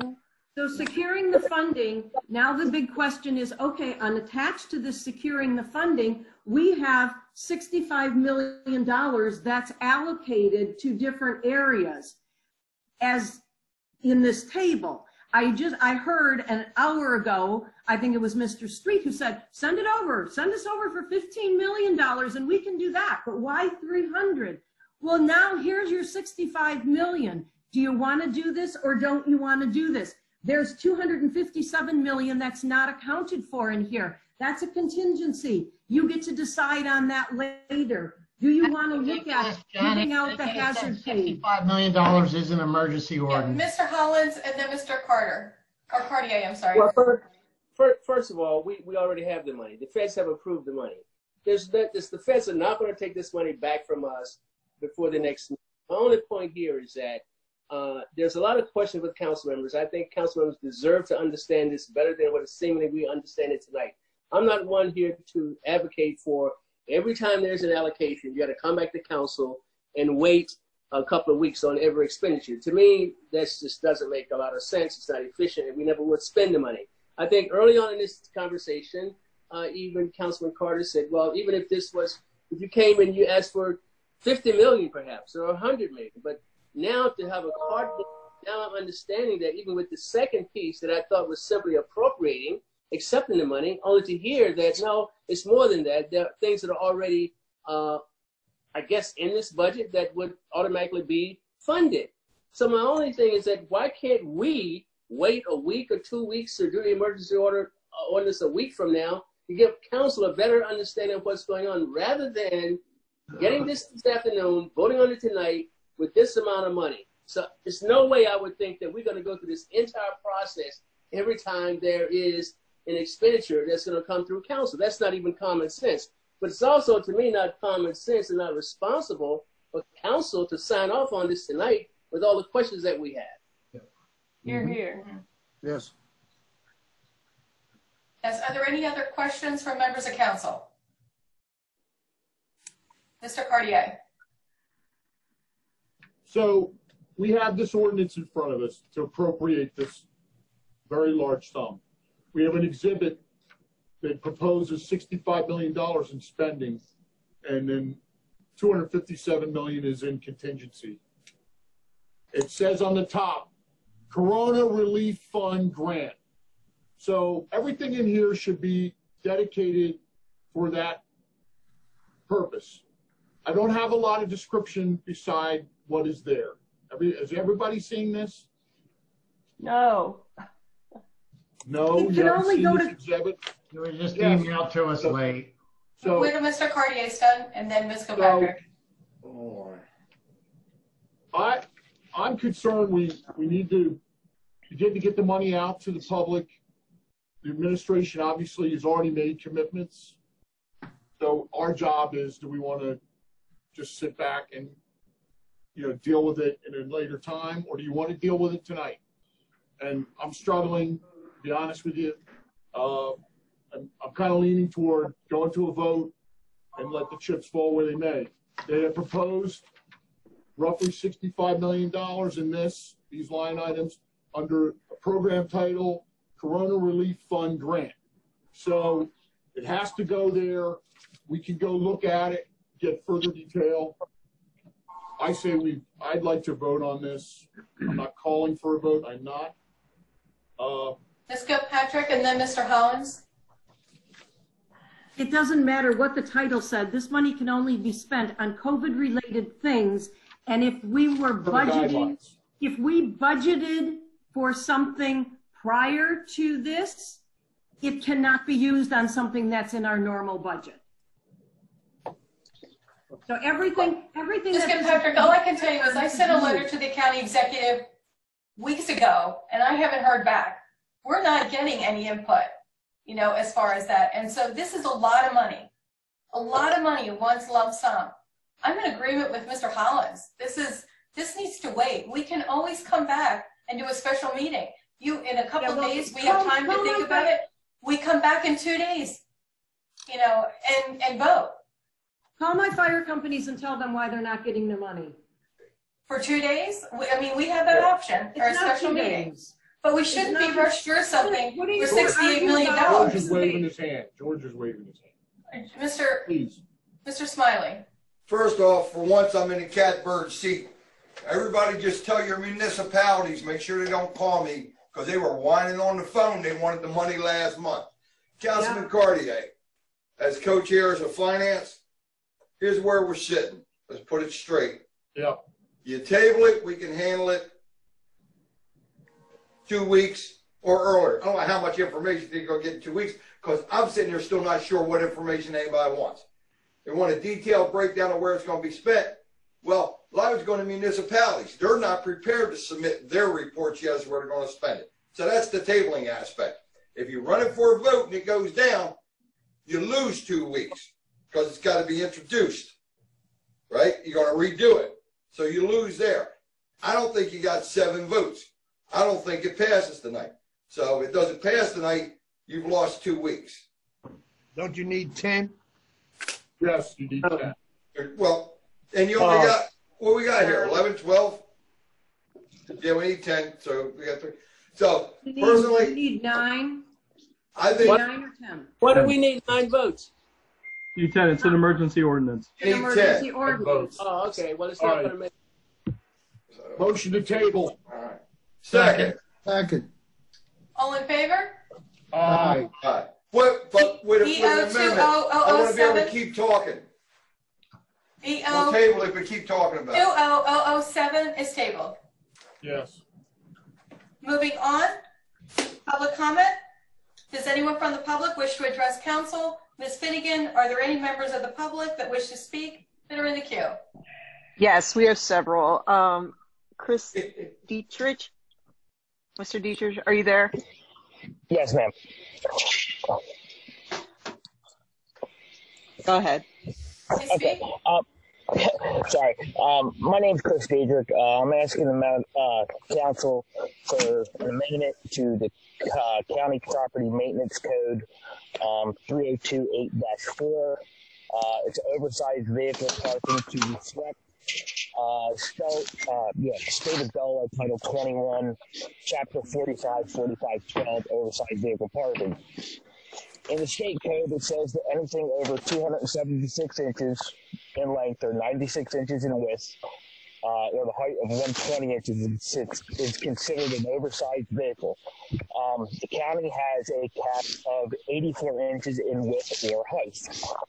So securing the funding, now the big question is, okay, unattached to this securing the funding, we have $65 million that's allocated to different areas as in this table. I heard an hour ago, I think it was Mr. Street who said, send us over for $15 million and we can do that, but why 300? Well, now here's your $65 million. Do you want to do this or don't you want to do this? There's $257 million that's not accounted for in here. That's a contingency. You get to decide on that later. Do you want to look at giving out the hazard pay? $65 million is an emergency ordinance. Mr. Hollins and then Mr. Carter, or Cartier, I'm sorry. Well, first of all, we already have the money. The feds have approved the money. The feds are not going to take this money back from us before the next meeting. My only point here is that there's a lot of questions with council members. I think council members deserve to understand this better than what seemingly we understand it tonight. I'm not one here to advocate for every time there's an allocation, you got to come back to council and wait a couple of weeks on every expenditure. To me, that just doesn't make a lot of sense. It's not efficient, and we never would spend the money. I think early on in this conversation, even Councilman Carter said, well, even if if you came and you asked for 50 million perhaps, or 100 million, but now to have a card, now I'm understanding that even with the second piece that I thought was simply appropriating, accepting the money, only to hear that, no, it's more than that. There are things that are already, I guess, in this budget that would automatically be funded. So my only thing is that why can't we wait a week or 2 weeks to do the emergency ordinance a week from now to give council a better understanding of what's going on, rather than getting this afternoon, voting on it tonight with this amount of money. So there's no way I would think that we're going to go through this entire process every time there is an expenditure that's going to come through council. That's not even common sense. But it's also, to me, not common sense and not responsible for council to sign off on this tonight with all the questions that we have. Hear, hear. Yes. Yes, are there any other questions from members of council? Mr. Cartier. So we have this ordinance in front of us to appropriate this very large sum. We have an exhibit that proposes $65 million in spending, and then $257 million is in contingency. It says on the top, Corona Relief Fund grant. So everything in here should be dedicated for that purpose. I don't have a lot of description beside what is there. Is everybody seeing this? No. No, You can only go to. exhibit. It was just emailed to us late. So Wait till Mr. Cartier's done, and then Ms. Kilpatrick. I'm concerned we need to begin to get the money out to the public. The administration obviously has already made commitments. So our job is, do we want to just sit back and, deal with it in a later time, or do you want to deal with it tonight? And I'm struggling, to be honest with you. I'm kind of leaning toward going to a vote and let the chips fall where they may. They have proposed roughly $65 million in these line items under a program title, Corona Relief Fund Grant. So it has to go there. We can go look at it, get further detail. I say I'd like to vote on this. I'm not calling for a vote. I'm not. Ms. Kilpatrick and then Mr. Hollins. It doesn't matter what the title said. This money can only be spent on COVID-related things. And if we were budgeting, if we budgeted for something prior to this, it cannot be used on something that's in our normal budget. So everything. Ms. Kilpatrick, all I can tell you is I sent a letter to the county executive weeks ago, and I haven't heard back. We're not getting any input, as far as that. And so this is a lot of money once lump sum. I'm in agreement with Mr. Hollins. This needs to wait. We can always come back and do a special meeting. In a couple of days, we have time to think about it. We come back in 2 days, and vote. Call my fire companies and tell them why they're not getting their money. For 2 days? We have that option for a special meeting. But we shouldn't be rushed through something What are you for $68 million. George is waving his hand. Mr. Please. Mr. Smiley. First off, for once I'm in the catbird seat. Everybody just tell your municipalities, make sure they don't call me, because they were whining on the phone. They wanted the money last month. Councilman Cartier, as co-chairs of finance, here's where we're sitting. Let's put it straight. Yeah. You table it, we can handle it 2 weeks or earlier. I don't know how much information you're going to get in 2 weeks, because I'm sitting here still not sure what information anybody wants. They want a detailed breakdown of where it's going to be spent. Well, a lot of it's going to municipalities. They're not prepared to submit their reports yet as where they're going to spend it. So that's the tabling aspect. If you run it for a vote and it goes down, you lose 2 weeks because it's got to be introduced, right? You're going to redo it. So you lose there. I don't think you got 7 votes. I don't think it passes tonight. So if it doesn't pass tonight, you've lost 2 weeks. Don't you need 10? Yes, you need 10. Well, and you only got, what we got here, 11, 12? Yeah, we need 10, so we got 3. So, personally, You need 9. I think 9 or 10. Why do we need 9 votes? You 10, it's an emergency ordinance. need Emergency 10. ordinance. Oh, okay. Well, it's All not right. going to make. Motion to table. All right. Second. Second. All in favor? Aye. All right. What, but with an amendment, I want to be able to 2007. keep talking. We'll table it, but keep talking about it. 20007 is tabled. Yes. Moving on, public comment. Does anyone from the public wish to address council? Ms. Finnegan, are there any members of the public that wish to speak that are in the queue? Yes, we have several. Chris Dietrich. Mr. Dietrich, are you there? Yes, ma'am. Go ahead. Okay. Sorry. My name's Chris Diedrich. I'm asking the council for an amendment to the County Property Maintenance Code 3028-4. It's oversized vehicle parking to reflect State of Delaware Title 21, Chapter 45, oversized vehicle parking. In the state code, it says that anything over 276 inches in length or 96 inches in width, or the height of 120 inches is considered an oversized vehicle. The county has a cap of 84 inches in width or height.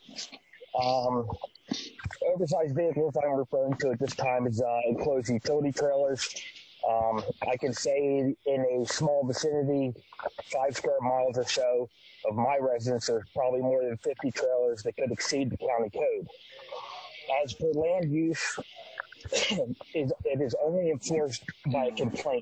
Oversized vehicles I'm referring to at this time is enclosed utility trailers. I can say in a small vicinity, 5 square miles or so of my residence, there's probably more than 50 trailers that could exceed the county code. As per land use, it is only enforced by a complaint.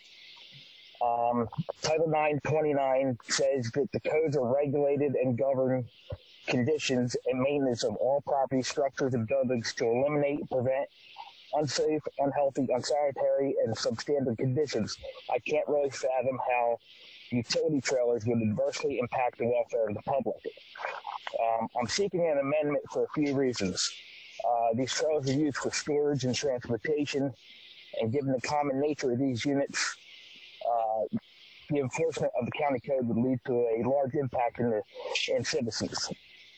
Title 929 says that the codes are regulated and govern conditions and maintenance of all property, structures, and buildings to eliminate, prevent unsafe, unhealthy, unsanitary, and substandard conditions. I can't really fathom how utility trailers would adversely impact the welfare of the public. I'm seeking an amendment for a few reasons. These trailers are used for storage and transportation, and given the common nature of these units, the enforcement of the county code would lead to a large impact in citizens.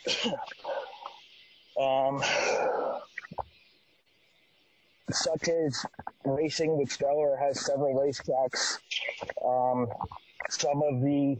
Such as racing, which Delaware has several racetracks. Some of the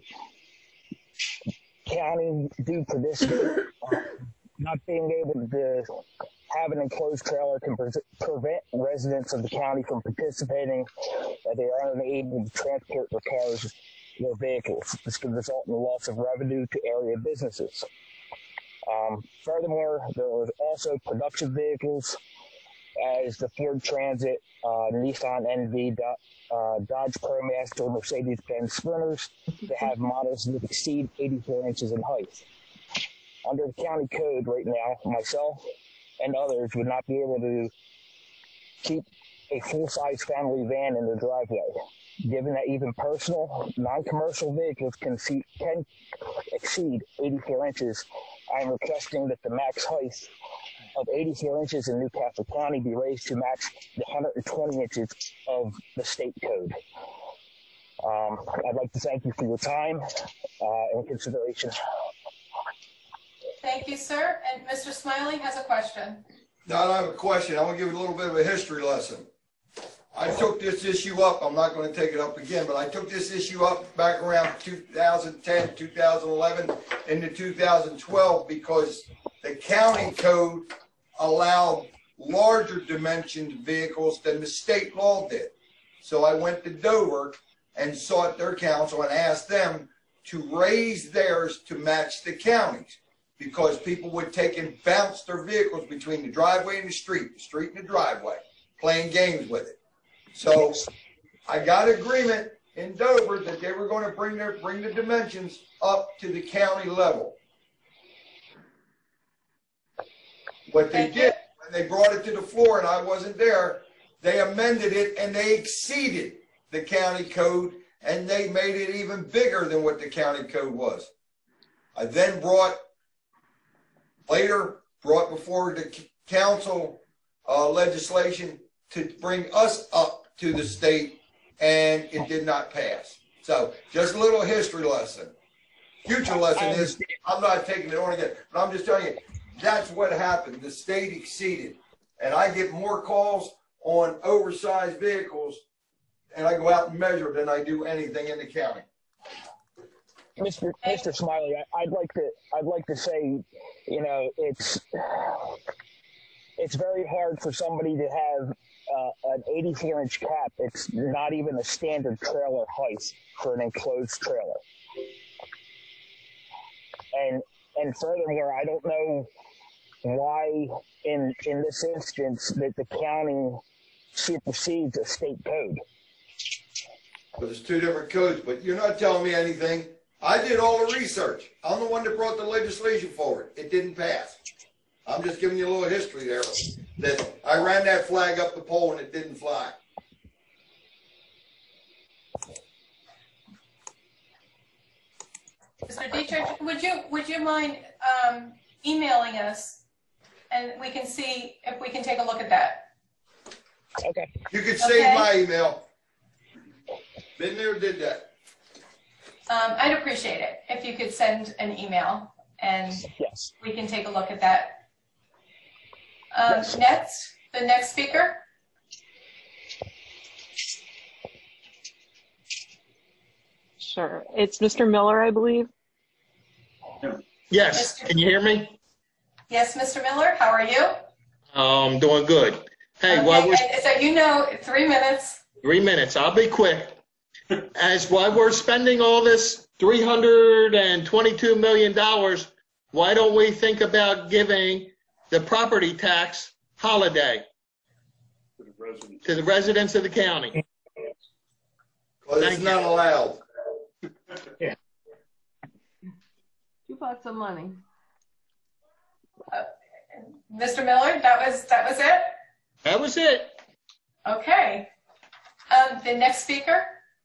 county due to this, not being able to have an enclosed trailer can prevent residents of the county from participating, as they are unable to transport their cars or vehicles. This can result in the loss of revenue to area businesses. Furthermore, there are also production vehicles, as the Ford Transit, Nissan NV, Dodge ProMaster, Mercedes-Benz Sprinters that have models that exceed 84 inches in height. Under the county code right now, myself and others would not be able to keep a full-size family van in their driveway. Given that even personal, non-commercial vehicles can exceed 84 inches, I am requesting that the max height of 84 inches in Newcastle County be raised to match the 120 inches of the state code. I'd like to thank you for your time and consideration. Thank you, sir. And Mr. Smiley has a question. Now, I have a question. I want to give you a little bit of a history lesson. I took this issue up. I'm not going to take it up again, but I took this issue up back around 2010, 2011, into 2012 because the county code allowed larger dimensioned vehicles than the state law did. So I went to Dover and sought their counsel and asked them to raise theirs to match the county's, because people would take and bounce their vehicles between the driveway and the street and the driveway, playing games with it. So I got agreement in Dover that they were going to bring the dimensions up to the county level. What they did when they brought it to the floor and I wasn't there, they amended it and they exceeded the county code and they made it even bigger than what the county code was. I then brought before the council legislation to bring us up to the state, and it did not pass. So just a little history lesson. Future lesson is, I'm not taking it on again, but I'm just telling you, that's what happened. The state exceeded. And I get more calls on oversized vehicles, and I go out and measure than I do anything in the county. Mr. Smiley, I'd like to say, you know, it's very hard for somebody to have an 84-inch cap. It's not even a standard trailer height for an enclosed trailer. And furthermore, I don't know why in this instance that the county supersedes a state code. But there's two different codes, but you're not telling me anything. I did all the research. I'm the one that brought the legislation forward. It didn't pass. I'm just giving you a little history there. That I ran that flag up the pole and it didn't fly. Mr. Dietrich, would you mind emailing us, and we can see if we can take a look at that. Okay. You can save my email. Been there, did that. I'd appreciate it if you could send an email, and yes, we can take a look at that. Yes. Next, the next speaker. Sure. It's Mr. Miller, I believe. Yes. Can you hear me? Yes, Mr. Miller, how are you? I'm doing good. Hey, while we're So you know, 3 minutes. 3 minutes, I'll be quick. As while we're spending all this $322 million, why don't we think about giving the property tax holiday to the residents of the county? Well, it's not allowed. $2 of money. Mr. Miller, that was it? That was it. Okay. The next speaker.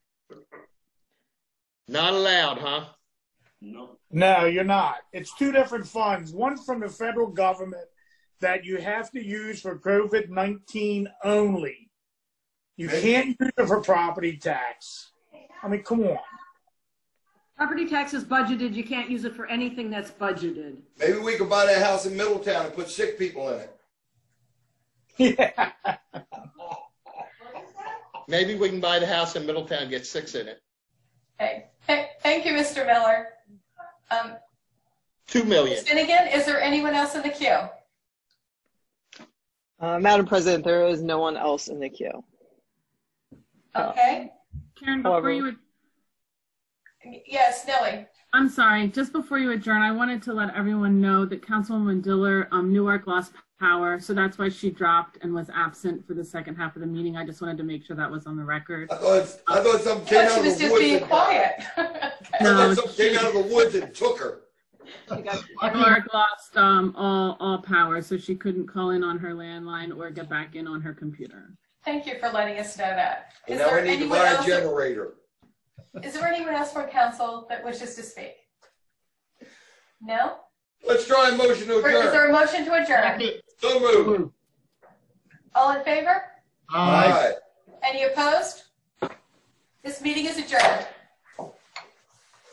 Not allowed, huh? No, you're not. It's two different funds. One from the federal government that you have to use for COVID-19 only. You can't use it for property tax. I mean, come on. Property tax is budgeted. You can't use it for anything that's budgeted. Maybe we could buy that house in Middletown and put sick people in it. Yeah. Maybe we can buy the house in Middletown and get 6 in it. Okay. Thank you, Mr. Miller. $2 million. Ms. Finnegan, is there anyone else in the queue? Madam President, there is no one else in the queue. Okay. Karen, before you Yes, Nellie. I'm sorry. Just before you adjourn, I wanted to let everyone know that Councilwoman Diller, Newark lost power, so that's why she dropped and was absent for the second half of the meeting. I just wanted to make sure that was on the record. I thought something came out of the woods. She was just being quiet. I thought something came out of the woods and took her. Newark lost all power, so she couldn't call in on her landline or get back in on her computer. Thank you for letting us know that. And now we need to buy a generator. Is there anyone else from council that wishes to speak? No? Let's try a motion to adjourn. Is there a motion to adjourn? So moved. All in favor? Aye. Any opposed? This meeting is adjourned.